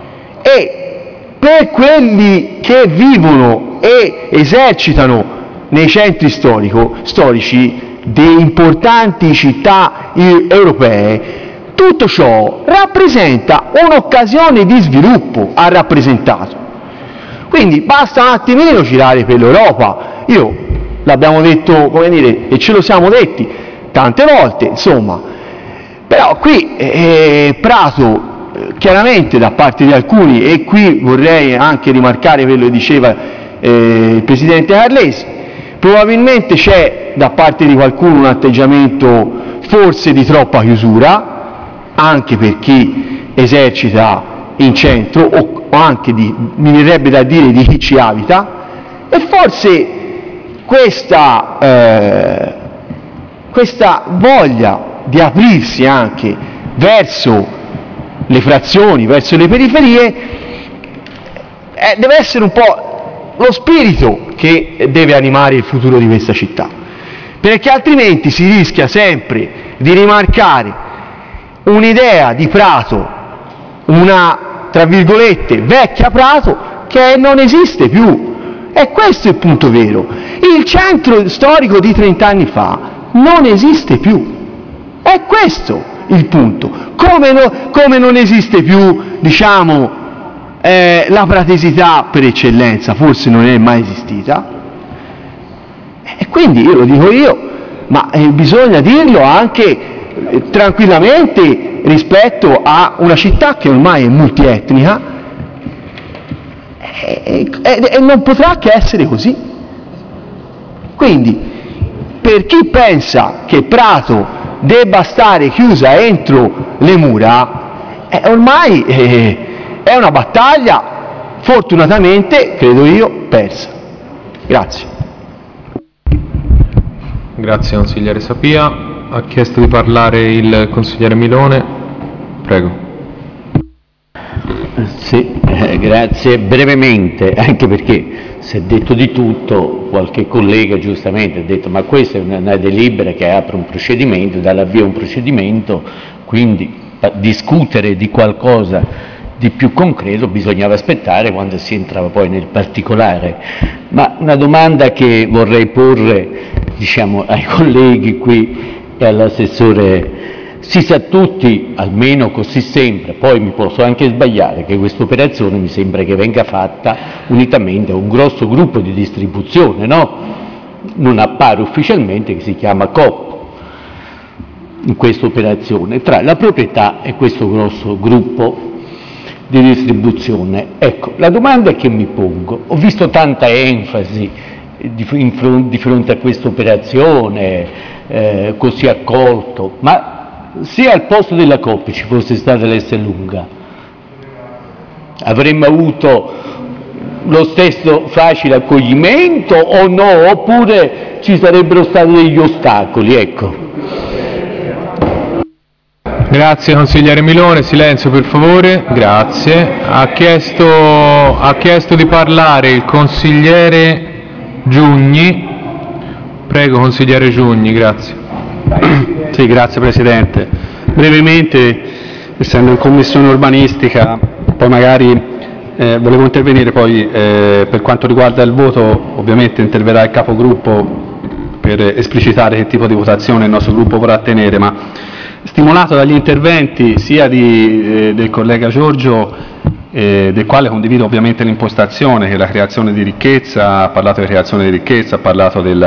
e per quelli che vivono e esercitano nei centri storico, storici di importanti città europee, tutto ciò rappresenta un'occasione di sviluppo, ha rappresentato. Quindi basta un attimino girare per l'Europa. Io l'abbiamo detto, come dire, e ce lo siamo detti tante volte, insomma, però qui eh, Prato, eh, chiaramente da parte di alcuni, e qui vorrei anche rimarcare quello che diceva eh, il Presidente Carlesi, probabilmente c'è da parte di qualcuno un atteggiamento forse di troppa chiusura, anche per chi esercita in centro, o anche di, mi verrebbe da dire, di chi ci abita, e forse questa, eh, questa voglia di aprirsi anche verso le frazioni, verso le periferie, eh, deve essere un po' lo spirito che deve animare il futuro di questa città, perché altrimenti si rischia sempre di rimarcare un'idea di Prato, una, tra virgolette, vecchia Prato, che non esiste più. E questo è il punto vero. Il centro storico di trent'anni fa non esiste più. È questo il punto. Come, no, come non esiste più, diciamo, eh, la pratesità per eccellenza, forse non è mai esistita. E quindi io lo dico io, ma eh, bisogna dirlo anche eh, tranquillamente rispetto a una città che ormai è multietnica, e, e, e non potrà che essere così. Quindi, per chi pensa che Prato debba stare chiusa entro le mura, eh, ormai eh, è una battaglia, fortunatamente, credo io, persa. Grazie. Grazie consigliere Sapia. Ha chiesto di parlare il consigliere Milone. Prego. Sì, eh, grazie. Brevemente, anche perché si è detto di tutto, qualche collega giustamente ha detto ma questa è una, una delibera che apre un procedimento, dà l'avvio a un procedimento, quindi discutere di qualcosa di più concreto bisognava aspettare quando si entrava poi nel particolare. Ma una domanda che vorrei porre diciamo, ai colleghi qui e all'assessore. Si sa tutti, almeno così sembra, poi mi posso anche sbagliare, che questa operazione mi sembra che venga fatta unitamente a un grosso gruppo di distribuzione, no? Non appare ufficialmente, che si chiama Coop in questa operazione, tra la proprietà e questo grosso gruppo di distribuzione. Ecco, la domanda che mi pongo, ho visto tanta enfasi di, in fron- di fronte a questa operazione, eh, così accolto, ma se al posto della Coop ci fosse stata l'Esselunga, avremmo avuto lo stesso facile accoglimento o no? Oppure ci sarebbero stati degli ostacoli? Ecco. Grazie consigliere Milone, silenzio per favore, grazie. Ha chiesto, ha chiesto di parlare il consigliere Giugni. Prego consigliere Giugni, grazie. Sì, grazie Presidente. Brevemente, essendo in commissione urbanistica, poi magari eh, volevo intervenire poi eh, per quanto riguarda il voto, ovviamente interverrà il capogruppo per esplicitare che tipo di votazione il nostro gruppo vorrà tenere, ma stimolato dagli interventi sia di, eh, del collega Giorgio, eh, del quale condivido ovviamente l'impostazione, che è la creazione di ricchezza, ha parlato di creazione di ricchezza, ha parlato del...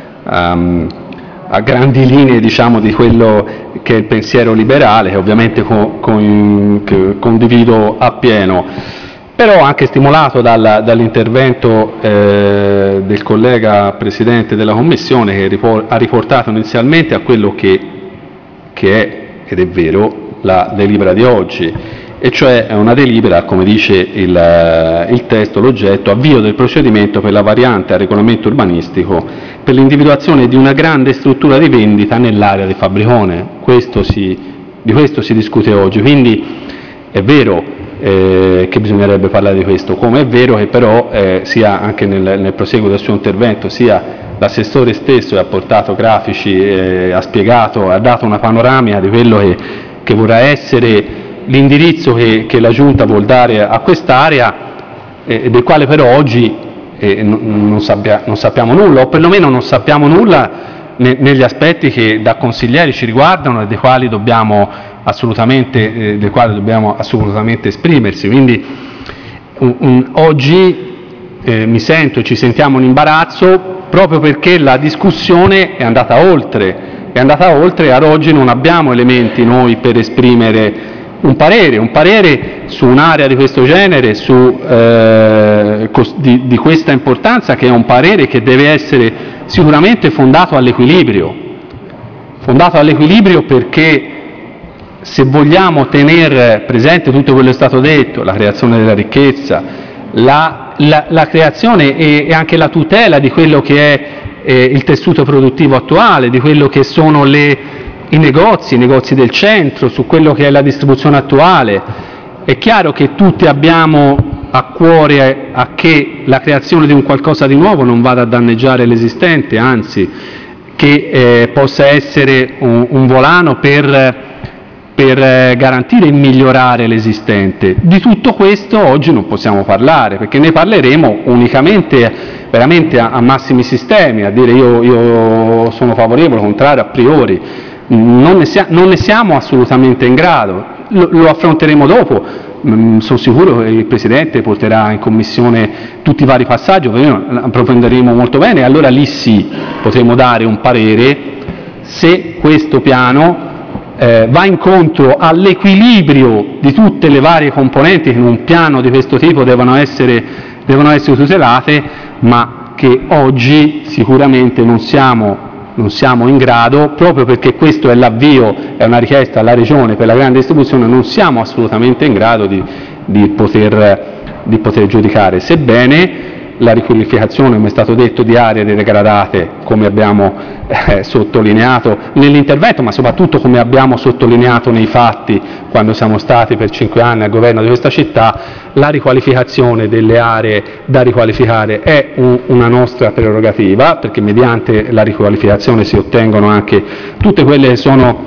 Um, a grandi linee, diciamo, di quello che è il pensiero liberale, che ovviamente con, con, che condivido appieno, però anche stimolato dal, dall'intervento eh, del collega Presidente della Commissione, che ripor- ha riportato inizialmente a quello che, che è, ed è vero, la delibera di oggi, e cioè è una delibera, come dice il, il testo, l'oggetto, avvio del procedimento per la variante al regolamento urbanistico per l'individuazione di una grande struttura di vendita nell'area di Fabbricone. Questo si, di questo si discute oggi, quindi è vero eh, che bisognerebbe parlare di questo, come è vero che però eh, sia anche nel, nel proseguo del suo intervento, sia l'assessore stesso che ha portato grafici, eh, ha spiegato, ha dato una panoramica di quello che, che vorrà essere l'indirizzo che, che la Giunta vuol dare a quest'area, eh, del quale però oggi eh, non, non, sappia, non sappiamo nulla, o perlomeno non sappiamo nulla ne, negli aspetti che da consiglieri ci riguardano e dei quali dobbiamo assolutamente, eh, dei quali dobbiamo assolutamente esprimersi. Quindi un, un, oggi eh, mi sento e ci sentiamo in imbarazzo proprio perché la discussione è andata oltre, è andata oltre e ad oggi non abbiamo elementi noi per esprimere un parere, un parere su un'area di questo genere, su, eh, di, di questa importanza, che è un parere che deve essere sicuramente fondato all'equilibrio. Fondato all'equilibrio perché se vogliamo tenere presente tutto quello che è stato detto, la creazione della ricchezza, la, la, la creazione e, e anche la tutela di quello che è eh, il tessuto produttivo attuale, di quello che sono le i negozi, i negozi del centro, su quello che è la distribuzione attuale. È chiaro che tutti abbiamo a cuore a che la creazione di un qualcosa di nuovo non vada a danneggiare l'esistente, anzi che eh, possa essere un, un volano per, per eh, garantire e migliorare l'esistente. Di tutto questo oggi non possiamo parlare, perché ne parleremo unicamente veramente a, a massimi sistemi, a dire io, io sono favorevole, contrario, a priori. Non ne, sia, non ne siamo assolutamente in grado, lo, lo affronteremo dopo, mm, sono sicuro che il Presidente porterà in Commissione tutti i vari passaggi, approfondiremo molto bene e allora lì sì potremo dare un parere se questo piano eh, va incontro all'equilibrio di tutte le varie componenti che in un piano di questo tipo devono essere, devono essere tutelate, ma che oggi sicuramente non siamo non siamo in grado, proprio perché questo è l'avvio, è una richiesta alla Regione per la grande distribuzione, non siamo assolutamente in grado di, di, poter, di poter giudicare, sebbene la riqualificazione, come è stato detto, di aree degradate, come abbiamo eh, sottolineato nell'intervento, ma soprattutto come abbiamo sottolineato nei fatti quando siamo stati per cinque anni al governo di questa città, la riqualificazione delle aree da riqualificare è un, una nostra prerogativa, perché mediante la riqualificazione si ottengono anche tutte quelle che sono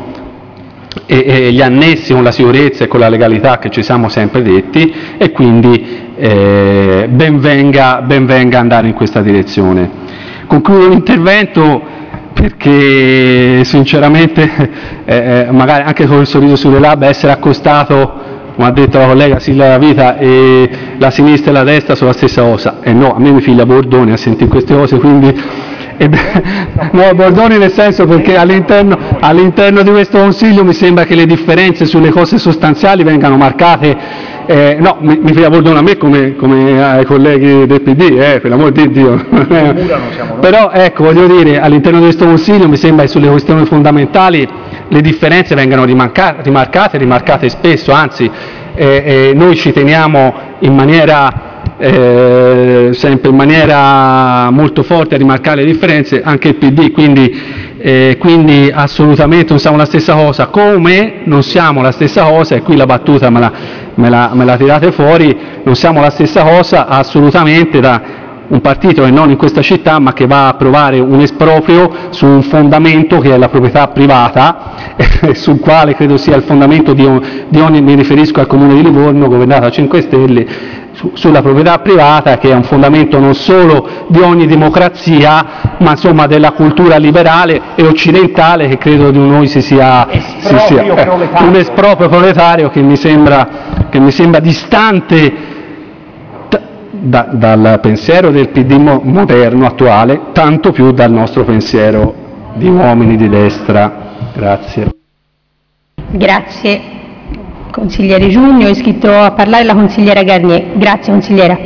e, e gli annessi con la sicurezza e con la legalità che ci siamo sempre detti, e quindi eh, ben venga, ben venga andare in questa direzione. Concludo l'intervento perché sinceramente, eh, magari anche con il sorriso sulle labbra, essere accostato, come ha detto la collega Silvia Vita, e la sinistra e la destra sono la stessa cosa. E no, a me mi figlia Bordoni a sentire queste cose, quindi... E no, Bordoni nel senso perché all'interno, all'interno di questo Consiglio mi sembra che le differenze sulle cose sostanziali vengano marcate, eh, no, mi, mi figlia Bordoni a me come, come ai colleghi del P D, eh, per l'amor di Dio. Però ecco, voglio dire, all'interno di questo Consiglio mi sembra che sulle questioni fondamentali le differenze vengano rimarcate, rimarcate spesso, anzi eh, eh, noi ci teniamo in maniera... Eh, sempre in maniera molto forte a rimarcare le differenze, anche il P D, quindi, eh, quindi assolutamente non siamo la stessa cosa, come non siamo la stessa cosa, e qui la battuta me la, me la, me la tirate fuori, non siamo la stessa cosa assolutamente da un partito che non in questa città, ma che va a approvare un esproprio su un fondamento che è la proprietà privata, sul quale credo sia il fondamento di, di ogni, mi riferisco al Comune di Livorno, governato a cinque Stelle, su, sulla proprietà privata, che è un fondamento non solo di ogni democrazia, ma insomma della cultura liberale e occidentale, che credo di noi si sia, si sia eh, un esproprio proletario che mi sembra, che mi sembra distante Da, dal pensiero del P D moderno, attuale, tanto più dal nostro pensiero di uomini di destra. Grazie. Grazie. Consigliere Giugno, è iscritto a parlare la consigliera Garnier. Grazie consigliera.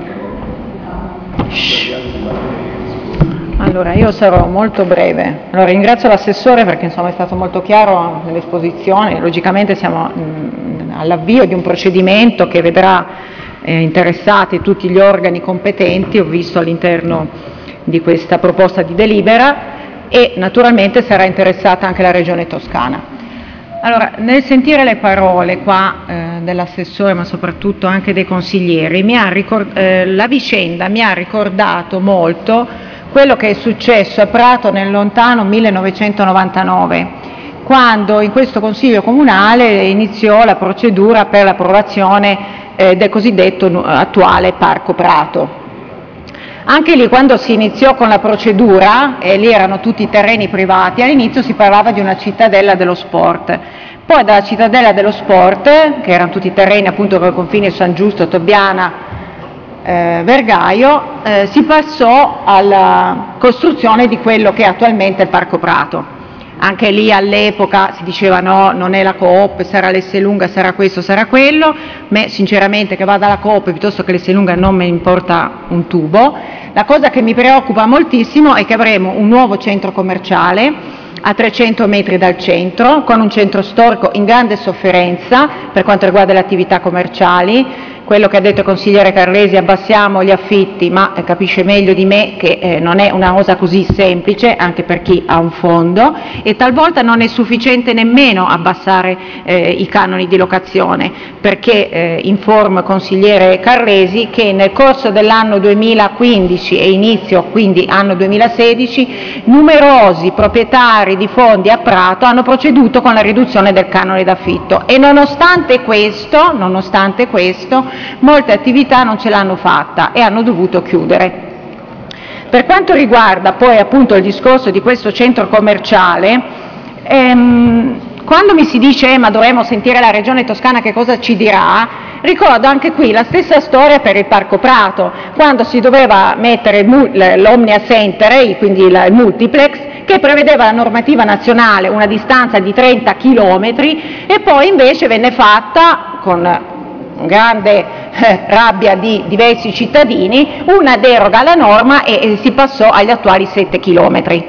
Allora, io sarò molto breve. Allora, ringrazio l'assessore perché insomma è stato molto chiaro nell'esposizione. Logicamente siamo mh, all'avvio di un procedimento che vedrà Eh, interessati tutti gli organi competenti, ho visto all'interno di questa proposta di delibera, e naturalmente sarà interessata anche la Regione Toscana. Allora, nel sentire le parole qua eh, dell'assessore, ma soprattutto anche dei consiglieri, mi ha ricord- eh, la vicenda mi ha ricordato molto quello che è successo a Prato nel lontano millenovecentonovantanove, quando in questo Consiglio Comunale iniziò la procedura per l'approvazione eh, del cosiddetto attuale Parco Prato. Anche lì, quando si iniziò con la procedura, e lì erano tutti terreni privati, all'inizio si parlava di una cittadella dello sport. Poi dalla cittadella dello sport, che erano tutti terreni appunto con il confine San Giusto, Tobbiana, eh, Vergaio, eh, si passò alla costruzione di quello che è attualmente il Parco Prato. Anche lì all'epoca si diceva no, non è la Coop, sarà l'Esselunga, sarà questo, sarà quello. A me sinceramente, che vada la Coop piuttosto che l'Esselunga, non mi importa un tubo. La cosa che mi preoccupa moltissimo è che avremo un nuovo centro commerciale a trecento metri dal centro, con un centro storico in grande sofferenza per quanto riguarda le attività commerciali. Quello che ha detto il consigliere Carlesi, abbassiamo gli affitti, ma eh, capisce meglio di me che eh, non è una cosa così semplice, anche per chi ha un fondo, e talvolta non è sufficiente nemmeno abbassare eh, i canoni di locazione, perché eh, informo il consigliere Carlesi che nel corso dell'anno duemilaquindici e inizio quindi anno duemilasedici numerosi proprietari di fondi a Prato hanno proceduto con la riduzione del canone d'affitto, e nonostante questo, nonostante questo molte attività non ce l'hanno fatta e hanno dovuto chiudere. Per quanto riguarda poi appunto il discorso di questo centro commerciale, ehm, quando mi si dice eh, ma dovremmo sentire la Regione Toscana che cosa ci dirà, ricordo anche qui la stessa storia per il Parco Prato, quando si doveva mettere l'Omnia Center, quindi il multiplex, che prevedeva la normativa nazionale una distanza di trenta chilometri, e poi invece venne fatta con grande eh, rabbia di diversi cittadini una deroga alla norma e, e si passò agli attuali sette chilometri.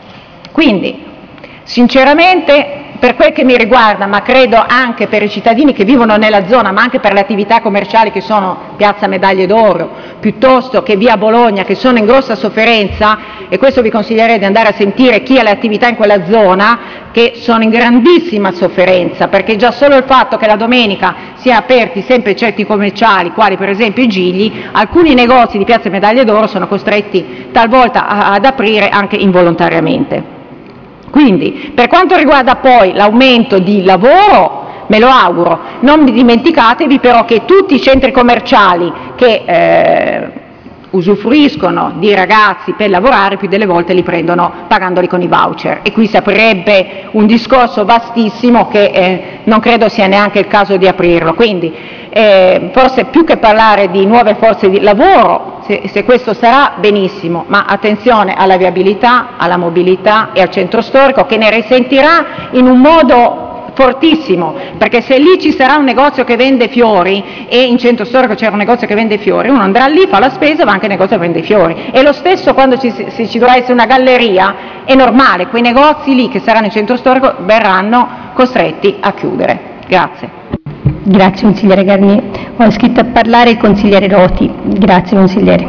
Quindi sinceramente, per quel che mi riguarda, ma credo anche per i cittadini che vivono nella zona, ma anche per le attività commerciali che sono Piazza Medaglie d'Oro, piuttosto che via Bologna, che sono in grossa sofferenza, e questo vi consiglierei di andare a sentire chi ha le attività in quella zona, che sono in grandissima sofferenza, perché già solo il fatto che la domenica siano aperti sempre certi commerciali, quali per esempio i Gigli, alcuni negozi di Piazza Medaglie d'Oro sono costretti talvolta ad aprire anche involontariamente. Quindi, per quanto riguarda poi l'aumento di lavoro, me lo auguro. Non dimenticatevi però che tutti i centri commerciali che eh, usufruiscono di ragazzi per lavorare, più delle volte li prendono pagandoli con i voucher, e qui si aprirebbe un discorso vastissimo che eh, non credo sia neanche il caso di aprirlo. Quindi eh, forse più che parlare di nuove forze di lavoro, se, se questo sarà, benissimo, ma attenzione alla viabilità, alla mobilità e al centro storico, che ne risentirà in un modo fortissimo, perché se lì ci sarà un negozio che vende fiori e in centro storico c'era un negozio che vende fiori, uno andrà lì, fa la spesa, va anche al negozio che vende fiori. E lo stesso quando ci, se ci dovrà essere una galleria, è normale, quei negozi lì che saranno in centro storico verranno costretti a chiudere. Grazie. Grazie consigliere Garnier. Ho iscritto a parlare il consigliere Roti. Grazie consigliere.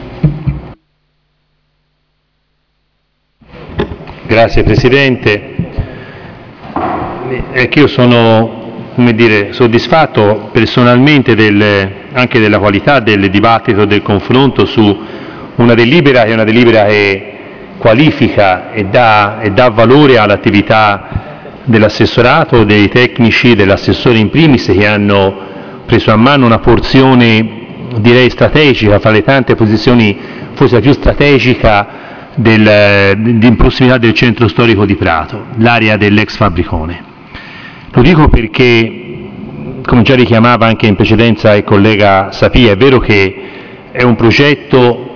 Grazie Presidente. È che io sono, come dire, soddisfatto personalmente del, anche della qualità del dibattito, del confronto su una delibera che è una delibera che qualifica e dà, e dà valore all'attività dell'assessorato, dei tecnici, dell'assessore in primis, che hanno preso a mano una porzione direi strategica, fra le tante posizioni forse la più strategica del, in prossimità del centro storico di Prato, l'area dell'ex fabbricone. Lo dico perché, come già richiamava anche in precedenza il collega Sapia, è vero che è un progetto,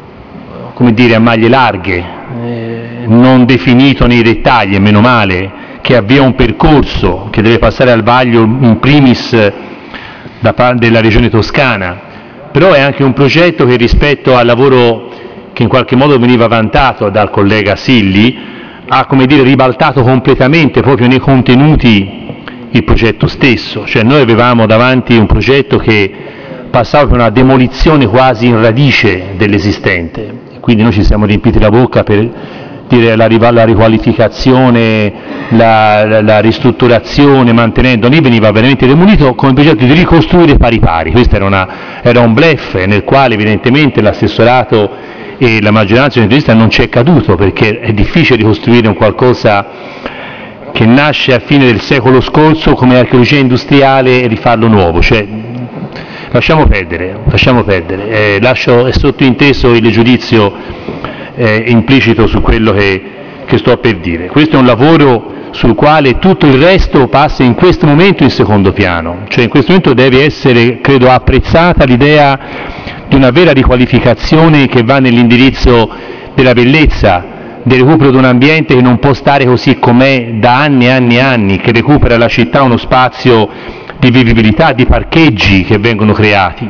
come dire, a maglie larghe, eh, non definito nei dettagli, e meno male, che avvia un percorso che deve passare al vaglio in primis da parte della Regione Toscana, però è anche un progetto che, rispetto al lavoro che in qualche modo veniva vantato dal collega Silli, ha, come dire, ribaltato completamente proprio nei contenuti il progetto stesso. Cioè noi avevamo davanti un progetto che passava per una demolizione quasi in radice dell'esistente, quindi noi ci siamo riempiti la bocca per dire la, la riqualificazione, la, la, la ristrutturazione, mantenendo, lì veniva veramente demolito con il progetto di ricostruire pari pari. Questo era, una, era un bluff nel quale evidentemente l'assessorato e la maggioranza dell'intervista non ci è caduto, perché è difficile ricostruire un qualcosa che nasce a fine del secolo scorso come archeologia industriale e rifarlo nuovo. Cioè, lasciamo perdere, lasciamo perdere. Eh, lascio, è sottointeso il giudizio eh, implicito su quello che, che sto per dire. Questo è un lavoro sul quale tutto il resto passa in questo momento in secondo piano. Cioè in questo momento deve essere, credo, apprezzata l'idea di una vera riqualificazione che va nell'indirizzo della bellezza, del recupero di un ambiente che non può stare così com'è da anni e anni e anni, che recupera alla città uno spazio di vivibilità, di parcheggi che vengono creati.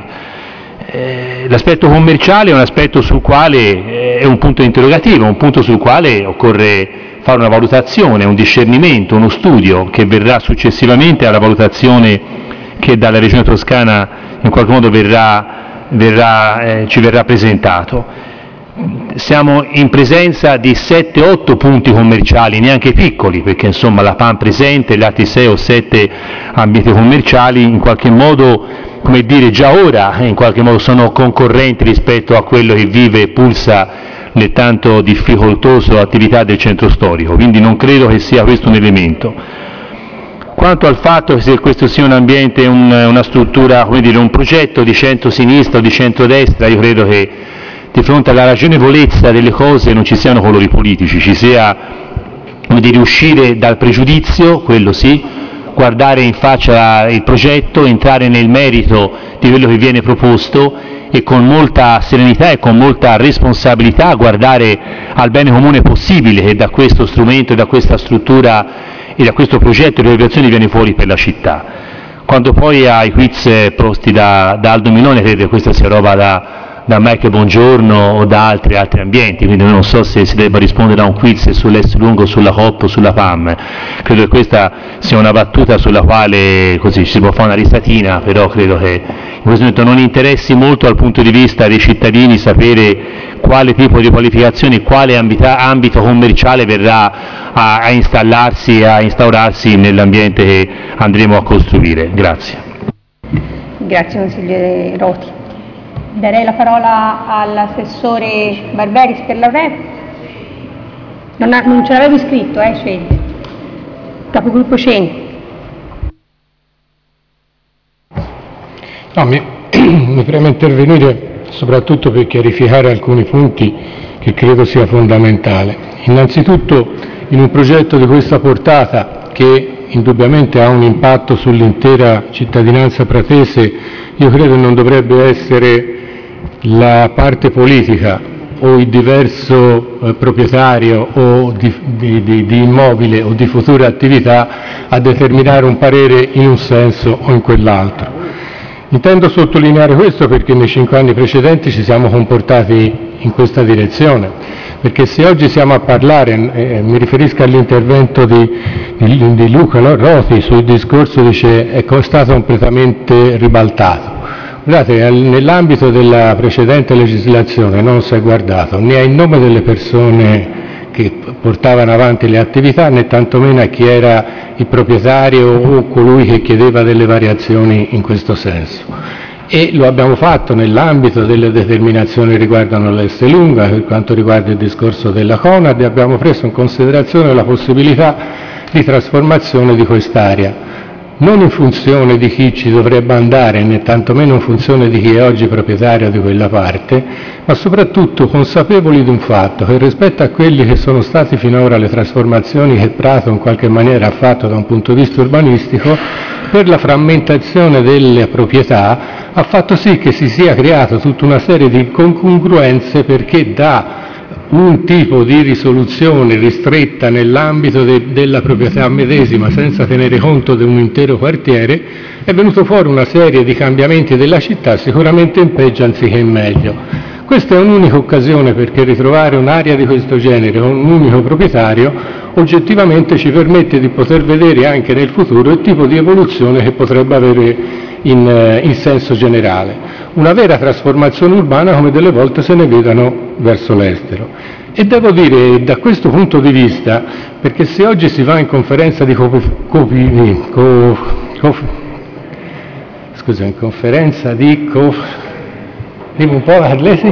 Eh, l'aspetto commerciale è un aspetto sul quale è un punto interrogativo, un punto sul quale occorre fare una valutazione, un discernimento, uno studio che verrà successivamente alla valutazione che dalla Regione Toscana in qualche modo verrà, verrà, eh, ci verrà presentato. Siamo in presenza di sette otto punti commerciali, neanche piccoli, perché insomma la P A M presente, gli altri sei o sette ambienti commerciali in qualche modo, come dire, già ora in qualche modo sono concorrenti rispetto a quello che vive e pulsa le tanto difficoltoso attività del centro storico, quindi non credo che sia questo un elemento. Quanto al fatto che se questo sia un ambiente, un, una struttura, come dire, un progetto di centro-sinistra o di centrodestra, io credo che di fronte alla ragionevolezza delle cose non ci siano colori politici, ci sia, come dire, uscire dal pregiudizio, quello sì, guardare in faccia il progetto, entrare nel merito di quello che viene proposto e con molta serenità e con molta responsabilità guardare al bene comune possibile che da questo strumento e da questa struttura e da questo progetto di riabilitazione viene fuori per la città. Quando poi ai quiz proposti da, da Aldo Milone, credo che questa sia roba da da Mike Bongiorno o da altri altri ambienti, quindi non so se si debba rispondere a un quiz sull'Est Lungo, sulla C O P o sulla P A M. Credo che questa sia una battuta sulla quale così ci si può fare una risatina, però credo che in questo momento non interessi molto dal punto di vista dei cittadini sapere quale tipo di qualificazione, quale ambita, ambito commerciale verrà a, a installarsi e a instaurarsi nell'ambiente che andremo a costruire. Grazie. Grazie consigliere Roti. Darei la parola all'assessore Barberis per la R E V. Non, ha, non ce l'avevo iscritto, eh, Centi. Capogruppo Centi. No, mi, mi preme intervenire soprattutto per chiarificare alcuni punti che credo sia fondamentale. Innanzitutto, in un progetto di questa portata, che indubbiamente ha un impatto sull'intera cittadinanza pratese, io credo non dovrebbe essere la parte politica o il diverso eh, proprietario o di, di, di, di immobile o di future attività a determinare un parere in un senso o in quell'altro. Intendo sottolineare questo perché nei cinque anni precedenti ci siamo comportati in questa direzione, perché se oggi siamo a parlare, eh, mi riferisco all'intervento di, di, di Luca no? Roti sul discorso, dice è stato completamente ribaltato. Guardate, nell'ambito della precedente legislazione non si è guardato né al nome delle persone che portavano avanti le attività, né tantomeno a chi era il proprietario o colui che chiedeva delle variazioni in questo senso. E lo abbiamo fatto nell'ambito delle determinazioni che riguardano l'Esselunga, per quanto riguarda il discorso della Conad, e abbiamo preso in considerazione la possibilità di trasformazione di quest'area, non in funzione di chi ci dovrebbe andare, né tantomeno in funzione di chi è oggi proprietario di quella parte, ma soprattutto consapevoli di un fatto, che rispetto a quelli che sono stati finora le trasformazioni che Prato in qualche maniera ha fatto da un punto di vista urbanistico, per la frammentazione delle proprietà ha fatto sì che si sia creato tutta una serie di incongruenze, perché da un tipo di risoluzione ristretta nell'ambito de- della proprietà medesima, senza tenere conto di un intero quartiere, è venuto fuori una serie di cambiamenti della città sicuramente in peggio anziché in meglio. Questa è un'unica occasione, perché ritrovare un'area di questo genere con un unico proprietario oggettivamente ci permette di poter vedere anche nel futuro il tipo di evoluzione che potrebbe avere in, in senso generale. Una vera trasformazione urbana come delle volte se ne vedano verso l'estero. E devo dire, da questo punto di vista, perché se oggi si va in conferenza di copi, copi, co, co, scusa, in conferenza di co, dimmi un po' Arlesi?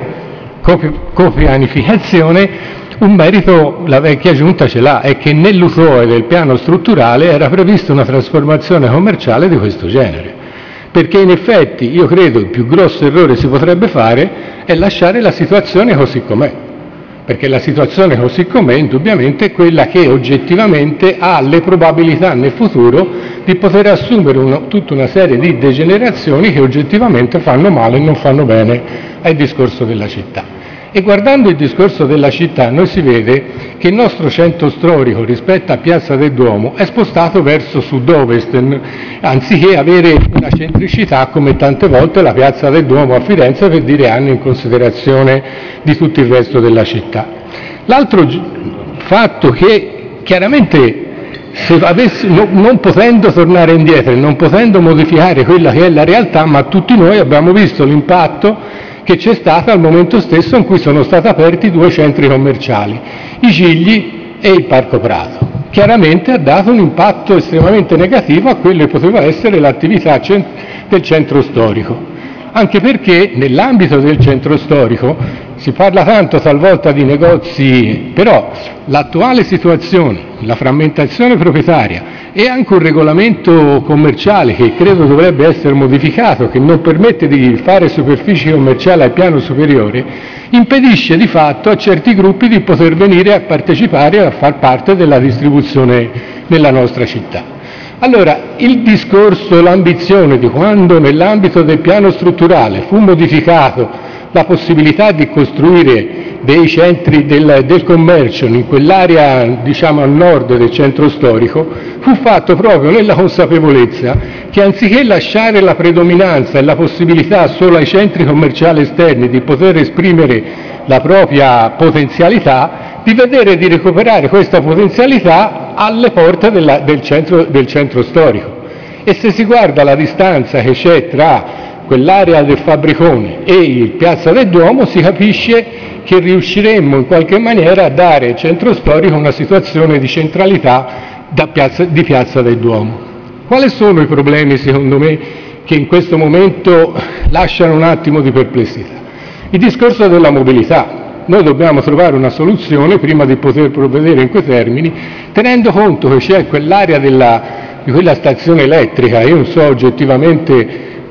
Copi, copianificazione, un merito la vecchia giunta ce l'ha, è che nell'U T O E del piano strutturale era prevista una trasformazione commerciale di questo genere. Perché in effetti io credo il più grosso errore si potrebbe fare è lasciare la situazione così com'è, perché la situazione così com'è indubbiamente è quella che oggettivamente ha le probabilità nel futuro di poter assumere una, tutta una serie di degenerazioni che oggettivamente fanno male e non fanno bene al discorso della città. E guardando il discorso della città noi si vede che il nostro centro storico rispetto a Piazza del Duomo è spostato verso sud-ovest, anziché avere una centricità come tante volte la Piazza del Duomo a Firenze, per dire, hanno in considerazione di tutto il resto della città. L'altro fatto che chiaramente, se avessi, no, non potendo tornare indietro e non potendo modificare quella che è la realtà, ma tutti noi abbiamo visto l'impatto che c'è stato al momento stesso in cui sono stati aperti due centri commerciali, i Gigli e il Parco Prato. Chiaramente ha dato un impatto estremamente negativo a quello che poteva essere l'attività cent- del centro storico, anche perché nell'ambito del centro storico si parla tanto talvolta di negozi, però l'attuale situazione, la frammentazione proprietaria e anche un regolamento commerciale che credo dovrebbe essere modificato, che non permette di fare superfici commerciali al piano superiore, impedisce di fatto a certi gruppi di poter venire a partecipare e a far parte della distribuzione nella nostra città. Allora, il discorso, l'ambizione di quando nell'ambito del piano strutturale fu modificato la possibilità di costruire dei centri del, del commercio in quell'area, diciamo, a nord del centro storico, fu fatto proprio nella consapevolezza che anziché lasciare la predominanza e la possibilità solo ai centri commerciali esterni di poter esprimere la propria potenzialità, di vedere di recuperare questa potenzialità alle porte della, del, centro, del centro storico. E se si guarda la distanza che c'è tra quell'area del Fabbricone e il Piazza del Duomo, si capisce che riusciremmo in qualche maniera a dare al centro storico una situazione di centralità da piazza, di Piazza del Duomo. Quali sono i problemi, secondo me, che in questo momento lasciano un attimo di perplessità? Il discorso della mobilità. Noi dobbiamo trovare una soluzione prima di poter provvedere in quei termini, tenendo conto che c'è quell'area della, di quella stazione elettrica, io non so oggettivamente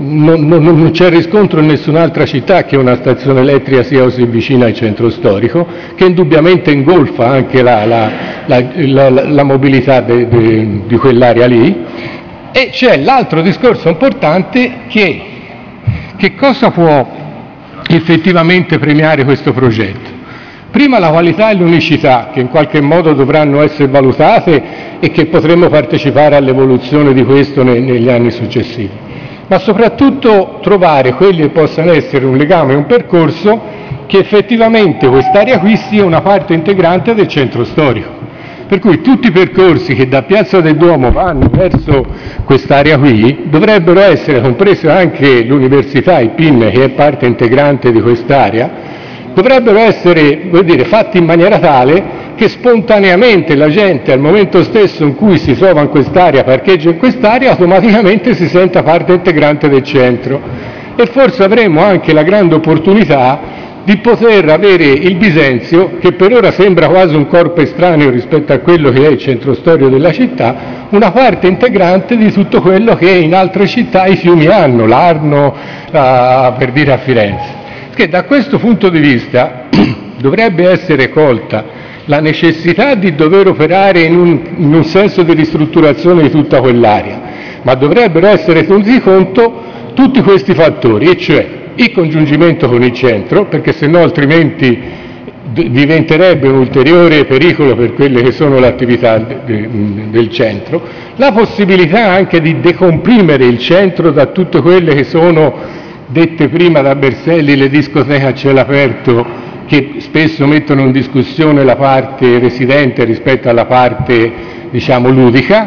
non, non, non c'è riscontro in nessun'altra città che una stazione elettrica sia così vicina al centro storico, che indubbiamente ingolfa anche la, la, la, la, la, la mobilità de, de, di quell'area lì. E c'è l'altro discorso importante che che cosa può effettivamente premiare questo progetto? Prima la qualità e l'unicità, che in qualche modo dovranno essere valutate e che potremo partecipare all'evoluzione di questo negli anni successivi, ma soprattutto trovare quelli che possano essere un legame, un percorso che effettivamente quest'area qui sia una parte integrante del centro storico. Per cui tutti i percorsi che da Piazza del Duomo vanno verso quest'area qui dovrebbero essere, comprese anche l'università, il P I N, che è parte integrante di quest'area, dovrebbero essere, vuol dire, fatti in maniera tale che spontaneamente la gente, al momento stesso in cui si trova in quest'area, parcheggia in quest'area, automaticamente si senta parte integrante del centro. E forse avremo anche la grande opportunità di poter avere il Bisenzio, che per ora sembra quasi un corpo estraneo rispetto a quello che è il centro storico della città, una parte integrante di tutto quello che in altre città i fiumi hanno, l'Arno, uh, per dire a Firenze. Che da questo punto di vista dovrebbe essere colta la necessità di dover operare in un, in un senso di ristrutturazione di tutta quell'area, ma dovrebbero essere tenuti conto tutti questi fattori, e cioè il congiungimento con il centro, perché se no altrimenti diventerebbe un ulteriore pericolo per quelle che sono le attività de, de, del centro, la possibilità anche di decomprimere il centro da tutte quelle che sono dette prima da Berselli le discoteche a cielo aperto, che spesso mettono in discussione la parte residente rispetto alla parte, diciamo, ludica,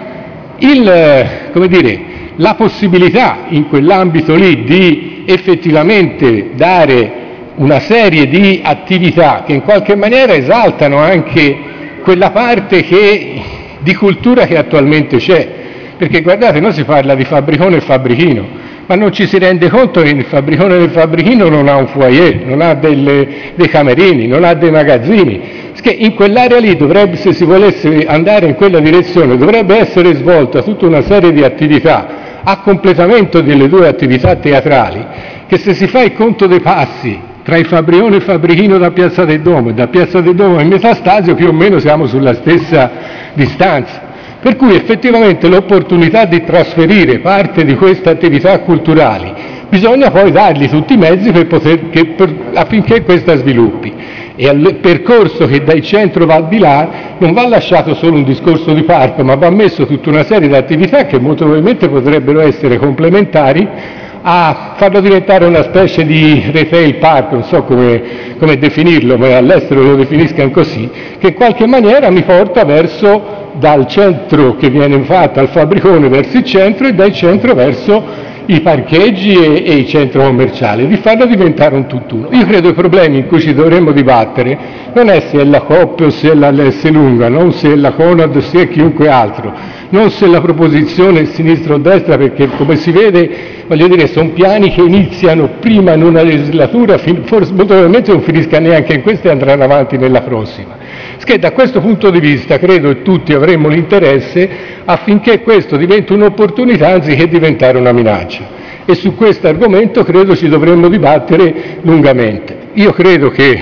il, come dire, la possibilità in quell'ambito lì di effettivamente dare una serie di attività che in qualche maniera esaltano anche quella parte che, di cultura che attualmente c'è, perché guardate, noi si parla di fabbricone e fabbrichino, ma non ci si rende conto che il fabbricone del fabbrichino non ha un foyer, non ha delle, dei camerini, non ha dei magazzini, che in quell'area lì dovrebbe, se si volesse andare in quella direzione, dovrebbe essere svolta tutta una serie di attività a completamento delle due attività teatrali, che se si fa il conto dei passi tra il fabbricone e il fabbrichino da Piazza del Duomo e da Piazza del Duomo e Metastasio, più o meno siamo sulla stessa distanza. Per cui effettivamente l'opportunità di trasferire parte di queste attività culturali bisogna poi dargli tutti i mezzi per poter, che, per, affinché questa sviluppi. E al percorso che dal centro va di là non va lasciato solo un discorso di parco, ma va messo tutta una serie di attività che molto probabilmente potrebbero essere complementari a farlo diventare una specie di retail park, non so come, come definirlo, ma all'estero lo definiscano così, che in qualche maniera mi porta verso, dal centro che viene fatto al fabbricone verso il centro e dal centro verso i parcheggi e, e il centro commerciale, di farlo diventare un tutt'uno. Io credo i problemi in cui ci dovremmo dibattere non è se è la Coop o se è la Esselunga, non se è la Conad o se è chiunque altro, non se è la proposizione sinistra o destra, perché come si vede, voglio dire, sono piani che iniziano prima in una legislatura, forse molto probabilmente non finiscano neanche in questa e andranno avanti nella prossima. Che da questo punto di vista credo che tutti avremmo l'interesse affinché questo diventi un'opportunità anziché diventare una minaccia, e su questo argomento credo ci dovremmo dibattere lungamente. Io credo che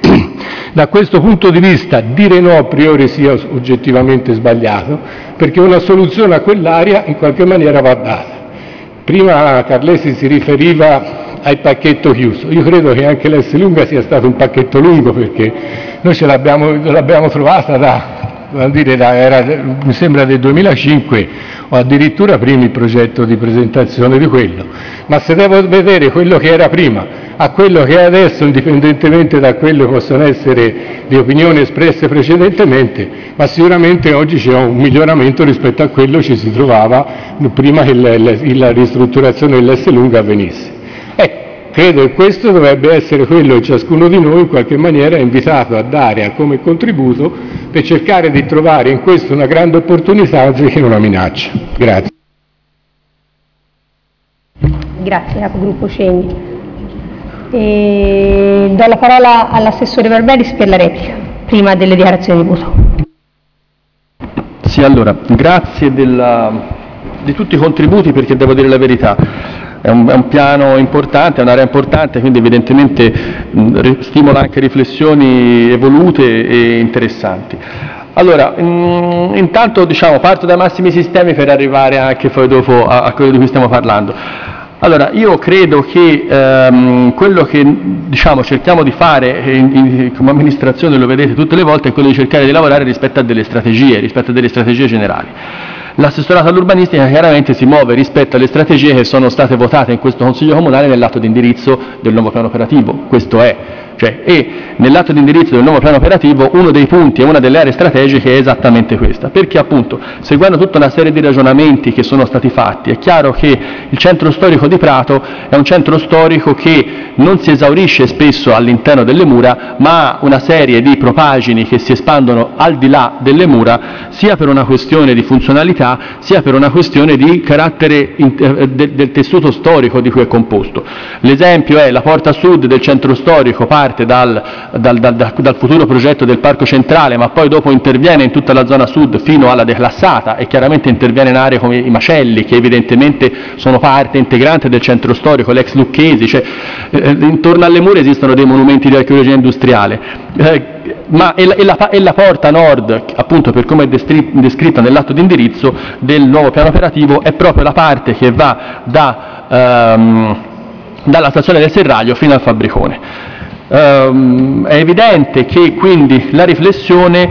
da questo punto di vista dire no a priori sia oggettivamente sbagliato, perché una soluzione a quell'area in qualche maniera va data. Prima Carlesi si riferiva al pacchetto chiuso, io credo che anche l'Esselunga sia stato un pacchetto lungo, perché noi ce l'abbiamo, l'abbiamo trovata da, dire, da, era, mi sembra del duemilacinque o addirittura prima il progetto di presentazione di quello, ma se devo vedere quello che era prima a quello che è adesso, indipendentemente da quello che possono essere le opinioni espresse precedentemente, ma sicuramente oggi c'è un miglioramento rispetto a quello che ci si trovava prima che la, la, la ristrutturazione dell'Esselunga avvenisse. Credo che questo dovrebbe essere quello che ciascuno di noi in qualche maniera è invitato a dare come contributo per cercare di trovare in questo una grande opportunità anziché una minaccia. Grazie. Grazie, capogruppo Cegni. E do la parola all'assessore Barberis per la replica, prima delle dichiarazioni di voto. Sì, allora, grazie della, di tutti i contributi, perché devo dire la verità. è un, è un piano importante, è un'area importante, quindi evidentemente mh, stimola anche riflessioni evolute e interessanti. Allora, mh, intanto diciamo, parto dai massimi sistemi per arrivare anche poi dopo a, a quello di cui stiamo parlando. Allora, io credo che ehm, quello che diciamo, cerchiamo di fare in, in, come amministrazione, lo vedete tutte le volte, è quello di cercare di lavorare rispetto a delle strategie, rispetto a delle strategie generali. L'assessorato all'urbanistica chiaramente si muove rispetto alle strategie che sono state votate in questo Consiglio Comunale nell'atto di indirizzo del nuovo piano operativo, questo è. Cioè, e nell'atto di indirizzo del nuovo piano operativo uno dei punti e una delle aree strategiche è esattamente questa, perché appunto, seguendo tutta una serie di ragionamenti che sono stati fatti, è chiaro che il centro storico di Prato è un centro storico che non si esaurisce spesso all'interno delle mura, ma ha una serie di propagini che si espandono al di là delle mura, sia per una questione di funzionalità, sia per una questione di carattere del tessuto storico di cui è composto. L'esempio è la porta sud del centro storico, parte dal, dal, dal, dal futuro progetto del Parco Centrale, ma poi dopo interviene in tutta la zona sud fino alla declassata e chiaramente interviene in aree come i Macelli, che evidentemente sono parte integrante del centro storico, l'ex Lucchesi, cioè, eh, intorno alle mura esistono dei monumenti di archeologia industriale. Eh, ma e la, e, la, e la porta nord, appunto per come è descritta nell'atto di indirizzo del nuovo piano operativo, è proprio la parte che va da, ehm, dalla stazione del Serraglio fino al Fabbricone. Um, è evidente che quindi la riflessione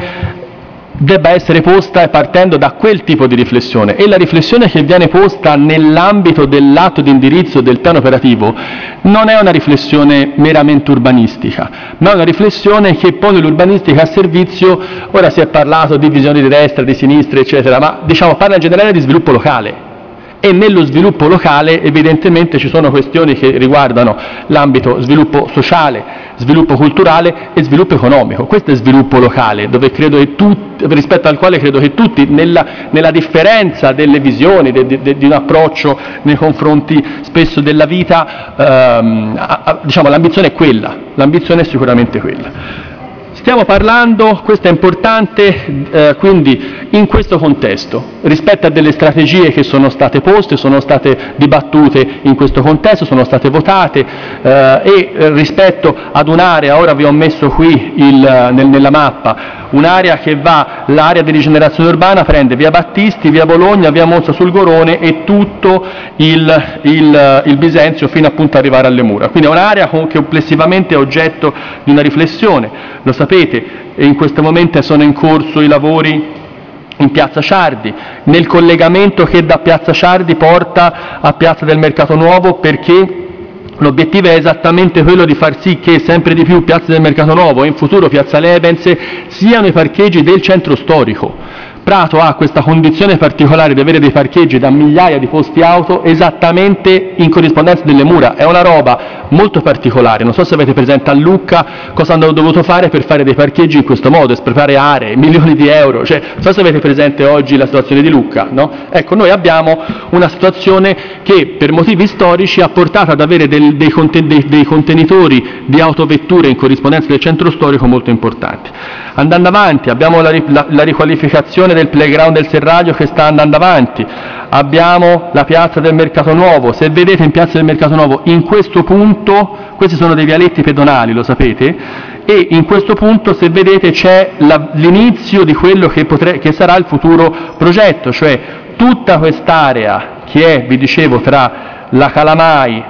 debba essere posta partendo da quel tipo di riflessione, e la riflessione che viene posta nell'ambito dell'atto di indirizzo del piano operativo non è una riflessione meramente urbanistica, ma è una riflessione che pone l'urbanistica a servizio. Ora si è parlato di visioni di destra, di sinistra, eccetera, ma diciamo parla in generale di sviluppo locale. E nello sviluppo locale evidentemente ci sono questioni che riguardano l'ambito sviluppo sociale, sviluppo culturale e sviluppo economico. Questo è sviluppo locale, dove credo che tutti, rispetto al quale credo che tutti, nella, nella differenza delle visioni, de, de, di un approccio nei confronti spesso della vita, ehm, a, a, diciamo l'ambizione è quella, l'ambizione è sicuramente quella. Stiamo parlando, questo è importante, eh, quindi in questo contesto, rispetto a delle strategie che sono state poste, sono state dibattute in questo contesto, sono state votate, eh, e rispetto ad un'area, ora vi ho messo qui il, nel, nella mappa, un'area che va, l'area di rigenerazione urbana prende via Battisti, via Bologna, via Monza sul Gorone e tutto il, il, il Bisenzio fino appunto ad arrivare alle mura. Quindi è un'area che complessivamente è oggetto di una riflessione. Lo sapete, in questo momento sono in corso i lavori in Piazza Ciardi, nel collegamento che da Piazza Ciardi porta a Piazza del Mercato Nuovo, perché l'obiettivo è esattamente quello di far sì che sempre di più Piazza del Mercato Nuovo e in futuro Piazza Lebens siano i parcheggi del centro storico. Prato ha questa condizione particolare di avere dei parcheggi da migliaia di posti auto esattamente in corrispondenza delle mura. È una roba molto particolare. Non so se avete presente a Lucca cosa hanno dovuto fare per fare dei parcheggi in questo modo, espropriare aree, milioni di euro. Cioè, non so se avete presente oggi la situazione di Lucca, no? Ecco, noi abbiamo una situazione che per motivi storici ha portato ad avere del, dei, conten- dei, dei contenitori di autovetture in corrispondenza del centro storico molto importanti. Andando avanti, abbiamo la, la, la riqualificazione del playground del Serraglio che sta andando avanti, abbiamo la piazza del Mercato Nuovo. Se vedete in piazza del Mercato Nuovo, in questo punto, questi sono dei vialetti pedonali, lo sapete, e in questo punto, se vedete, c'è la, l'inizio di quello che, potre, che sarà il futuro progetto, cioè tutta quest'area che è, vi dicevo, tra la Calamai,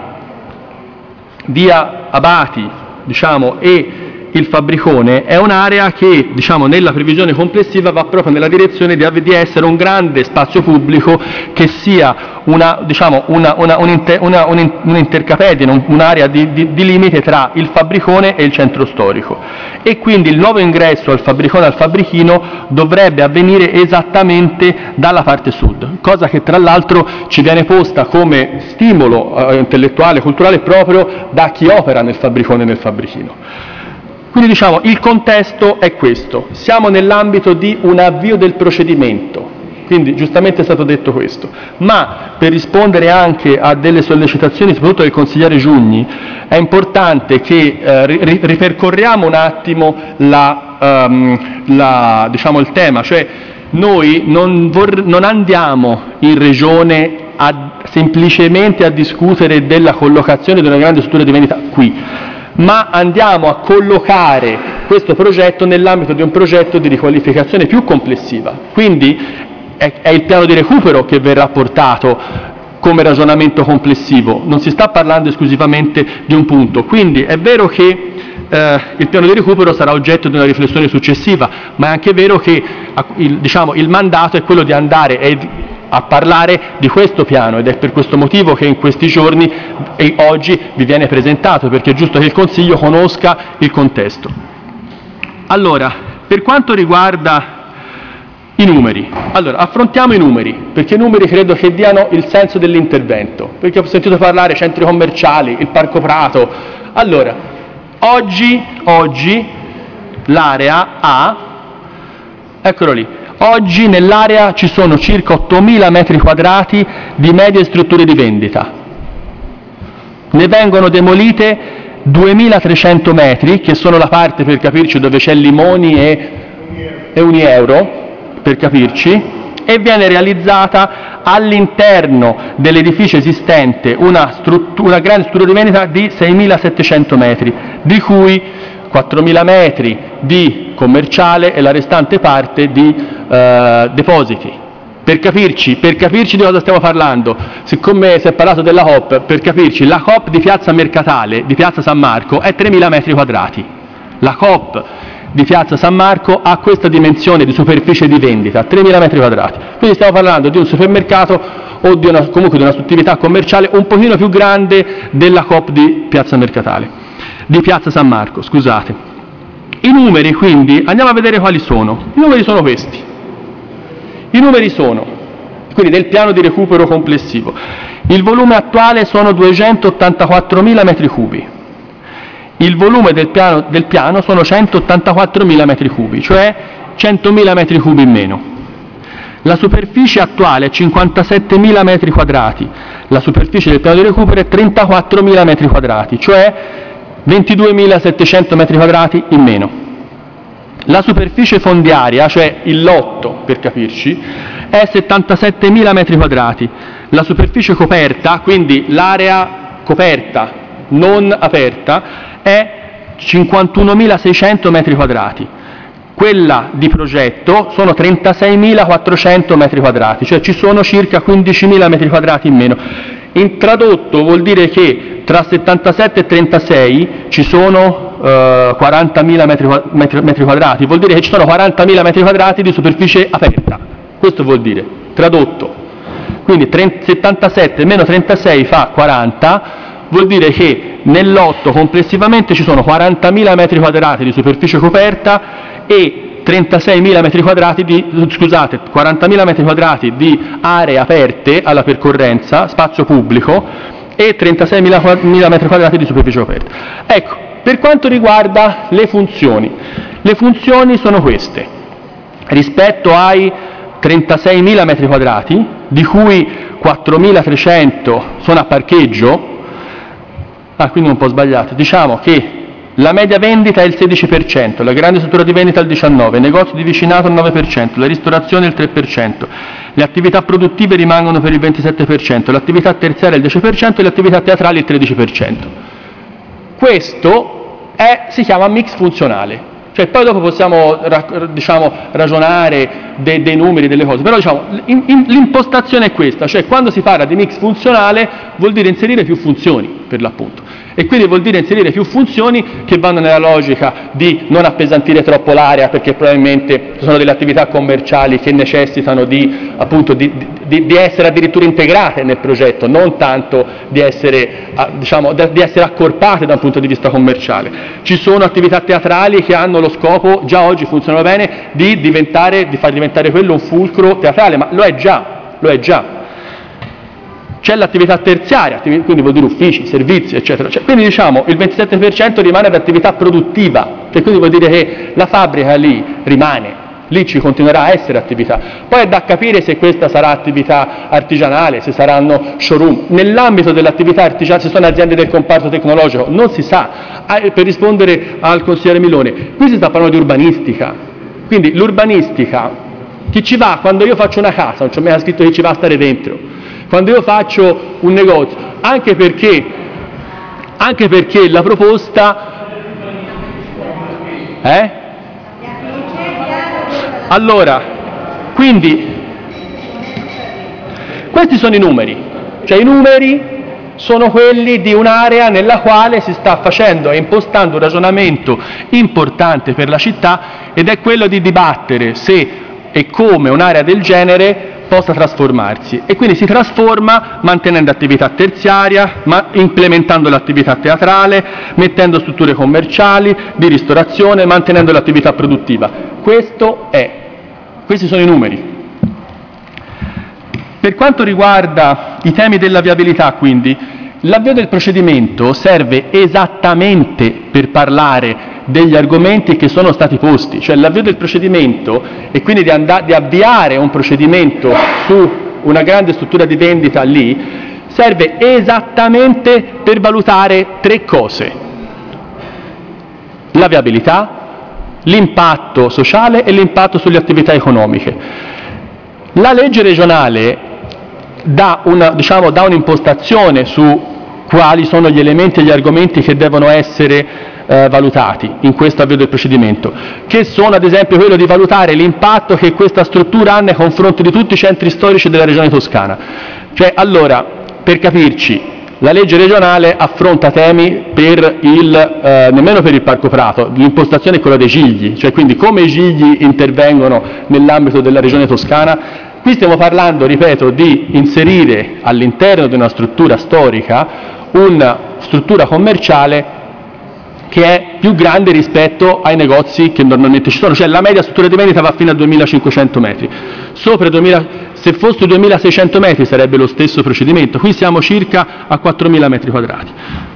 via Abati, diciamo, e il Fabbricone, è un'area che, diciamo, nella previsione complessiva va proprio nella direzione di, di essere un grande spazio pubblico che sia una, diciamo, una, una, un inter, una, un, un'intercapedine, un'area di, di, di limite tra il Fabbricone e il centro storico. E quindi il nuovo ingresso al Fabbricone, al Fabbrichino, dovrebbe avvenire esattamente dalla parte sud, cosa che tra l'altro ci viene posta come stimolo eh, intellettuale, culturale proprio da chi opera nel Fabbricone e nel Fabbrichino. Quindi diciamo il contesto è questo, siamo nell'ambito di un avvio del procedimento, quindi giustamente è stato detto questo, ma per rispondere anche a delle sollecitazioni soprattutto del consigliere Giugni è importante che eh, ri- ripercorriamo un attimo la, um, la, diciamo il tema, cioè noi non, vor- non andiamo in regione a semplicemente a discutere della collocazione di una grande struttura di vendita qui, ma andiamo a collocare questo progetto nell'ambito di un progetto di riqualificazione più complessiva. Quindi è, è il piano di recupero che verrà portato come ragionamento complessivo, non si sta parlando esclusivamente di un punto. Quindi è vero che eh, il piano di recupero sarà oggetto di una riflessione successiva, ma è anche vero che il, diciamo, il mandato è quello di andare e a parlare di questo piano, ed è per questo motivo che in questi giorni e oggi vi viene presentato, perché è giusto che il Consiglio conosca il contesto. Allora, per quanto riguarda i numeri, allora affrontiamo i numeri, perché i numeri credo che diano il senso dell'intervento, perché ho sentito parlare centri commerciali, il Parco Prato. Allora, oggi, oggi l'area A, eccolo lì, oggi nell'area ci sono circa ottomila metri quadrati di medie strutture di vendita. Ne vengono demolite duemilatrecento metri, che sono la parte, per capirci, dove c'è Limoni e, e Unieuro, per capirci, e viene realizzata all'interno dell'edificio esistente una, una grande struttura di vendita di seimilasettecento metri, di cui quattromila metri di commerciale e la restante parte di eh, depositi. Per capirci, per capirci di cosa stiamo parlando, siccome si è parlato della Coop, per capirci, la Coop di Piazza Mercatale, di Piazza San Marco, è tremila metri quadrati. La Coop di Piazza San Marco ha questa dimensione di superficie di vendita, tremila metri quadrati. Quindi stiamo parlando di un supermercato o di una, comunque di una attività commerciale un pochino più grande della Coop di Piazza Mercatale, di Piazza San Marco, scusate. I numeri, quindi, andiamo a vedere quali sono. I numeri sono questi. I numeri sono, quindi del piano di recupero complessivo. Il volume attuale sono duecentottantaquattromila metri cubi. Il volume del piano, del piano sono centottantaquattromila metri cubi, cioè centomila metri cubi in meno. La superficie attuale è cinquantasettemila metri quadrati, la superficie del piano di recupero è trentaquattromila metri quadrati, cioè ventiduemilasettecento metri quadrati in meno. La superficie fondiaria, cioè il lotto, per capirci, è settantasettemila metri quadrati. La superficie coperta, quindi l'area coperta non aperta, è cinquantunomilaseicento metri quadrati. Quella di progetto sono trentaseimilaquattrocento metri quadrati, cioè ci sono circa quindicimila metri quadrati in meno. In tradotto vuol dire che tra settantasette e trentasei ci sono Uh, quarantamila metri, metri, metri quadrati, vuol dire che ci sono quarantamila metri quadrati di superficie aperta. Questo vuol dire, tradotto. Quindi trenta, settantasette meno trentasei fa quaranta, vuol dire che nel lotto complessivamente ci sono quarantamila metri quadrati di superficie coperta e trentaseimila metri quadrati di, scusate, quarantamila metri quadrati di aree aperte alla percorrenza, spazio pubblico, e trentaseimila metri quadrati di superficie coperta. Ecco, per quanto riguarda le funzioni, le funzioni sono queste. Rispetto ai trentaseimila metri quadrati, di cui quattromilatrecento sono a parcheggio, ah, quindi un po' sbagliato, diciamo che la media vendita è il sedici per cento, la grande struttura di vendita è il diciannove per cento, il negozio di vicinato il nove per cento, la ristorazione il tre per cento, le attività produttive rimangono per il ventisette per cento, l'attività terziaria il dieci per cento e le attività teatrali il tredici per cento. Questo è, si chiama mix funzionale, cioè poi dopo possiamo diciamo, ragionare dei, dei numeri, delle cose, però diciamo, in, in, l'impostazione è questa, cioè quando si parla di mix funzionale vuol dire inserire più funzioni, per l'appunto, e quindi vuol dire inserire più funzioni che vanno nella logica di non appesantire troppo l'area, perché probabilmente ci sono delle attività commerciali che necessitano di, appunto, di, di, di essere addirittura integrate nel progetto, non tanto di essere, diciamo, di essere accorpate da un punto di vista commerciale. Ci sono attività teatrali che hanno lo scopo, già oggi funzionano bene, di diventare, di far diventare quello un fulcro teatrale, ma lo è già, lo è già. C'è l'attività terziaria, quindi vuol dire uffici, servizi, eccetera. Cioè, quindi diciamo il ventisette per cento rimane ad attività produttiva, che quindi vuol dire che la fabbrica lì rimane, lì ci continuerà a essere attività. Poi è da capire se questa sarà attività artigianale, se saranno showroom. Nell'ambito dell'attività artigianale, se sono aziende del comparto tecnologico, non si sa. Per rispondere al consigliere Milone, qui si sta parlando di urbanistica, quindi l'urbanistica, chi ci va, quando io faccio una casa, non c'è mai scritto chi ci va a stare dentro. quando io faccio un negozio, anche perché, anche perché la proposta... Eh? Allora, quindi, questi sono i numeri, cioè i numeri sono quelli di un'area nella quale si sta facendo e impostando un ragionamento importante per la città, ed è quello di dibattere se e come un'area del genere possa trasformarsi, e quindi si trasforma mantenendo attività terziaria, ma implementando l'attività teatrale, mettendo strutture commerciali, di ristorazione, mantenendo l'attività produttiva. Questo è, questi sono i numeri. Per quanto riguarda i temi della viabilità, quindi, l'avvio del procedimento serve esattamente per parlare degli argomenti che sono stati posti, cioè l'avvio del procedimento e quindi di, andare, di avviare un procedimento su una grande struttura di vendita lì, serve esattamente per valutare tre cose: la viabilità, l'impatto sociale e l'impatto sulle attività economiche. La legge regionale dà, una, diciamo, dà un'impostazione su quali sono gli elementi e gli argomenti che devono essere eh, valutati in questo avvio del procedimento, che sono ad esempio quello di valutare l'impatto che questa struttura ha nei confronti di tutti i centri storici della regione toscana. Cioè, allora, per capirci, la legge regionale affronta temi per il, eh, nemmeno per il Parco Prato, l'impostazione è quella dei Gigli, cioè quindi come i Gigli intervengono nell'ambito della regione toscana. Qui stiamo parlando, ripeto, di inserire all'interno di una struttura storica una struttura commerciale che è più grande rispetto ai negozi che normalmente ci sono, cioè la media struttura di vendita va fino a duemilacinquecento metri. Sopra duemila, se fosse duemilaseicento metri sarebbe lo stesso procedimento, qui siamo circa a quattromila metri quadrati.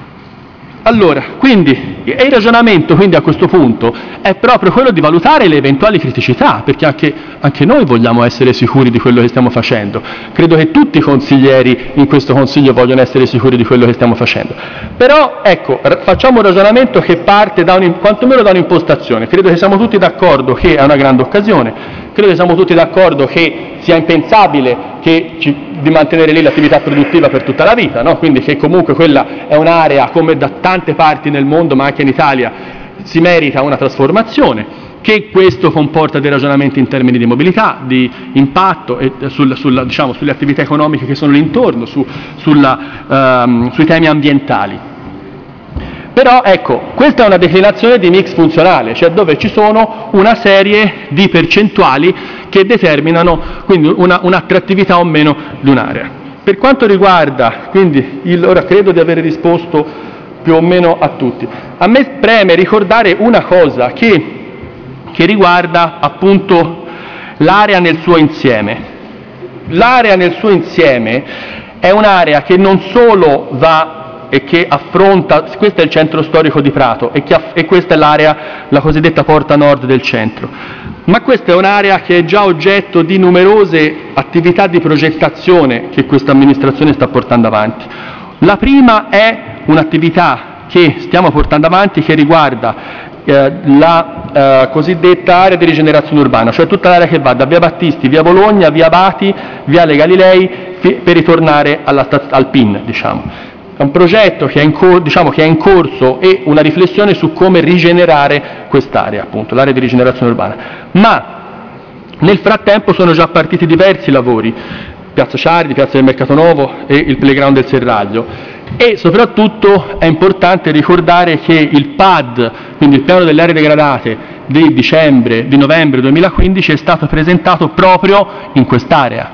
Allora, quindi, il ragionamento quindi a questo punto è proprio quello di valutare le eventuali criticità, perché anche, anche noi vogliamo essere sicuri di quello che stiamo facendo. Credo che tutti i consiglieri in questo Consiglio vogliono essere sicuri di quello che stiamo facendo. Però, ecco, facciamo un ragionamento che parte da un, quantomeno da un'impostazione. Credo che siamo tutti d'accordo che è una grande occasione. Credo che siamo tutti d'accordo che sia impensabile che ci, di mantenere lì l'attività produttiva per tutta la vita, no? Quindi che comunque quella è un'area, come da tante parti nel mondo, ma anche in Italia, si merita una trasformazione, che questo comporta dei ragionamenti in termini di mobilità, di impatto e sul, sul, diciamo, sulle attività economiche che sono lì intorno, su, sulla, um, sui temi ambientali. Però ecco, questa è una declinazione di mix funzionale, cioè dove ci sono una serie di percentuali che determinano quindi una, un'attrattività o meno di un'area. Per quanto riguarda, quindi, il, ora credo di aver risposto più o meno a tutti. A me preme ricordare una cosa che, che riguarda appunto l'area nel suo insieme. L'area nel suo insieme è un'area che non solo va e che affronta, questo è il centro storico di Prato e, che, e questa è l'area, la cosiddetta porta nord del centro, ma questa è un'area che è già oggetto di numerose attività di progettazione che questa amministrazione sta portando avanti. La prima è un'attività che stiamo portando avanti che riguarda eh, la eh, cosiddetta area di rigenerazione urbana, cioè tutta l'area che va da via Battisti, via Bologna, via Abati, viale Galilei, per ritornare alla staz- al P I N, diciamo. È un progetto che è, in cor- diciamo, che è in corso e una riflessione su come rigenerare quest'area, appunto, l'area di rigenerazione urbana. Ma nel frattempo sono già partiti diversi lavori, Piazza Ciardi, Piazza del Mercato Nuovo e il playground del Serraglio. E soprattutto è importante ricordare che il P A D, quindi il piano delle aree degradate di dicembre, di novembre duemilaquindici, è stato presentato proprio in quest'area.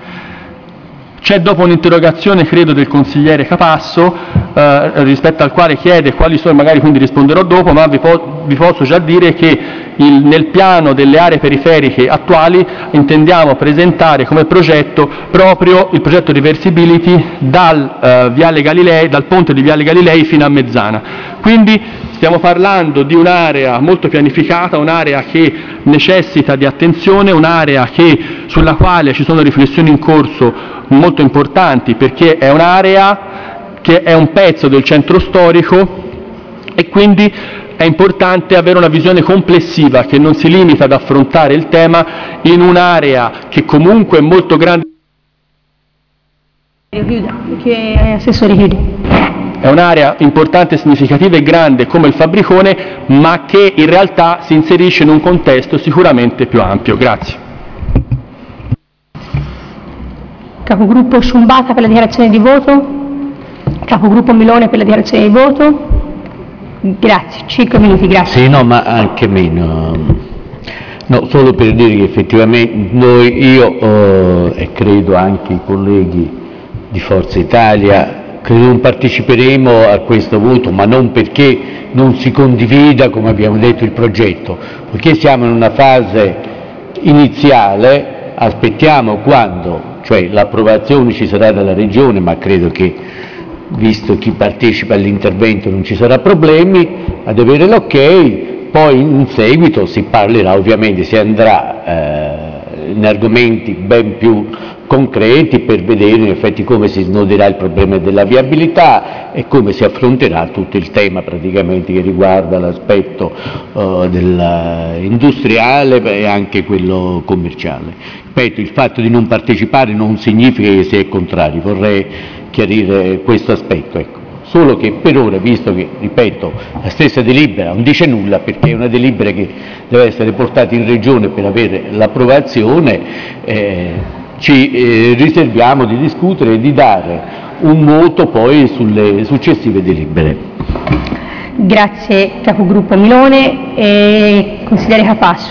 C'è dopo un'interrogazione, credo, del consigliere Capasso, eh, rispetto al quale chiede quali sono, magari quindi risponderò dopo, ma vi, po- vi posso già dire che il, nel piano delle aree periferiche attuali intendiamo presentare come progetto proprio il progetto Reversibility dal, eh, Viale Galilei, dal ponte di Viale Galilei fino a Mezzana. Quindi stiamo parlando di un'area molto pianificata, un'area che necessita di attenzione, un'area che, sulla quale ci sono riflessioni in corso molto importanti, perché è un'area che è un pezzo del centro storico e quindi è importante avere una visione complessiva che non si limita ad affrontare il tema in un'area che comunque è molto grande Che Assessore chiude. È un'area importante, significativa e grande come il fabbricone, ma che in realtà si inserisce in un contesto sicuramente più ampio. Grazie. Capogruppo Sciumbata per la dichiarazione di voto. Capogruppo Milone per la dichiarazione di voto. Grazie, cinque minuti, grazie. Sì, no, ma anche meno. No, solo per dire che effettivamente noi, io eh, e credo anche i colleghi di Forza Italia, credo non parteciperemo a questo voto, ma non perché non si condivida, come abbiamo detto, il progetto, perché siamo in una fase iniziale, aspettiamo quando, cioè l'approvazione ci sarà dalla Regione, ma credo che, visto chi partecipa all'intervento, non ci sarà problemi ad avere l'ok, poi in seguito si parlerà, ovviamente si andrà eh, in argomenti ben più concreti per vedere in effetti come si snoderà il problema della viabilità e come si affronterà tutto il tema praticamente che riguarda l'aspetto uh, industriale e anche quello commerciale. Ripeto, il fatto di non partecipare non significa che si è contrari, vorrei chiarire questo aspetto. Ecco. Solo che per ora, visto che, ripeto, la stessa delibera non dice nulla, perché è una delibera che deve essere portata in Regione per avere l'approvazione, eh, ci eh, riserviamo di discutere e di dare un voto poi sulle successive delibere. Grazie Capogruppo Milone e Consigliere Capasso.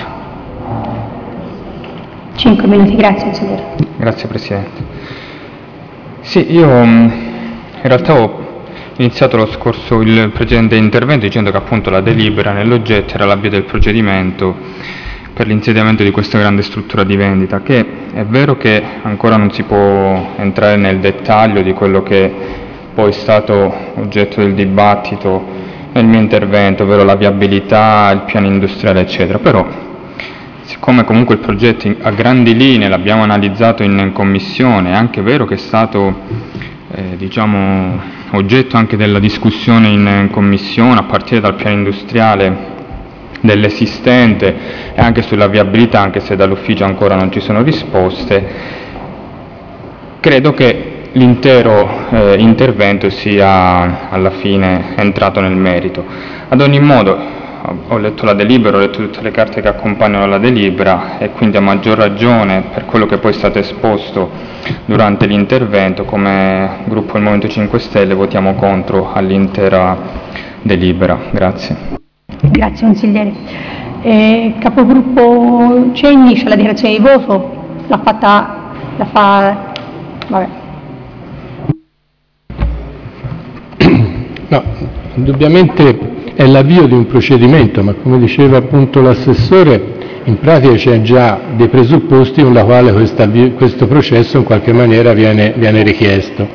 cinque minuti, grazie consigliere. Grazie Presidente. Sì, io in realtà ho iniziato lo scorso il precedente intervento dicendo che appunto la delibera nell'oggetto era l'avvio del procedimento per l'insediamento di questa grande struttura di vendita, che è vero che ancora non si può entrare nel dettaglio di quello che poi è stato oggetto del dibattito nel mio intervento, ovvero la viabilità, il piano industriale eccetera, però siccome comunque il progetto a grandi linee l'abbiamo analizzato in commissione, è anche vero che è stato eh, diciamo, oggetto anche della discussione in commissione a partire dal piano industriale dell'esistente e anche sulla viabilità, anche se dall'ufficio ancora non ci sono risposte, credo che l'intero eh, intervento sia alla fine entrato nel merito. Ad ogni modo ho letto la delibera, ho letto tutte le carte che accompagnano la delibera e quindi a maggior ragione per quello che poi è stato esposto durante l'intervento, come gruppo del Movimento cinque Stelle votiamo contro all'intera delibera. Grazie. Grazie consigliere. Eh, capogruppo Cenni, c'è la dichiarazione di voto, l'ha fatta, la fa, vabbè. No, indubbiamente è l'avvio di un procedimento, ma come diceva appunto l'assessore, in pratica c'è già dei presupposti con la quale questo processo in qualche maniera viene, viene richiesto.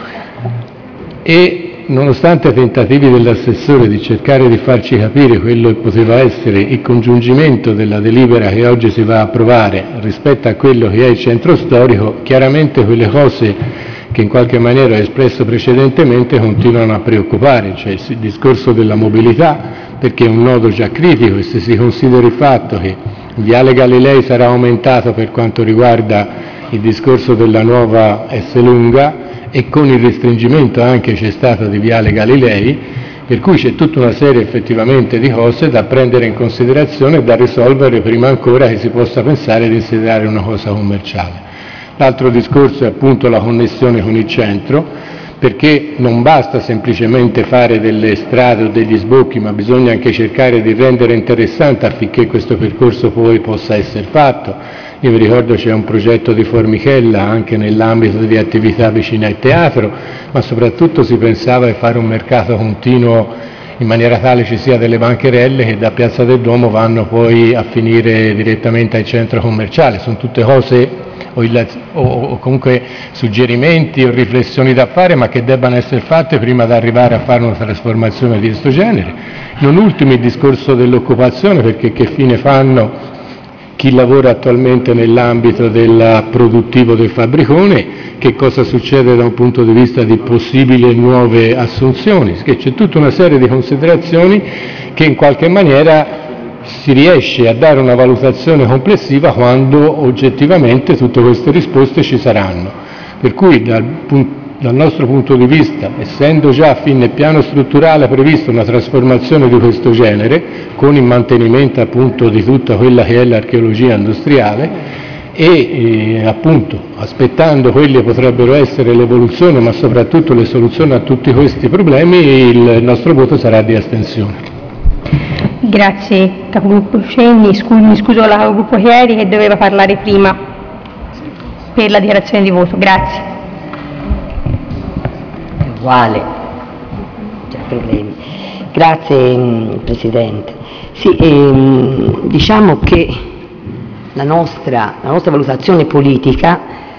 E nonostante i tentativi dell'assessore di cercare di farci capire quello che poteva essere il congiungimento della delibera che oggi si va a approvare rispetto a quello che è il centro storico, chiaramente quelle cose che in qualche maniera ho espresso precedentemente continuano a preoccupare, cioè il discorso della mobilità, perché è un nodo già critico e se si considera il fatto che Viale Galilei sarà aumentato per quanto riguarda il discorso della nuova Esselunga e con il restringimento anche c'è stato di Viale Galilei, per cui c'è tutta una serie effettivamente di cose da prendere in considerazione e da risolvere prima ancora che si possa pensare di insediare una cosa commerciale. L'altro discorso è appunto la connessione con il centro, perché non basta semplicemente fare delle strade o degli sbocchi, ma bisogna anche cercare di rendere interessante affinché questo percorso poi possa essere fatto. Io vi ricordo c'è un progetto di Formichella anche nell'ambito di attività vicine al teatro, ma soprattutto si pensava di fare un mercato continuo in maniera tale ci sia delle bancherelle che da Piazza del Duomo vanno poi a finire direttamente al centro commerciale. Sono tutte cose o, il, o, o comunque suggerimenti o riflessioni da fare, ma che debbano essere fatte prima di arrivare a fare una trasformazione di questo genere. Non ultimo il discorso dell'occupazione, perché che fine fanno chi lavora attualmente nell'ambito del produttivo del fabbricone, che cosa succede da un punto di vista di possibili nuove assunzioni, che c'è tutta una serie di considerazioni che in qualche maniera si riesce a dare una valutazione complessiva quando oggettivamente tutte queste risposte ci saranno. Per cui dal, dal nostro punto di vista, essendo già fin nel piano strutturale prevista una trasformazione di questo genere, con il mantenimento appunto di tutta quella che è l'archeologia industriale, e eh, appunto aspettando quelle che potrebbero essere l'evoluzione ma soprattutto le soluzioni a tutti questi problemi, il nostro voto sarà di astensione. Grazie capogruppo Cenni, Scu- mi scuso con la capogruppo Chieri che doveva parlare prima per la dichiarazione di voto. Grazie. Uguale, c'è problemi. Grazie mh, Presidente. Sì, ehm, diciamo che La nostra, la nostra valutazione politica,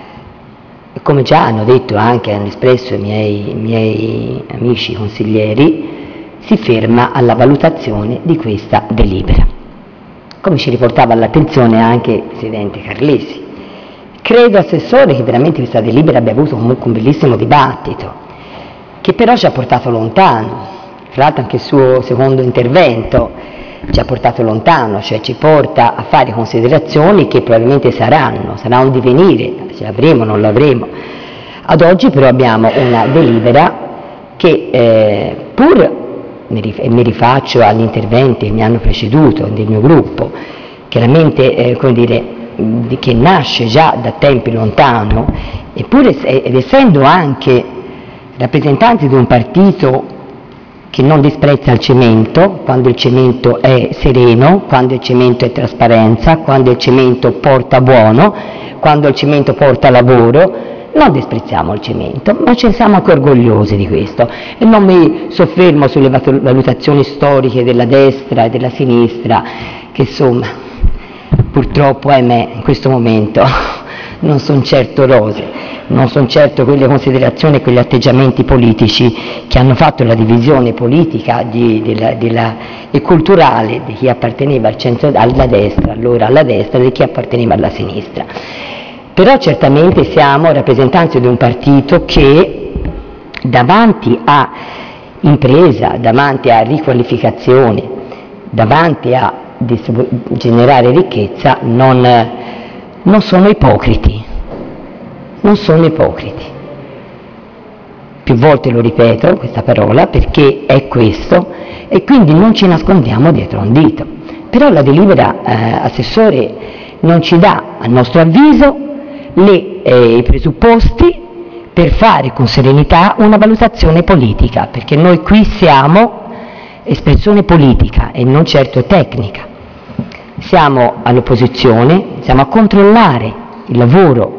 come già hanno detto anche, hanno espresso i miei, i miei amici consiglieri, si ferma alla valutazione di questa delibera. Come ci riportava all'attenzione anche il Presidente Carlesi. Credo, Assessore, che veramente questa delibera abbia avuto comunque un bellissimo dibattito, che però ci ha portato lontano. Tra l'altro anche il suo secondo intervento ci ha portato lontano, cioè ci porta a fare considerazioni che probabilmente saranno, sarà un divenire, ce l'avremo o non l'avremo. Ad oggi però abbiamo una delibera che eh, pur, e mi rifaccio agli interventi che mi hanno preceduto del mio gruppo, chiaramente eh, come dire, che nasce già da tempi lontano, eppure ed essendo anche rappresentanti di un partito che non disprezza il cemento, quando il cemento è sereno, quando il cemento è trasparenza, quando il cemento porta buono, quando il cemento porta lavoro, non disprezziamo il cemento, ma ci siamo anche orgogliosi di questo. E non mi soffermo sulle valutazioni storiche della destra e della sinistra, che insomma, purtroppo, ahimè, in questo momento non sono certo rose. Non sono certo quelle considerazioni e quegli atteggiamenti politici che hanno fatto la divisione politica di, della, della, e culturale di chi apparteneva al centro, alla destra, allora alla destra, e di chi apparteneva alla sinistra. Però certamente siamo rappresentanti di un partito che davanti a impresa, davanti a riqualificazione, davanti a generare ricchezza non, non sono ipocriti. Non sono ipocriti. Più volte lo ripeto questa parola perché è questo e quindi non ci nascondiamo dietro un dito. Però la delibera, eh, Assessore, non ci dà, a nostro avviso, le, eh, i presupposti per fare con serenità una valutazione politica, perché noi qui siamo espressione politica e non certo tecnica. Siamo all'opposizione, siamo a controllare il lavoro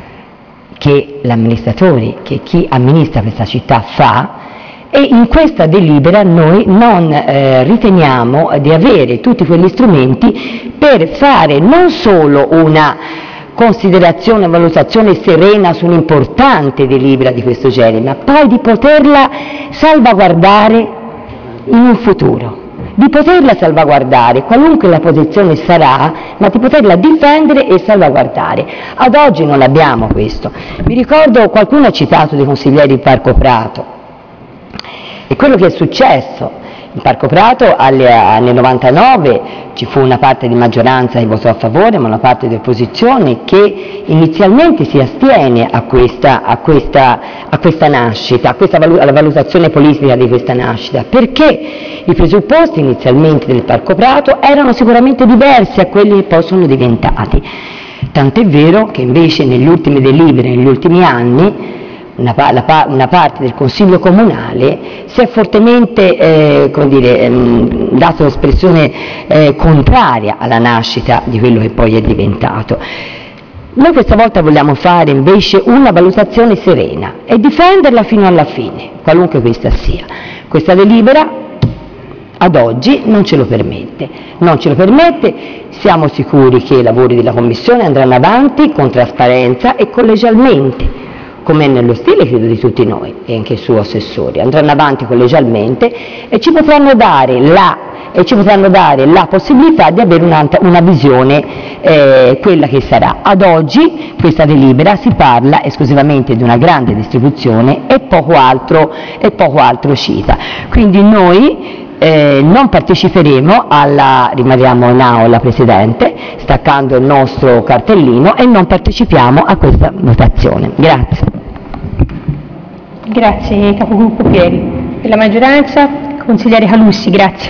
che l'amministratore, che chi amministra questa città fa, e in questa delibera noi non eh, riteniamo di avere tutti quegli strumenti per fare non solo una considerazione, valutazione serena su un'importante delibera di questo genere, ma poi di poterla salvaguardare in un futuro. Di poterla salvaguardare, qualunque la posizione sarà, ma di poterla difendere e salvaguardare. Ad oggi non abbiamo questo. Mi ricordo, qualcuno ha citato dei consiglieri di Parco Prato, e quello che è successo. In Parco Prato nel novantanove ci fu una parte di maggioranza che votò a favore, ma una parte di opposizione che inizialmente si astiene a questa, a questa, a questa nascita, a questa valu- alla valutazione politica di questa nascita, perché i presupposti inizialmente del Parco Prato erano sicuramente diversi a quelli che poi sono diventati. Tant'è vero che invece negli ultimi delibere, negli ultimi anni, Una, la, una parte del Consiglio Comunale si è fortemente eh, come dire, ehm, dato espressione eh, contraria alla nascita di quello che poi è diventato. Noi questa volta vogliamo fare invece una valutazione serena e difenderla fino alla fine, qualunque questa sia. Questa delibera ad oggi non ce lo permette, non ce lo permette, siamo sicuri che i lavori della Commissione andranno avanti con trasparenza e collegialmente, come nello stile credo di tutti noi e anche il suo Assessore, andranno avanti collegialmente e ci potranno dare la, e ci potranno dare la possibilità di avere una, una visione, eh, quella che sarà. Ad oggi questa delibera si parla esclusivamente di una grande distribuzione e poco altro, e poco altro cita. Quindi noi Eh, non parteciperemo alla, rimaniamo in aula Presidente, staccando il nostro cartellino, e non partecipiamo a questa votazione. Grazie. Grazie capogruppo Pieri. Per la maggioranza, consigliere Calussi, grazie.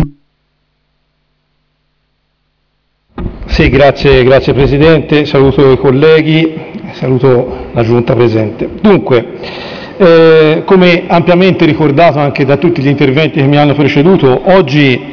Sì, grazie, grazie Presidente, saluto i colleghi, saluto la Giunta presente. Dunque, eh, come ampiamente ricordato anche da tutti gli interventi che mi hanno preceduto, oggi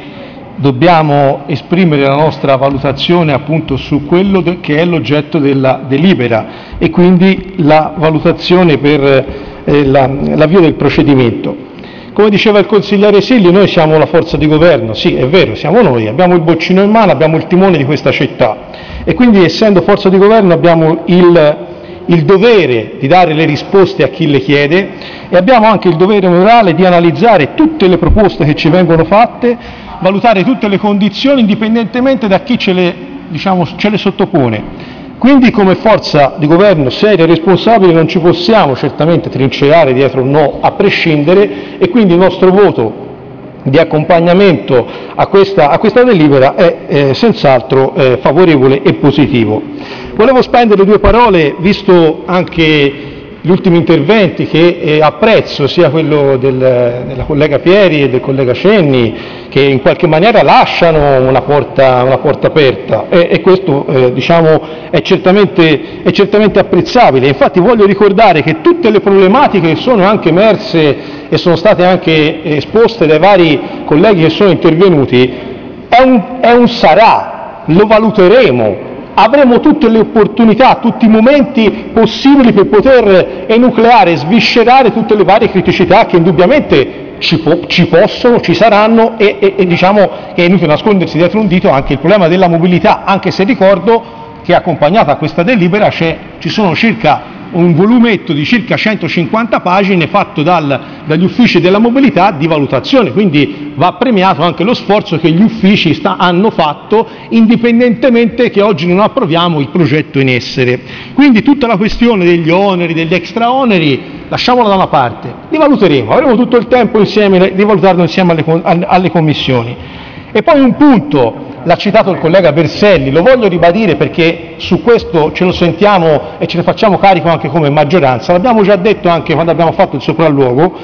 dobbiamo esprimere la nostra valutazione appunto su quello che è l'oggetto della delibera e quindi la valutazione per eh, la, l'avvio del procedimento. Come diceva il consigliere Silli, noi siamo la forza di governo, sì è vero, siamo noi, abbiamo il boccino in mano, abbiamo il timone di questa città e quindi essendo forza di governo abbiamo il, il dovere di dare le risposte a chi le chiede e abbiamo anche il dovere morale di analizzare tutte le proposte che ci vengono fatte, valutare tutte le condizioni indipendentemente da chi ce le, diciamo, ce le sottopone. Quindi come forza di governo seria e responsabile non ci possiamo certamente trincerare dietro un no a prescindere e quindi il nostro voto di accompagnamento a questa, a questa delibera è eh, senz'altro eh, favorevole e positivo. Volevo spendere due parole, visto anche gli ultimi interventi che eh, apprezzo, sia quello del, della collega Pieri e del collega Cenni, che in qualche maniera lasciano una porta, una porta aperta e, e questo eh, diciamo, è, certamente, è certamente apprezzabile. Infatti voglio ricordare che tutte le problematiche che sono anche emerse e sono state anche esposte dai vari colleghi che sono intervenuti è un, è un sarà, lo valuteremo. Avremo tutte le opportunità, tutti i momenti possibili per poter enucleare, sviscerare tutte le varie criticità che indubbiamente ci, po- ci possono, ci saranno e, e, e diciamo che è inutile nascondersi dietro un dito anche il problema della mobilità, anche se ricordo che accompagnata a questa delibera c'è, ci sono circa un volumetto di circa centocinquanta pagine fatto dal, dagli uffici della mobilità di valutazione, quindi va premiato anche lo sforzo che gli uffici sta, hanno fatto indipendentemente che oggi non approviamo il progetto in essere. Quindi tutta la questione degli oneri, degli extraoneri, lasciamola da una parte, li valuteremo, avremo tutto il tempo insieme di valutarlo insieme alle, alle commissioni. E poi un punto, l'ha citato il collega Berselli, lo voglio ribadire perché su questo ce lo sentiamo e ce ne facciamo carico anche come maggioranza, l'abbiamo già detto anche quando abbiamo fatto il sopralluogo,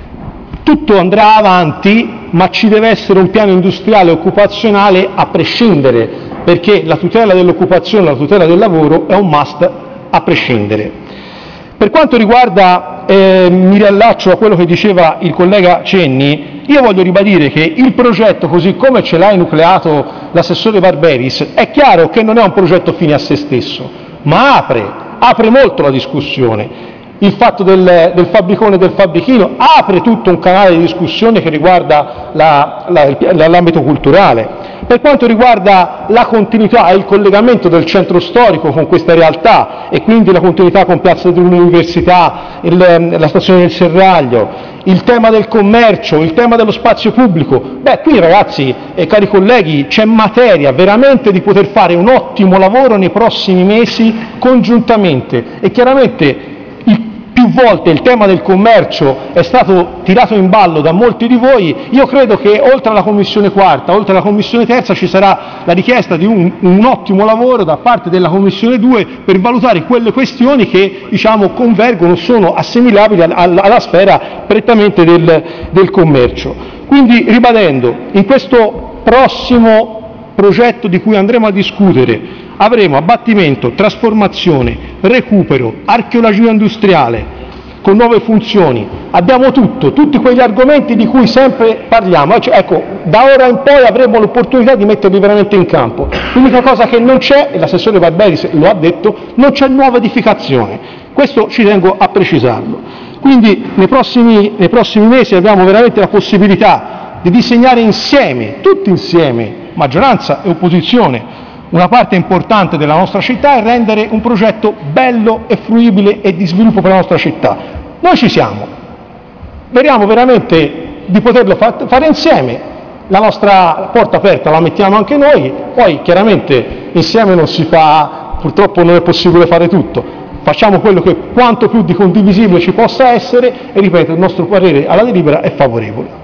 tutto andrà avanti ma ci deve essere un piano industriale e occupazionale a prescindere, perché la tutela dell'occupazione, la tutela del lavoro è un must a prescindere. Per quanto riguarda, eh, mi riallaccio a quello che diceva il collega Cenni, io voglio ribadire che il progetto, così come ce l'ha enucleato l'assessore Barberis, è chiaro che non è un progetto fine a se stesso, ma apre, apre molto la discussione. Il fatto del, del fabbricone e del fabbrichino apre tutto un canale di discussione che riguarda la, la, l'ambito culturale. Per quanto riguarda la continuità e il collegamento del centro storico con questa realtà e quindi la continuità con Piazza dell'Università, il, la stazione del Serraglio, il tema del commercio, il tema dello spazio pubblico, beh qui ragazzi e cari colleghi c'è materia veramente di poter fare un ottimo lavoro nei prossimi mesi congiuntamente e chiaramente più volte il tema del commercio è stato tirato in ballo da molti di voi, io credo che oltre alla Commissione quarta, oltre alla Commissione terza ci sarà la richiesta di un, un ottimo lavoro da parte della Commissione due per valutare quelle questioni che diciamo convergono, sono assimilabili alla, alla sfera prettamente del, del commercio. Quindi ribadendo, in questo prossimo progetto di cui andremo a discutere avremo abbattimento, trasformazione, recupero, archeologia industriale con nuove funzioni, abbiamo tutto, tutti quegli argomenti di cui sempre parliamo, ecco, da ora in poi avremo l'opportunità di metterli veramente in campo. L'unica cosa che non c'è, e l'assessore Barberis lo ha detto, non c'è nuova edificazione, questo ci tengo a precisarlo. Quindi nei prossimi, nei prossimi mesi abbiamo veramente la possibilità di disegnare insieme, tutti insieme, maggioranza e opposizione, una parte importante della nostra città e rendere un progetto bello e fruibile e di sviluppo per la nostra città. Noi ci siamo, speriamo veramente di poterlo fa- fare insieme, la nostra porta aperta la mettiamo anche noi, poi chiaramente insieme non si fa, purtroppo non è possibile fare tutto, facciamo quello che quanto più di condivisibile ci possa essere e ripeto il nostro parere alla delibera è favorevole.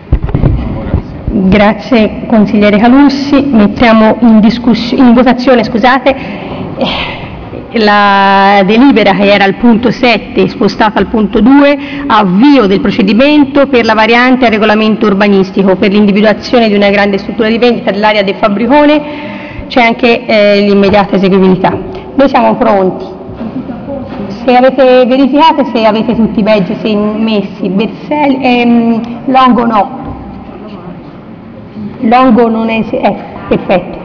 Grazie consigliere Calussi, mettiamo in, discuss- in votazione scusate, la delibera che era al punto sette spostata al punto due, avvio del procedimento per la variante al regolamento urbanistico per l'individuazione di una grande struttura di vendita dell'area del Fabbricone, c'è anche eh, l'immediata eseguibilità. Noi siamo pronti. Se avete verificato se avete tutti i badge messi, Berselli, ehm, Longo no. Longo non è, eh, perfetto.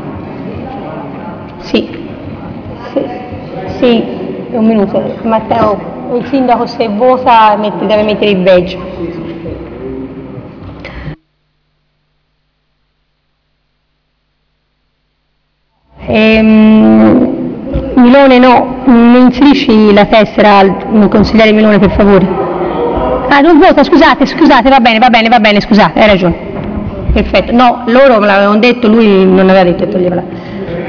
Sì. Sì, sì, un minuto. Matteo, il sindaco se vota mette, deve mettere il badge. Ehm, Milone no, mi inserisci la tessera al consigliere Milone per favore. Ah, non vota, scusate, scusate, va bene, va bene, va bene, scusate, hai ragione. Perfetto, no, loro me l'avevano detto, lui non aveva detto, toglievela.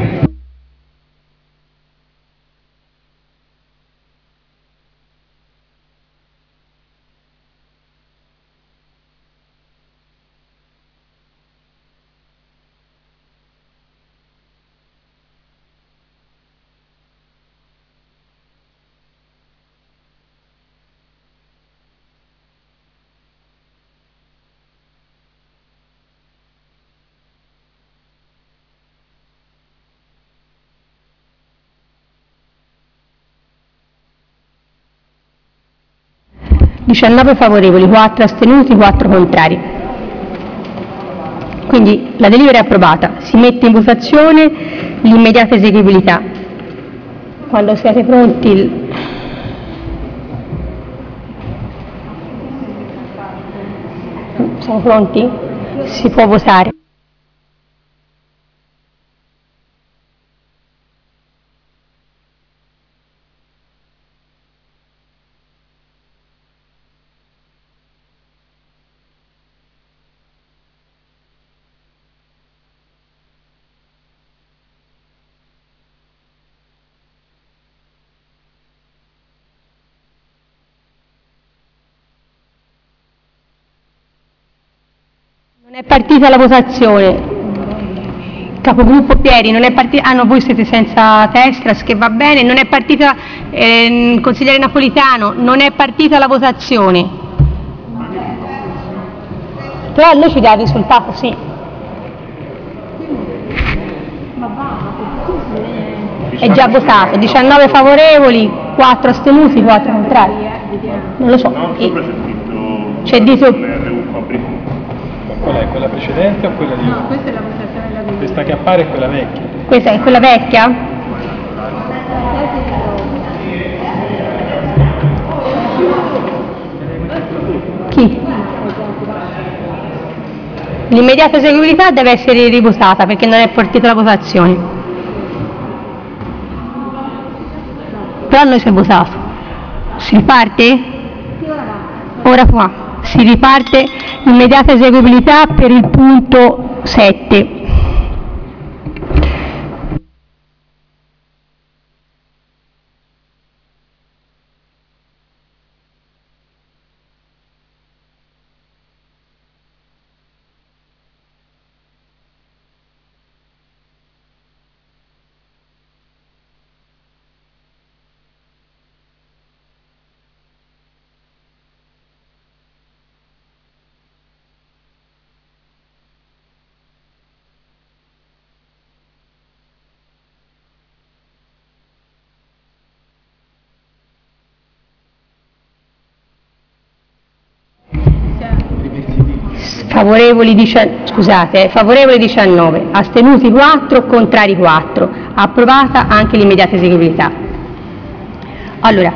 diciannove favorevoli, quattro astenuti, quattro contrari. Quindi la delibera è approvata. Si mette in votazione l'immediata eseguibilità. Quando siete pronti. Siamo pronti? Si può votare. Non è partita la votazione. Capogruppo Pieri, non è partita. Ah no, voi siete senza Testras, che va bene. Non è partita, eh, consigliere Napolitano, non è partita la votazione. Però noi ci dà il risultato, sì. È già votato, diciannove favorevoli, quattro astenuti, quattro contrari. Non lo so. C'è dito. Qual è? Quella precedente o quella di ora? No, questa è la votazione della delibera. Questa che appare è quella vecchia. Questa è quella vecchia? Chi? L'immediata eseguibilità deve essere rivotata perché non è partita la votazione. Però noi si è votato. Si riparte? Ora qua. Si riparte immediata eseguibilità per il punto sette. Favorevoli, scusate, favorevoli diciannove, astenuti quattro, contrari quattro. Approvata anche l'immediata eseguibilità. Allora,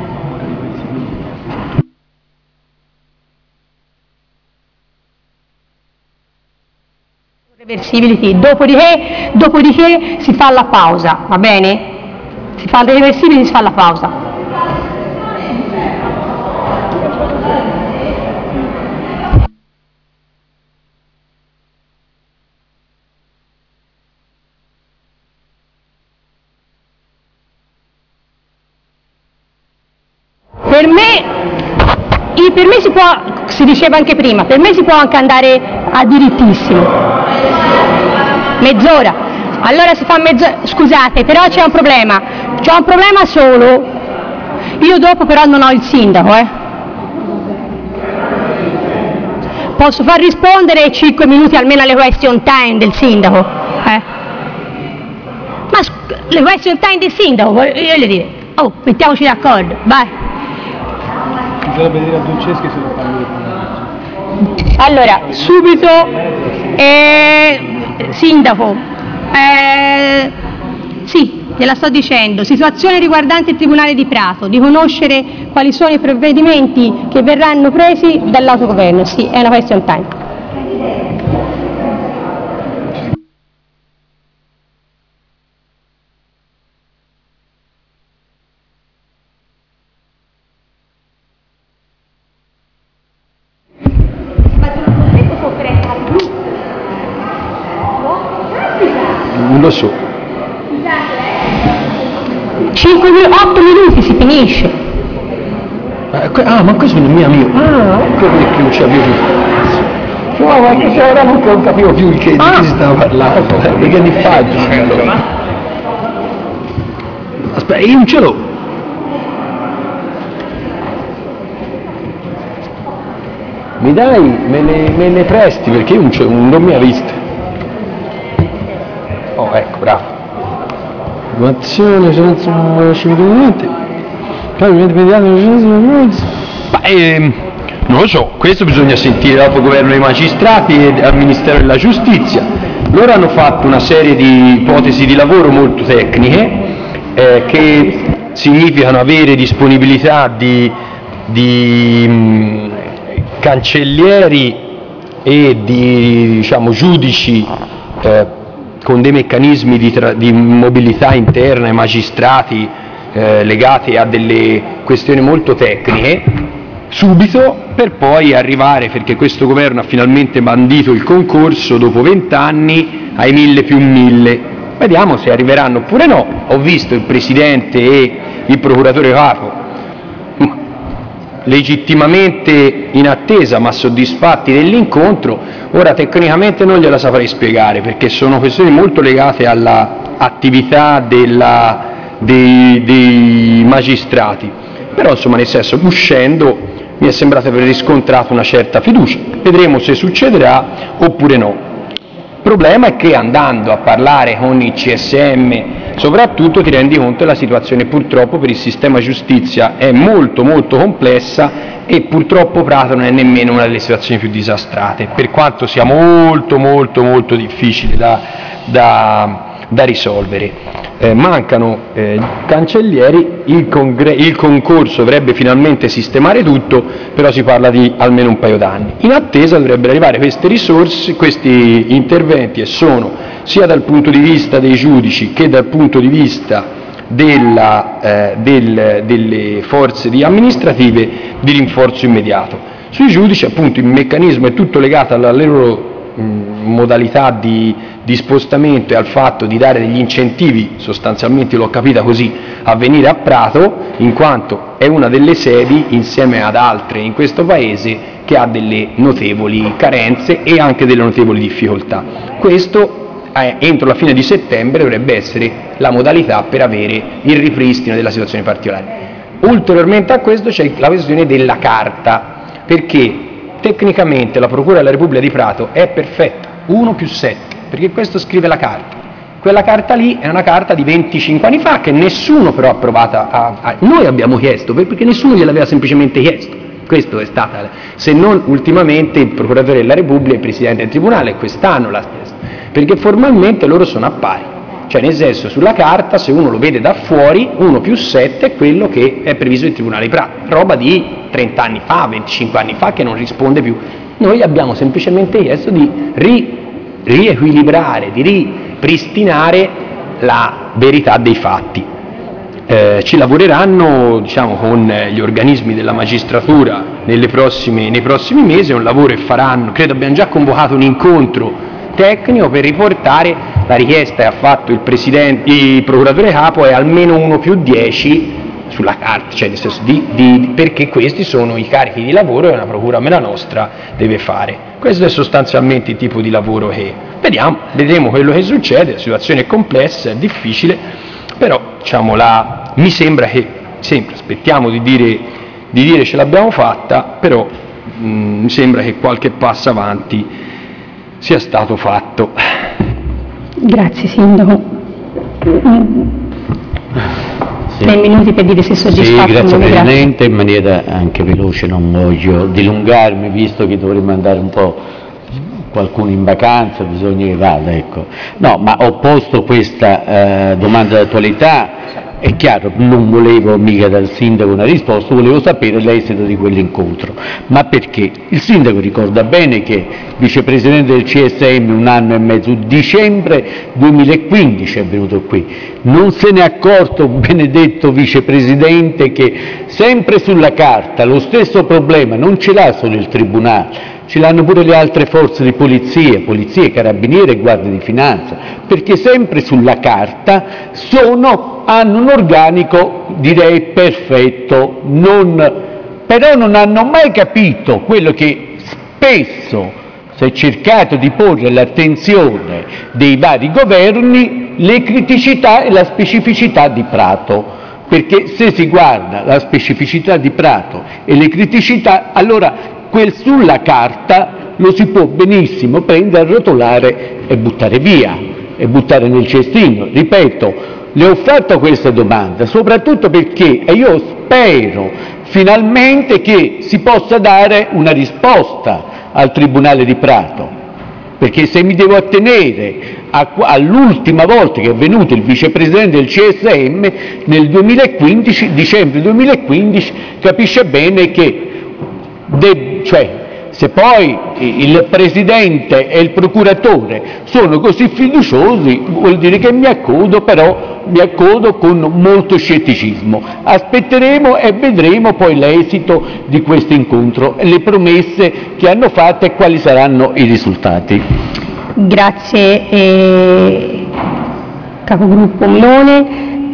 reversibility, dopodiché, dopodiché si fa la pausa, va bene? Si fa il reversibility, si fa la pausa. Per me, per me si può, si diceva anche prima, per me si può anche andare a dirittissimo. Mezz'ora. Allora si fa mezz'ora. Scusate, però c'è un problema. C'ho un problema solo, io dopo però non ho il sindaco, eh. Posso far rispondere cinque minuti almeno alle question time del sindaco, eh. Ma le question time del sindaco, voglio dire, oh, mettiamoci d'accordo, vai. Bisognerebbe dire a Dolceschi se lo fanno. Allora, subito, eh, sindaco, eh, sì, gliela sto dicendo, situazione riguardante il Tribunale di Prato, di conoscere quali sono i provvedimenti che verranno presi dall'autogoverno, sì, è una question time. Non lo so. cinque, otto minuti si finisce. Ah, ma questo è il mio amico. Ah, ecco perché non c'avevo più. No, ma che c'era, non capivo più che, ah. di che si stava parlando. Eh, che ne faccio? Aspetta, io non ce l'ho. Mi dai, me ne, me ne presti perché io non, ce, non mi ha visto. Oh, ecco, bravo. Informazione senza civilmente. Ehm, non lo so, questo bisogna sentire l'autogoverno dei magistrati e al Ministero della Giustizia. Loro hanno fatto una serie di ipotesi di lavoro molto tecniche eh, che significano avere disponibilità di, di mh, cancellieri e di diciamo, giudici eh, con dei meccanismi di, tra, di mobilità interna ai magistrati eh, legati a delle questioni molto tecniche, subito, per poi arrivare, perché questo governo ha finalmente bandito il concorso dopo vent'anni, ai mille più mille. Vediamo se arriveranno oppure no. Ho visto il Presidente e il Procuratore Capo legittimamente in attesa ma soddisfatti dell'incontro. Ora tecnicamente non gliela saprei spiegare perché sono questioni molto legate all'attività della, dei, dei magistrati, però insomma nel senso uscendo mi è sembrato aver riscontrato una certa fiducia. Vedremo se succederà oppure no. Il problema è che andando a parlare con i C S M soprattutto ti rendi conto che la situazione purtroppo per il sistema giustizia è molto molto complessa e purtroppo Prato non è nemmeno una delle situazioni più disastrate, per quanto sia molto molto molto difficile da, da, da risolvere. Eh, mancano eh, cancellieri, il, congre- il concorso dovrebbe finalmente sistemare tutto, però si parla di almeno un paio d'anni. In attesa dovrebbero arrivare queste risorse, questi interventi e sono sia dal punto di vista dei giudici che dal punto di vista della, eh, del, delle forze di amministrative di rinforzo immediato. Sui giudici appunto il meccanismo è tutto legato alla loro mh, modalità di, di spostamento e al fatto di dare degli incentivi, sostanzialmente l'ho capita così, a venire a Prato, in quanto è una delle sedi insieme ad altre in questo Paese che ha delle notevoli carenze e anche delle notevoli difficoltà. Questo eh, entro la fine di settembre dovrebbe essere la modalità per avere il ripristino della situazione particolare. Ulteriormente a questo c'è la questione della carta, perché tecnicamente la Procura della Repubblica di Prato è perfetta, uno più sette, perché questo scrive la carta. Quella carta lì è una carta di venticinque anni fa che nessuno però ha provato a... a noi abbiamo chiesto, perché nessuno gliel'aveva semplicemente chiesto. Questo è stata, se non ultimamente il Procuratore della Repubblica e il Presidente del Tribunale, quest'anno la stessa, perché formalmente loro sono a pari. Cioè nel senso, sulla carta, se uno lo vede da fuori, uno più sette è quello che è previsto nel Tribunale di Prato, roba di trenta anni fa, venticinque anni fa, che non risponde più. Noi abbiamo semplicemente chiesto di ri, riequilibrare, di ripristinare la verità dei fatti. Eh, ci lavoreranno diciamo, con gli organismi della magistratura nelle prossime, nei prossimi mesi, è un lavoro che faranno, credo abbiamo già convocato un incontro tecnico per riportare la richiesta che ha fatto il, presidente, il procuratore capo è almeno uno più dieci sulla carta, cioè nel senso di, di, perché questi sono i carichi di lavoro che una procura come la nostra deve fare. Questo è sostanzialmente il tipo di lavoro che vediamo, vedremo quello che succede, la situazione è complessa, è difficile, però diciamo, la, mi sembra che, sempre aspettiamo di dire, di dire ce l'abbiamo fatta, però mh, mi sembra che qualche passo avanti sia stato fatto. Grazie Sindaco. Sì. Nei minuti per dire se soddisfatto. Sì, grazie Presidente, Presidente, in maniera anche veloce, non voglio dilungarmi, visto che dovremmo andare un po' qualcuno in vacanza, bisogna che vada, ecco. No, ma ho posto questa eh, domanda d'attualità, è chiaro, non volevo mica dal Sindaco una risposta, volevo sapere l'esito di quell'incontro. Ma perché? Il Sindaco ricorda bene che Vicepresidente del C S M un anno e mezzo, dicembre duemilaquindici è venuto qui, non se n'è accorto, benedetto Vicepresidente, che sempre sulla carta lo stesso problema non ce l'ha solo il Tribunale, ce l'hanno pure le altre forze di polizia, polizie, carabinieri e guardie di finanza, perché sempre sulla carta sono, hanno un organico direi perfetto, non, però non hanno mai capito quello che spesso si è cercato di porre all'attenzione dei vari governi, le criticità e la specificità di Prato. Perché se si guarda la specificità di Prato e le criticità, allora quel sulla carta lo si può benissimo prendere, arrotolare e buttare via, e buttare nel cestino. Ripeto, le ho fatto questa domanda soprattutto perché, e io spero finalmente che si possa dare una risposta al Tribunale di Prato, perché se mi devo attenere all'ultima volta che è venuto il Vicepresidente del C S M nel duemilaquindici, dicembre duemilaquindici, capisce bene che De, cioè, se poi il Presidente e il Procuratore sono così fiduciosi, vuol dire che mi accodo, però mi accodo con molto scetticismo. Aspetteremo e vedremo poi l'esito di questo incontro, le promesse che hanno fatto e quali saranno i risultati. Grazie eh, Capogruppo Milone.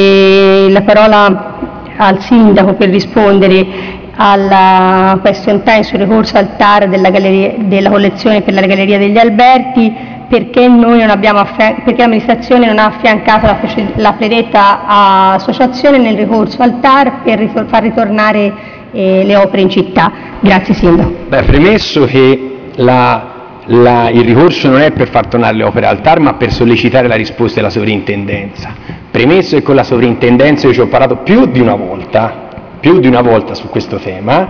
E la parola al Sindaco per rispondere alla question time sul ricorso al T A R della, galleria, della collezione per la Galleria degli Alberti, perché noi non abbiamo perché l'amministrazione non ha affiancato la, la predetta associazione nel ricorso al T A R per ritor far ritornare eh, le opere in città. Grazie Sindaco. Beh, premesso che la, la, il ricorso non è per far tornare le opere al T A R ma per sollecitare la risposta della sovrintendenza, premesso che con la sovrintendenza io ci ho parlato più di una volta più di una volta su questo tema,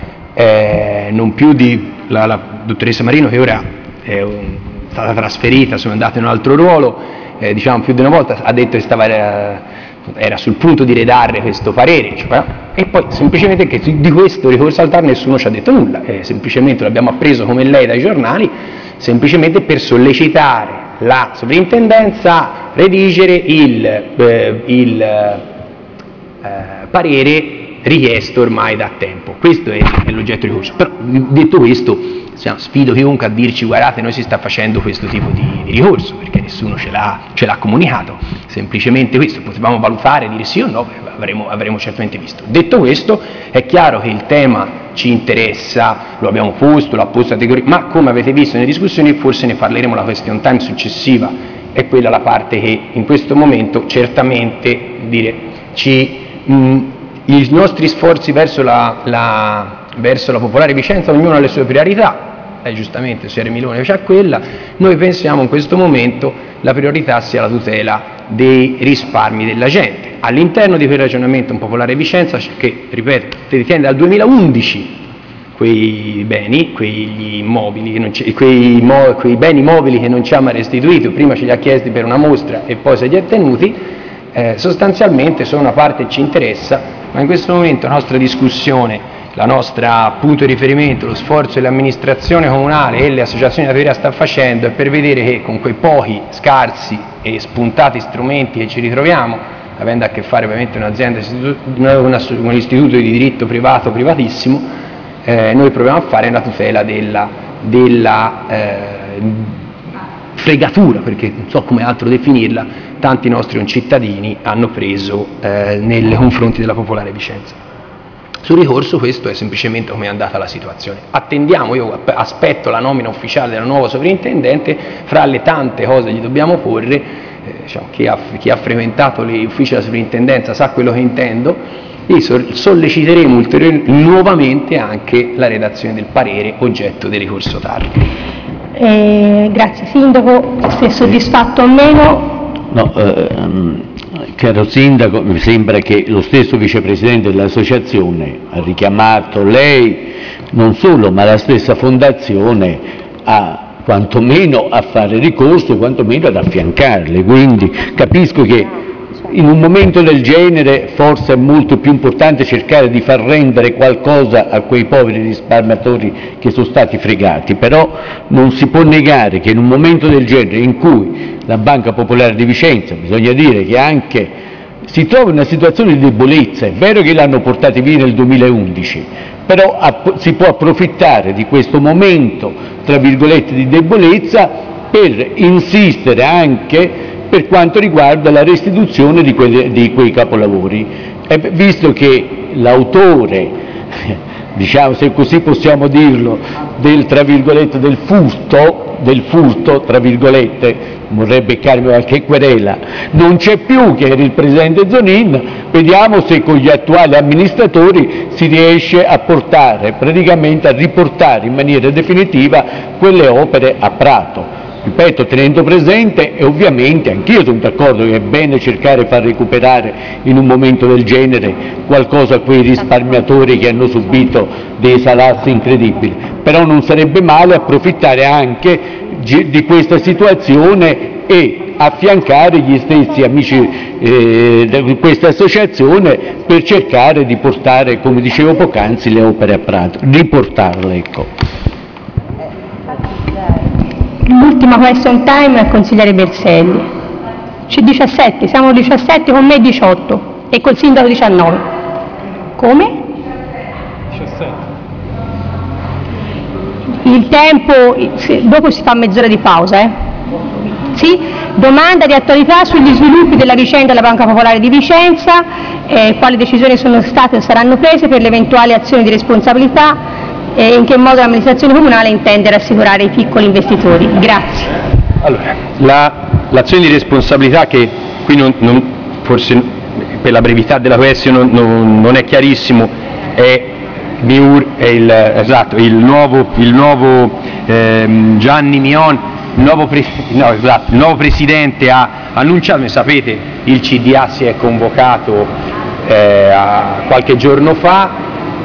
eh, non più di la, la dottoressa Marino che ora è un, stata trasferita, sono andata in un altro ruolo, eh, diciamo più di una volta ha detto che stava, era, era sul punto di redarre questo parere, cioè, e poi semplicemente che di questo ricorso al T A R nessuno ci ha detto nulla, eh, semplicemente l'abbiamo appreso come lei dai giornali, semplicemente per sollecitare la sovrintendenza a redigere il, eh, il eh, parere richiesto ormai da tempo. Questo è, è l'oggetto di ricorso. Però detto questo, sfido chiunque a dirci guardate noi si sta facendo questo tipo di, di ricorso, perché nessuno ce l'ha comunicato, semplicemente questo, potevamo valutare, dire sì o no, avremo, avremo certamente visto. Detto questo, è chiaro che il tema ci interessa, lo abbiamo posto, l'ha posto a categoria, ma come avete visto nelle discussioni, forse ne parleremo la question time successiva, è quella la parte che in questo momento certamente dire, ci... Mh, i nostri sforzi verso la, la, verso la Popolare Vicenza, ognuno ha le sue priorità, eh, giustamente il signor Milone c'ha quella, noi pensiamo in questo momento la priorità sia la tutela dei risparmi della gente. All'interno di quel ragionamento un Popolare Vicenza che, ripeto, detiene dal duemilaundici quei beni, quegli immobili, che non quei, mo quei beni mobili che non ci ha mai restituito, prima ce li ha chiesti per una mostra e poi se li ha tenuti, eh, sostanzialmente sono una parte che ci interessa, ma in questo momento la nostra discussione, la nostra punto di riferimento, lo sforzo dell'amministrazione comunale e le associazioni di categoria sta facendo è per vedere che con quei pochi, scarsi e spuntati strumenti che ci ritroviamo, avendo a che fare ovviamente un'azienda, un istituto di diritto privato privatissimo, eh, noi proviamo a fare la tutela della, della eh, fregatura, perché non so come altro definirla, tanti nostri concittadini hanno preso eh, nei confronti della Popolare Vicenza. Sul ricorso questo è semplicemente come è andata la situazione. Attendiamo, io aspetto la nomina ufficiale della nuova sovrintendente, fra le tante cose che gli dobbiamo porre, eh, diciamo, chi, ha, chi ha frequentato gli uffici della sovrintendenza sa quello che intendo, e solleciteremo ulteriormente nuovamente anche la redazione del parere oggetto del ricorso T A R. Eh, grazie Sindaco, se è soddisfatto o meno? No, ehm, caro Sindaco, mi sembra che lo stesso vicepresidente dell'associazione ha richiamato lei, non solo, ma la stessa fondazione a quantomeno a fare ricorso, quantomeno ad affiancarle, quindi capisco che in un momento del genere forse è molto più importante cercare di far rendere qualcosa a quei poveri risparmiatori che sono stati fregati, però non si può negare che in un momento del genere in cui la Banca Popolare di Vicenza, bisogna dire che anche si trova in una situazione di debolezza, è vero che l'hanno portati via nel duemilaundici, però si può approfittare di questo momento, tra virgolette, di debolezza per insistere anche per quanto riguarda la restituzione di, quelle, di quei capolavori. E visto che l'autore, diciamo, se così possiamo dirlo, del, tra virgolette, del furto, del furto, tra virgolette, vorrei beccarmi qualche querela, non c'è più, che era il presidente Zonin, vediamo se con gli attuali amministratori si riesce a portare, praticamente a riportare in maniera definitiva quelle opere a Prato. Ripeto, tenendo presente, e ovviamente anch'io sono d'accordo che è bene cercare di far recuperare in un momento del genere qualcosa a quei risparmiatori che hanno subito dei salassi incredibili, però non sarebbe male approfittare anche di questa situazione e affiancare gli stessi amici eh, di questa associazione per cercare di portare, come dicevo poc'anzi, le opere a Prato, riportarle, ecco. L'ultima question time al consigliere Berselli. C'è diciassette, siamo diciassette, con me diciotto e col sindaco diciannove. Come? diciassette. Il tempo, dopo si fa mezz'ora di pausa, eh? Sì? Domanda di attualità sugli sviluppi della vicenda della Banca Popolare di Vicenza, eh, quali decisioni sono state o saranno prese per l'eventuale azione di responsabilità e in che modo l'amministrazione comunale intende rassicurare i piccoli investitori. Grazie. Allora, la, l'azione di responsabilità, che qui non, non, forse per la brevità della question non, non, non è chiarissimo, è, è il, esatto, il nuovo, il nuovo ehm, Gianni Mion, il nuovo, pre, no, esatto, il nuovo presidente ha annunciato, come sapete il C D A si è convocato eh, a, qualche giorno fa.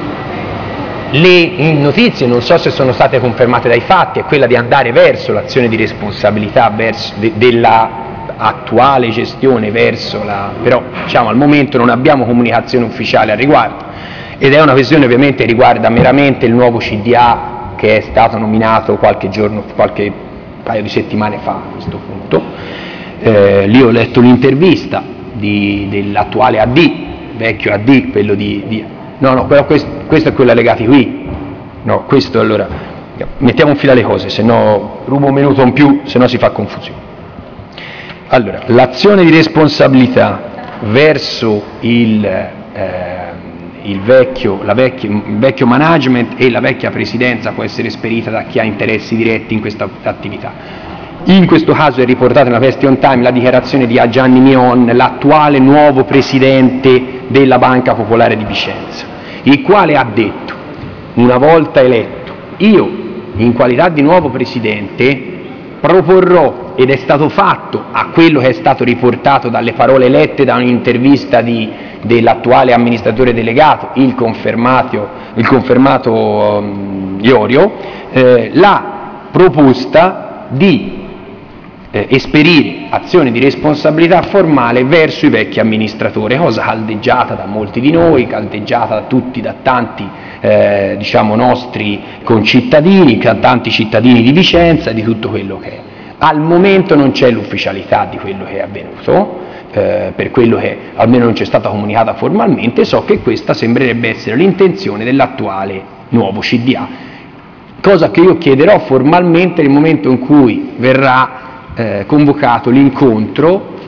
Le notizie, non so se sono state confermate dai fatti, è quella di andare verso l'azione di responsabilità verso de, della attuale gestione verso la, però diciamo al momento non abbiamo comunicazione ufficiale al riguardo, ed è una questione ovviamente che riguarda meramente il nuovo C D A che è stato nominato qualche giorno, qualche paio di settimane fa a questo punto. Eh, lì ho letto l'intervista di, dell'attuale A D, vecchio A D, quello di, di no no, però questo, questo è quello allegato qui, no, questo allora, mettiamo un filo alle cose, se no rubo un minuto in più, se no si fa confusione. Allora, l'azione di responsabilità verso il, eh, il, vecchio, la vecchia, il vecchio management e la vecchia presidenza può essere esperita da chi ha interessi diretti in questa attività. In questo caso è riportata nella question time la dichiarazione di Gianni Mion, l'attuale nuovo presidente della Banca Popolare di Vicenza, il quale ha detto, una volta eletto, io in qualità di nuovo presidente proporrò, ed è stato fatto a quello che è stato riportato dalle parole lette da un'intervista di, dell'attuale amministratore delegato, il confermato, il confermato um, Iorio, eh, la proposta di eh, esperire azione di responsabilità formale verso i vecchi amministratori, cosa caldeggiata da molti di noi, caldeggiata da tutti, da tanti eh, diciamo nostri concittadini, da tanti cittadini di Vicenza, di tutto quello che è. Al momento non c'è l'ufficialità di quello che è avvenuto, eh, per quello che almeno non c'è stata comunicata formalmente. So che questa sembrerebbe essere l'intenzione dell'attuale nuovo C D A, cosa che io chiederò formalmente nel momento in cui verrà eh, convocato l'incontro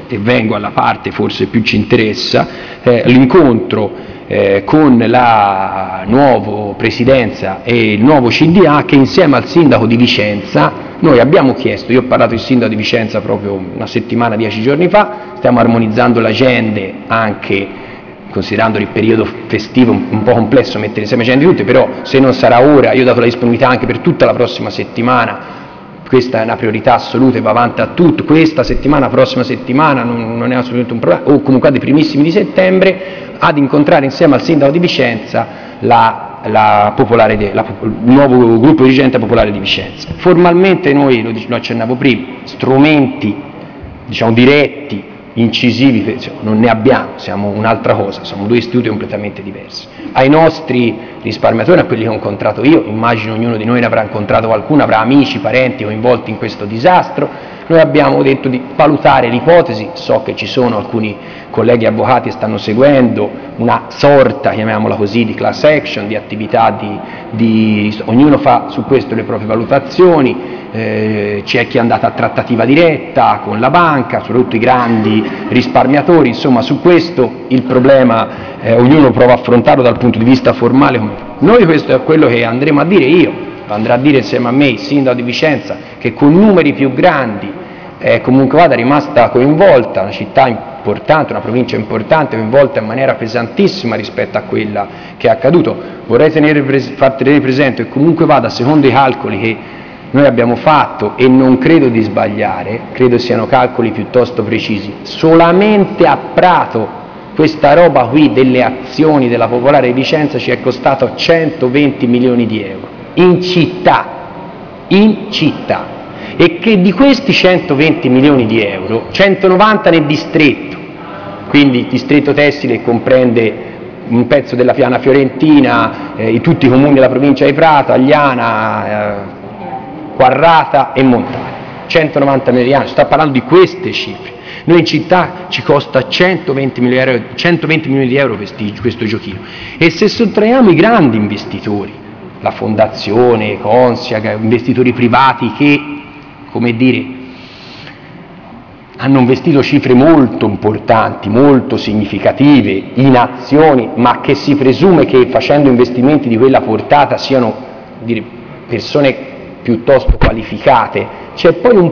e vengo alla parte forse più ci interessa, eh, l'incontro eh, con la nuova presidenza e il nuovo C D A che insieme al sindaco di Vicenza noi abbiamo chiesto, io ho parlato il sindaco di Vicenza proprio una settimana, dieci giorni fa, stiamo armonizzando le agende anche considerando il periodo festivo un po' complesso mettere insieme agende tutte, però se non sarà ora io ho dato la disponibilità anche per tutta la prossima settimana. Questa è una priorità assoluta e va avanti a tutto. Questa settimana, prossima settimana, non, non è assolutamente un problema, o comunque dei primissimi di settembre, ad incontrare insieme al sindaco di Vicenza la, la popolare de, la, il nuovo gruppo dirigente popolare di Vicenza. Formalmente noi, lo, lo accennavo prima, strumenti diciamo, diretti, incisivi, non ne abbiamo, siamo un'altra cosa, siamo due istituti completamente diversi. Ai nostri risparmiatori, a quelli che ho incontrato io, immagino ognuno di noi ne avrà incontrato qualcuno, avrà amici, parenti coinvolti in questo disastro, noi abbiamo detto di valutare l'ipotesi, so che ci sono alcuni colleghi avvocati che stanno seguendo una sorta, chiamiamola così, di class action, di attività di, di ognuno fa su questo le proprie valutazioni. Eh, c'è chi è andato a trattativa diretta con la banca, soprattutto i grandi risparmiatori, insomma su questo il problema eh, ognuno prova a affrontarlo dal punto di vista formale. Noi questo è quello che andremo a dire, io lo andrà a dire insieme a me il sindaco di Vicenza, che con numeri più grandi eh, comunque vada rimasta coinvolta, una città importante, una provincia importante coinvolta in maniera pesantissima rispetto a quella che è accaduto. Vorrei tenere, far tenere presente che comunque vada, secondo i calcoli che noi abbiamo fatto, e non credo di sbagliare, credo siano calcoli piuttosto precisi, solamente a Prato questa roba qui delle azioni della Popolare di Vicenza ci è costato centoventi milioni di euro, in città, in città, e che di questi centoventi milioni di euro, centonovanta nel distretto, quindi il distretto tessile comprende un pezzo della Piana Fiorentina, eh, tutti i comuni della provincia di Prato, Agliana, eh, Quarrata e Montana, centonovanta milioni di euro, sto parlando di queste cifre. Noi in città ci costa centoventi milioni di euro questi, questo giochino, e se sottraiamo i grandi investitori, la Fondazione, Consia, investitori privati che, come dire, hanno investito cifre molto importanti, molto significative in azioni, ma che si presume che facendo investimenti di quella portata siano dire, persone piuttosto qualificate, c'è poi un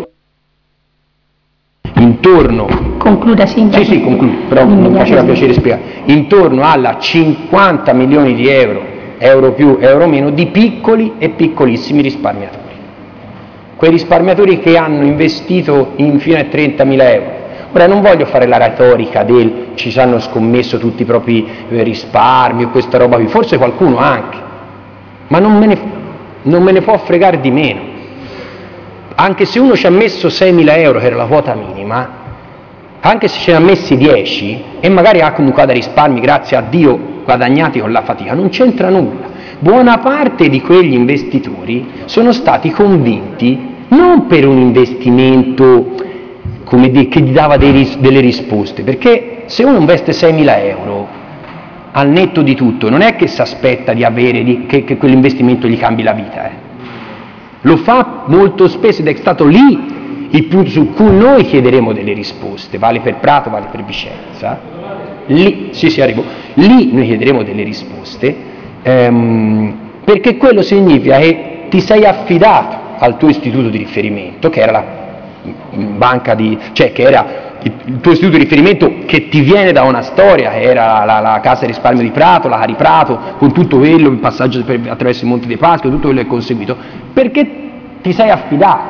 intorno concluda sindaco. Sì, sì, concludo, però mi faceva piacere spiegare, intorno alla cinquanta milioni di euro, euro più, euro meno, di piccoli e piccolissimi risparmiatori. Quei risparmiatori che hanno investito in fino a trentamila euro. Ora non voglio fare la retorica del ci hanno scommesso tutti i propri risparmi o questa roba qui, forse qualcuno anche, ma non me ne non me ne può fregare di meno. Anche se uno ci ha messo seimila euro, che era la quota minima, anche se ce ne ha messi dieci e magari ha comunque dei risparmi, grazie a Dio, guadagnati con la fatica, non c'entra nulla. Buona parte di quegli investitori sono stati convinti non per un investimento come dire, che gli dava dei, delle risposte, perché se uno investe seimila euro al netto di tutto, non è che si aspetta di avere, di, che, che quell'investimento gli cambi la vita. Eh. Lo fa molto spesso ed è stato lì il punto su cui noi chiederemo delle risposte, vale per Prato, vale per Vicenza, lì, sì, sì, arrivo, lì noi chiederemo delle risposte, ehm, perché quello significa che ti sei affidato al tuo istituto di riferimento, che era la banca di, cioè che era il tuo istituto di riferimento che ti viene da una storia che era la, la Casa di Risparmio di Prato, la Cari Prato, con tutto quello, il passaggio per, attraverso il Monte dei Paschi, tutto quello che è conseguito, perché ti sei affidato.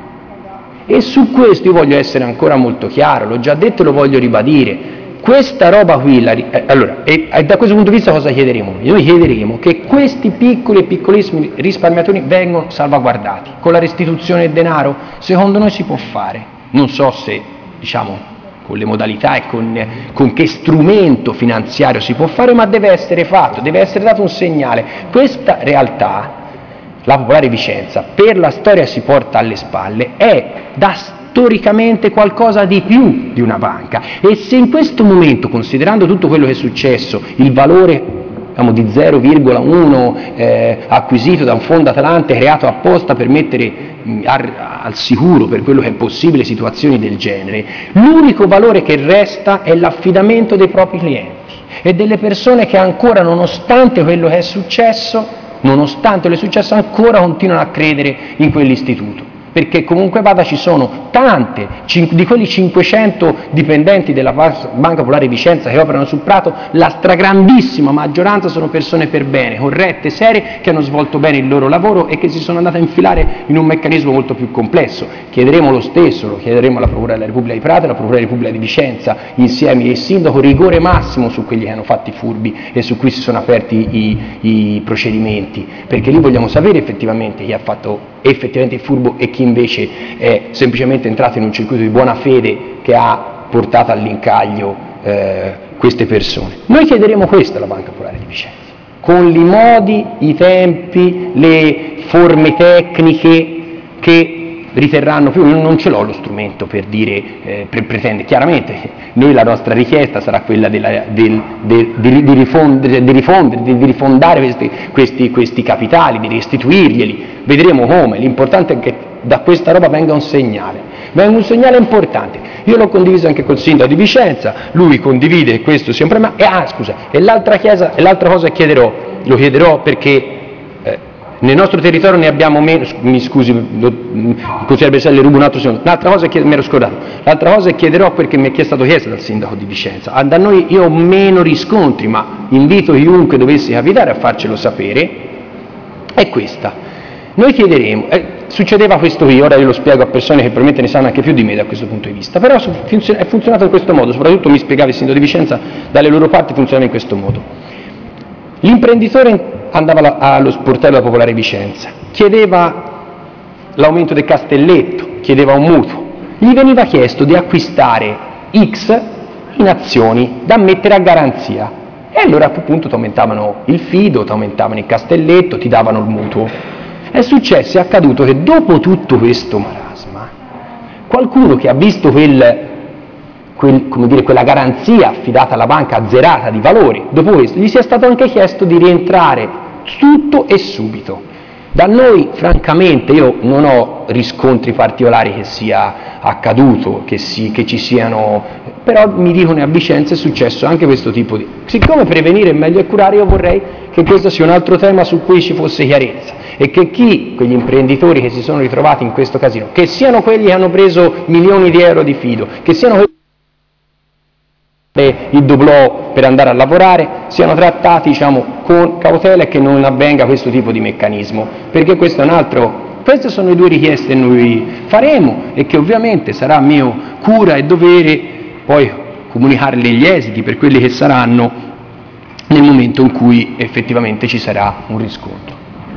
E su questo io voglio essere ancora molto chiaro, l'ho già detto e lo voglio ribadire, questa roba qui, la, eh, allora, e, e da questo punto di vista cosa chiederemo? Noi chiederemo che questi piccoli e piccolissimi risparmiatori vengano salvaguardati, con la restituzione del denaro, secondo noi si può fare, non so se diciamo con le modalità e con, con che strumento finanziario si può fare, ma deve essere fatto, deve essere dato un segnale. Questa realtà, la Popolare Vicenza, per la storia che si porta alle spalle, è da storicamente qualcosa di più di una banca, e se in questo momento, considerando tutto quello che è successo, il valore diciamo, di zero virgola uno eh, acquisito da un fondo Atlante creato apposta per mettere mh, al, al sicuro, per quello che è possibile, situazioni del genere, l'unico valore che resta è l'affidamento dei propri clienti e delle persone che ancora, nonostante quello che è successo, nonostante quello che è successo, ancora continuano a credere in quell'istituto. Perché comunque vada ci sono tante, di quelli cinquecento dipendenti della Banca Popolare di Vicenza che operano sul Prato, la stragrandissima maggioranza sono persone per bene, corrette, serie, che hanno svolto bene il loro lavoro e che si sono andate a infilare in un meccanismo molto più complesso. Chiederemo lo stesso, lo chiederemo alla Procura della Repubblica di Prato e alla Procura della Repubblica di Vicenza, insieme al Sindaco, rigore massimo su quelli che hanno fatto i furbi e su cui si sono aperti i, i procedimenti, perché lì vogliamo sapere effettivamente chi ha fatto effettivamente il furbo e chi invece è semplicemente entrato in un circuito di buona fede che ha portato all'incaglio eh, queste persone. Noi chiederemo questo alla Banca Popolare di Vicenza, con i modi, i tempi, le forme tecniche che riterranno più. Io non ce l'ho lo strumento per dire, eh, per pretendere, chiaramente noi la nostra richiesta sarà quella della, del, del, di, di, rifondere, di, rifondere, di, di rifondare questi, questi, questi capitali, di restituirglieli, vedremo come. L'importante è che da questa roba venga un segnale, venga un segnale importante. Io l'ho condiviso anche col sindaco di Vicenza, lui condivide che questo sia un problema. E ah, scusa, e l'altra chiesa, e l'altra cosa che chiederò, lo chiederò perché nel nostro territorio ne abbiamo meno, mi scusi, il consigliere Berselli, rubo un altro secondo, l'altra cosa che mi ero scordato, l'altra cosa che chiederò, perché mi è stato chiesto dal sindaco di Vicenza, da noi io ho meno riscontri, ma invito chiunque dovesse capitare a farcelo sapere, è questa. Noi chiederemo, eh, succedeva questo qui, ora io lo spiego a persone che probabilmente ne sanno anche più di me da questo punto di vista, però è funzionato in questo modo, soprattutto mi spiegava il sindaco di Vicenza, dalle loro parti funzionava in questo modo. L'imprenditore andava allo sportello della Popolare Vicenza, chiedeva l'aumento del castelletto, chiedeva un mutuo, gli veniva chiesto di acquistare X in azioni da mettere a garanzia e allora a quel punto ti aumentavano il fido, ti aumentavano il castelletto, ti davano il mutuo. È successo, è accaduto che dopo tutto questo marasma, qualcuno che ha visto quel Quel, come dire, quella garanzia affidata alla banca azzerata di valore, dopo questo gli sia stato anche chiesto di rientrare tutto e subito. Da noi, francamente, io non ho riscontri particolari che sia accaduto, che, si, che ci siano, però mi dicono a Vicenza è successo anche questo tipo di... Siccome prevenire è meglio che curare, io vorrei che questo sia un altro tema su cui ci fosse chiarezza e che chi, quegli imprenditori che si sono ritrovati in questo casino, che siano quelli che hanno preso milioni di euro di fido, che siano quelli il doblò per andare a lavorare, siano trattati, diciamo, con cautela e che non avvenga questo tipo di meccanismo, perché questo è un altro. Queste sono le due richieste che noi faremo e che ovviamente sarà mio cura e dovere poi comunicarle gli esiti per quelli che saranno nel momento in cui effettivamente ci sarà un riscontro.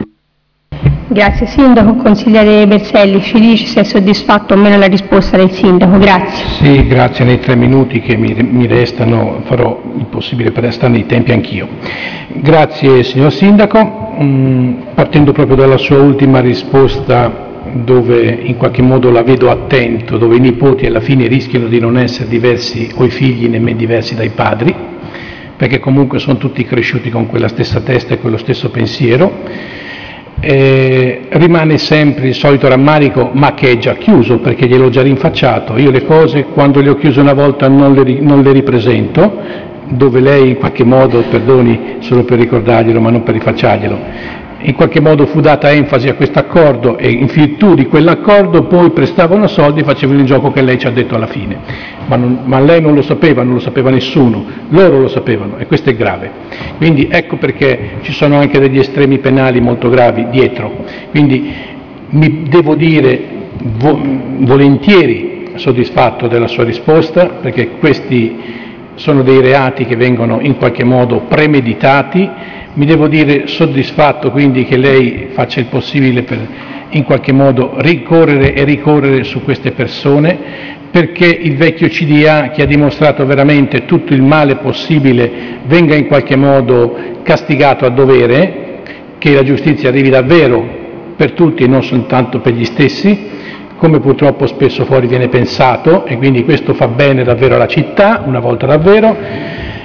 Grazie Sindaco. Consigliere Berselli, ci dice se è soddisfatto o meno la risposta del Sindaco. Grazie. Sì, grazie. Nei tre minuti che mi, mi restano farò il possibile per restare nei tempi anch'io. Grazie signor Sindaco. Mm, partendo proprio dalla sua ultima risposta, dove in qualche modo la vedo attento, dove i nipoti alla fine rischiano di non essere diversi, o i figli nemmeno diversi dai padri, perché comunque sono tutti cresciuti con quella stessa testa e quello stesso pensiero. Eh, rimane sempre il solito rammarico, ma che è già chiuso perché gliel'ho già rinfacciato. Io le cose, quando le ho chiuse una volta, non le, non le ripresento, dove lei in qualche modo, perdoni solo per ricordarglielo ma non per rifacciarglielo, in qualche modo fu data enfasi a questo accordo e in virtù di quell'accordo poi prestavano soldi e facevano il gioco che lei ci ha detto alla fine, ma, non, ma lei non lo sapeva, non lo sapeva nessuno, loro lo sapevano e questo è grave. Quindi ecco perché ci sono anche degli estremi penali molto gravi dietro. Quindi mi devo dire vo- volentieri soddisfatto della sua risposta, perché questi sono dei reati che vengono in qualche modo premeditati. Mi devo dire soddisfatto quindi che lei faccia il possibile per in qualche modo ricorrere e ricorrere su queste persone, perché il vecchio C D A, che ha dimostrato veramente tutto il male possibile, venga in qualche modo castigato a dovere, che la giustizia arrivi davvero per tutti e non soltanto per gli stessi, come purtroppo spesso fuori viene pensato, e quindi questo fa bene davvero alla città, una volta davvero.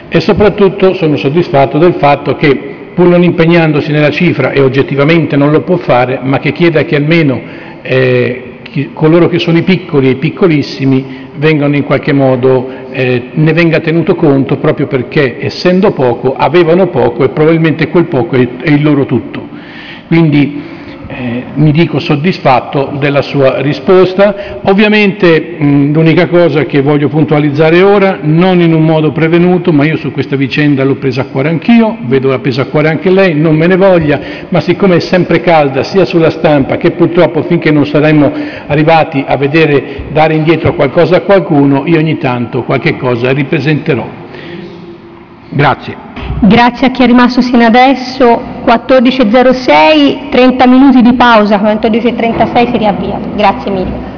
e soprattutto sono soddisfatto del fatto che, pur non impegnandosi nella cifra, e oggettivamente non lo può fare, ma che chieda che almeno eh, chi, coloro che sono i piccoli e i piccolissimi vengano in qualche modo, eh, ne venga tenuto conto, proprio perché, essendo poco, avevano poco e probabilmente quel poco è, è il loro tutto. Quindi eh, mi dico soddisfatto della sua risposta. Ovviamente mh, l'unica cosa che voglio puntualizzare ora, non in un modo prevenuto, ma io su questa vicenda l'ho presa a cuore anch'io, vedo l'ha presa a cuore anche lei, non me ne voglia, ma siccome è sempre calda sia sulla stampa che purtroppo finché non saremmo arrivati a vedere dare indietro qualcosa a qualcuno, io ogni tanto qualche cosa ripresenterò. Grazie. Grazie a chi è rimasto sino adesso. quattordici e zero sei, trenta minuti di pausa, quattordici e trentasei si riavvia. Grazie mille.